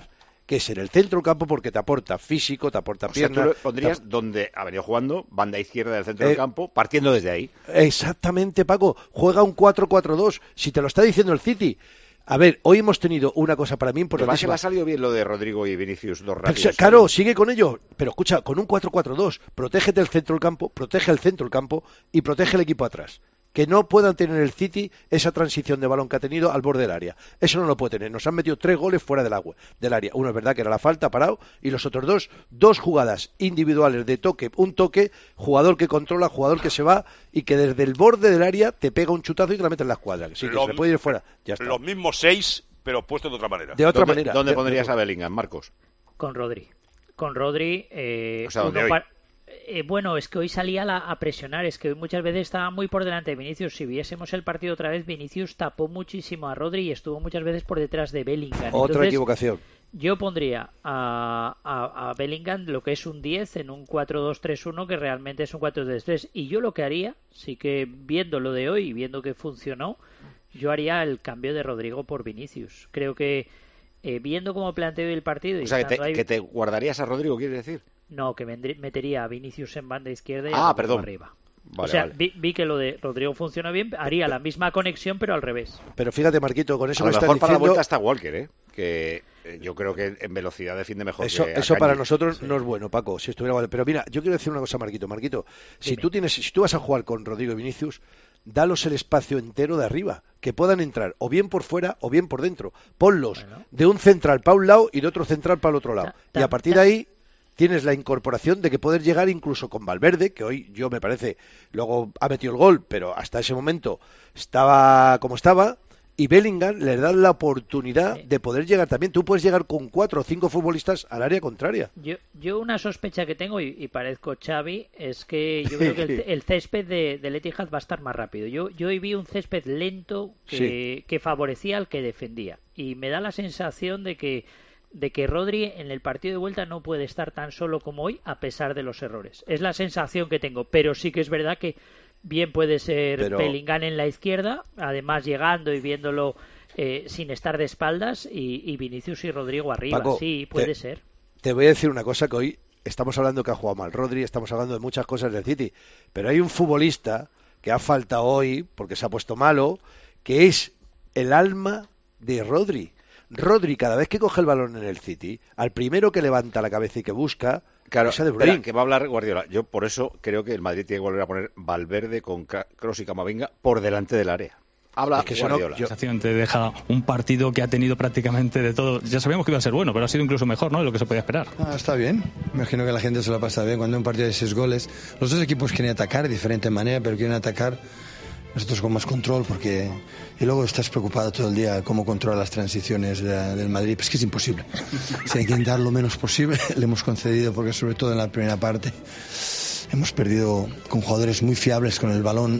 que es en el centro del campo porque te aporta físico, te aporta o sea, pierna. tú lo pondrías te... donde ha venido jugando, banda izquierda del centro eh, del campo, partiendo desde ahí. Exactamente, Paco. Juega un cuatro cuatro dos. Si te lo está diciendo el City. A ver, hoy hemos tenido una cosa para mí importantísima. Pero ha salido bien lo de Rodrigo y Vinicius, dos rápidos. Claro, sigue con ello. Pero escucha, con un cuatro cuatro dos, protégete el centro del campo, protege el centro del campo y protege el equipo atrás. Que no puedan tener el City esa transición de balón que ha tenido al borde del área. Eso no lo puede tener. Nos han metido tres goles fuera del agua, del área. Uno es verdad que era la falta, parado, y los otros dos, dos jugadas individuales de toque, un toque, jugador que controla, jugador que se va y que desde el borde del área te pega un chutazo y te la mete en la escuadra. Sí, que Lo, se le puede ir fuera. Ya está. Los mismos seis, pero puestos de otra manera. De otra ¿Dónde, manera. ¿Dónde de, pondrías de... a Bellingham, Marcos? Con Rodri. Con Rodri. Eh, o sea, ¿dónde hoy? Par... Eh, bueno, es que hoy salía la, a presionar, es que hoy muchas veces estaba muy por delante de Vinicius. Si viésemos el partido otra vez, Vinicius tapó muchísimo a Rodri y estuvo muchas veces por detrás de Bellingham. Otra Entonces, equivocación. Yo pondría a, a, a Bellingham lo que es un diez en un cuatro dos tres uno, que realmente es un cuatro dos tres. Y yo lo que haría, sí que viendo lo de hoy y viendo que funcionó, yo haría el cambio de Rodrigo por Vinicius. Creo que eh, viendo cómo planteo el partido... Y o sea, que te, ahí... que te guardarías a Rodrigo, ¿quieres decir? No, que metería a Vinicius en banda izquierda y ah, a perdón. arriba. Vale, o sea, vale. vi, vi que lo de Rodrigo funcionó bien, haría la misma conexión pero al revés. Pero fíjate, Marquito, con eso a me lo estás mejor diciendo... para la vuelta está Walker, ¿eh? Que eh, yo creo que en velocidad defiende mejor eso, que eso para Akanji. nosotros sí. no es bueno, Paco, si estuviera vale. Pero mira, yo quiero decir una cosa, Marquito. Marquito, si Dime. tú tienes, si tú vas a jugar con Rodrigo y Vinicius, dalos el espacio entero de arriba, que puedan entrar o bien por fuera o bien por dentro. Ponlos bueno. de un central para un lado y de otro central para el otro lado. Ta, ta, y a partir ta. de ahí tienes la incorporación de que poder llegar incluso con Valverde, que hoy yo me parece, luego ha metido el gol, pero hasta ese momento estaba como estaba, y Bellingham le da la oportunidad sí. de poder llegar también. Tú puedes llegar con cuatro o cinco futbolistas al área contraria. Yo, yo una sospecha que tengo, y, y parezco Xavi, es que yo creo que el, el césped de, del Etihad va a estar más rápido. Yo, yo hoy vi un césped lento que, sí. que favorecía al que defendía, y me da la sensación de que de que Rodri en el partido de vuelta no puede estar tan solo como hoy a pesar de los errores. Es la sensación que tengo, pero sí que es verdad que bien puede ser pero... Bellingham en la izquierda, además llegando y viéndolo eh, sin estar de espaldas, y, y Vinicius y Rodrigo arriba. Paco, sí, puede te, ser. Te voy a decir una cosa, que hoy estamos hablando que ha jugado mal Rodri, estamos hablando de muchas cosas del City, pero hay un futbolista que ha faltado hoy porque se ha puesto malo, que es el alma de Rodri. Rodri, cada vez que coge el balón en el City, al primero que levanta la cabeza y que busca, claro, es a De Bruyne. Espera, que va a hablar Guardiola. Yo por eso creo que el Madrid tiene que volver a poner Valverde con Kroos y Camavinga por delante del área. Habla es que Guardiola. No, yo... Te deja un partido que ha tenido prácticamente de todo. Ya sabíamos que iba a ser bueno, pero ha sido incluso mejor, ¿no?, de lo que se podía esperar. Ah, está bien. Imagino que la gente se lo pasa bien cuando un partido de seis goles. Los dos equipos quieren atacar de diferente manera, pero quieren atacar nosotros con más control, porque y luego estás preocupado todo el día cómo controla las transiciones de, del Madrid. Pues que es imposible. Si hay que intentar lo menos posible, le hemos concedido, porque sobre todo en la primera parte hemos perdido con jugadores muy fiables con el balón,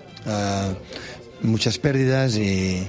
uh, muchas pérdidas, y,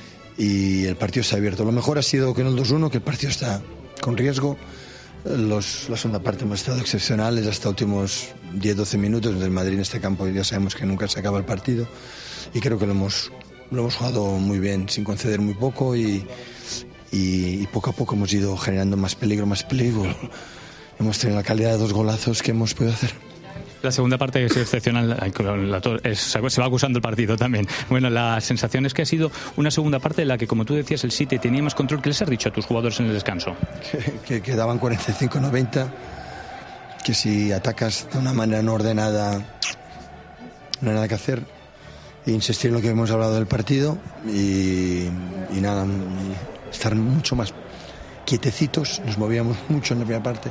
y el partido se ha abierto. Lo mejor ha sido que en el dos uno, que el partido está con riesgo. Los, la segunda parte hemos estado excepcionales hasta últimos diez doce minutos del Madrid en este campo. Ya sabemos que nunca se acaba el partido, y creo que lo hemos, lo hemos jugado muy bien, sin conceder muy poco, y, y, y poco a poco hemos ido generando más peligro, más peligro. Hemos tenido la calidad de dos golazos que hemos podido hacer. La segunda parte es excepcional, es, se va acusando el partido también. Bueno, la sensación es que ha sido una segunda parte en la que, como tú decías, el City tenía más control. ¿Qué les has dicho a tus jugadores en el descanso? Que, que quedaban cuarenta y cinco noventa, que si atacas de una manera no ordenada no hay nada que hacer. E insistir en lo que hemos hablado del partido, y, y nada, y estar mucho más quietecitos. Nos movíamos mucho en la primera parte.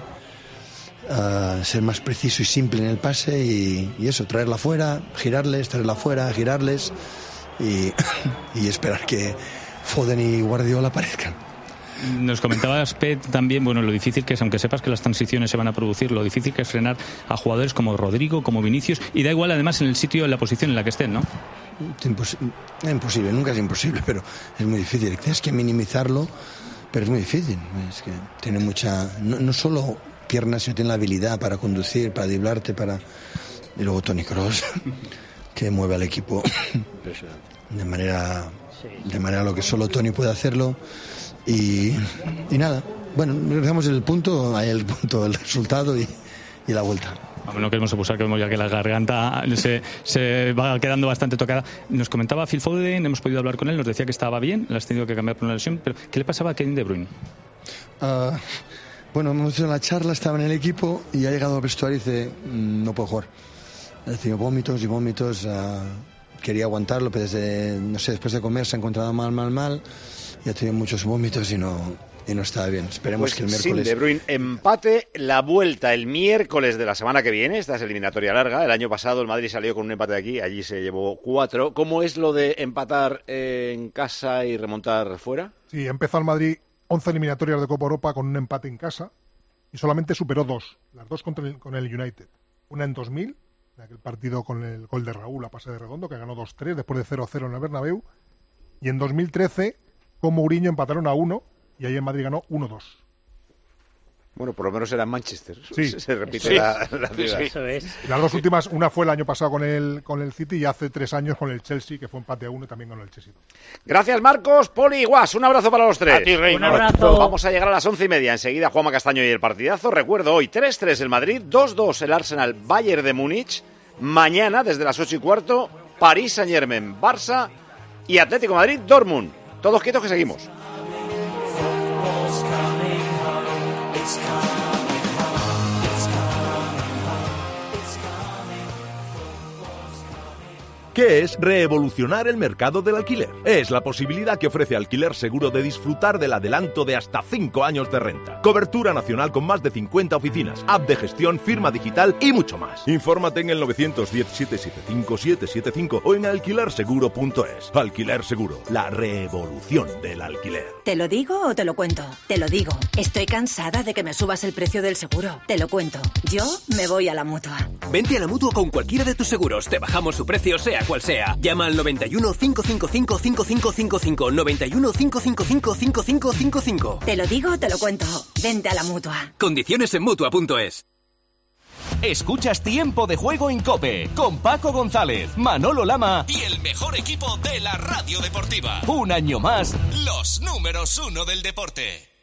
Uh, ser más preciso y simple en el pase, y, y eso, traerla fuera, girarles, traerla fuera, girarles, y, y esperar que Foden y Guardiola aparezcan. Nos comentabas, Pet, también, bueno, lo difícil que es, aunque sepas que las transiciones se van a producir, lo difícil que es frenar a jugadores como Rodrigo, como Vinicius, y da igual además en el sitio, en la posición en la que estén, ¿no? Impos- imposible, nunca es imposible, pero es muy difícil. Tienes que minimizarlo, pero es muy difícil. Es que tiene mucha, no, no solo piernas, sino tiene la habilidad para conducir, para driblarte, para... Y luego Toni Kroos, que mueve al equipo de manera, de manera lo que solo Toni puede hacerlo. Y, y nada, bueno, dejamos el punto, ahí el punto, el resultado y, y la vuelta. No queremos abusar, que vemos ya que la garganta se, se va quedando bastante tocada. Nos comentaba Phil Foden, hemos podido hablar con él, nos decía que estaba bien, le has tenido que cambiar por una lesión, pero ¿qué le pasaba a Kevin De Bruyne? Uh, bueno, hemos hecho la charla, estaba en el equipo y ha llegado al vestuario y dice, mmm, no puedo jugar. Ha tenido vómitos y vómitos, uh, quería aguantarlo, pero desde, no sé, después de comer se ha encontrado mal, mal, mal, y ha tenido muchos vómitos y no... y no está bien. Esperemos pues que el miércoles... Sin De Bruyne, empate, la vuelta el miércoles de la semana que viene. Esta es eliminatoria larga. El año pasado el Madrid salió con un empate de aquí, allí se llevó cuatro. ¿Cómo es lo de empatar eh, en casa y remontar fuera? Sí, empezó el Madrid once eliminatorias de Copa Europa con un empate en casa y solamente superó dos. Las dos contra el, con el United. Una en dos mil, en aquel partido con el gol de Raúl a pase de Redondo, que ganó dos tres después de cero cero en el Bernabéu. Y en dos mil trece, con Mourinho empataron a uno. Y ahí en Madrid ganó uno dos. Bueno, por lo menos era en Manchester. Sí. Se repite sí. la, la ciudad. Eso es. Las dos últimas, una fue el año pasado con el, con el City y hace tres años con el Chelsea, que fue empate a uno y también ganó el Chelsea. Gracias, Marcos, Poli y Guas. Un abrazo para los tres. A ti, Rey. Un abrazo. Vamos a llegar a las once y media. Enseguida Juanma Castaño y el partidazo. Recuerdo hoy tres tres el Madrid, dos dos el Arsenal Bayern de Múnich. Mañana, desde las ocho y cuarto, París Saint-Germain, Barça y Atlético de Madrid, Dortmund. Todos quietos que seguimos. ¿Qué es revolucionar el mercado del alquiler? Es la posibilidad que ofrece Alquiler Seguro de disfrutar del adelanto de hasta cinco años de renta. Cobertura nacional con más de cincuenta oficinas, app de gestión, firma digital y mucho más. Infórmate en el nueve uno cero, siete siete cinco, siete siete cinco o en alquiler seguro punto es. Alquiler Seguro, la revolución del alquiler. ¿Te lo digo o te lo cuento? Te lo digo. Estoy cansada de que me subas el precio del seguro. Te lo cuento. Yo me voy a la Mutua. Vente a la Mutua con cualquiera de tus seguros. Te bajamos su precio, sea cual sea. Llama al noventa y uno, cinco cinco cinco, cinco cinco cinco cinco, noventa y uno, cinco cinco cinco, cinco cinco cinco cinco. Te lo digo o te lo cuento. Vente a la Mutua. Condiciones en Mutua punto es. Escuchas Tiempo de Juego en COPE con Paco González, Manolo Lama y el mejor equipo de la radio deportiva. Un año más, los números uno del deporte.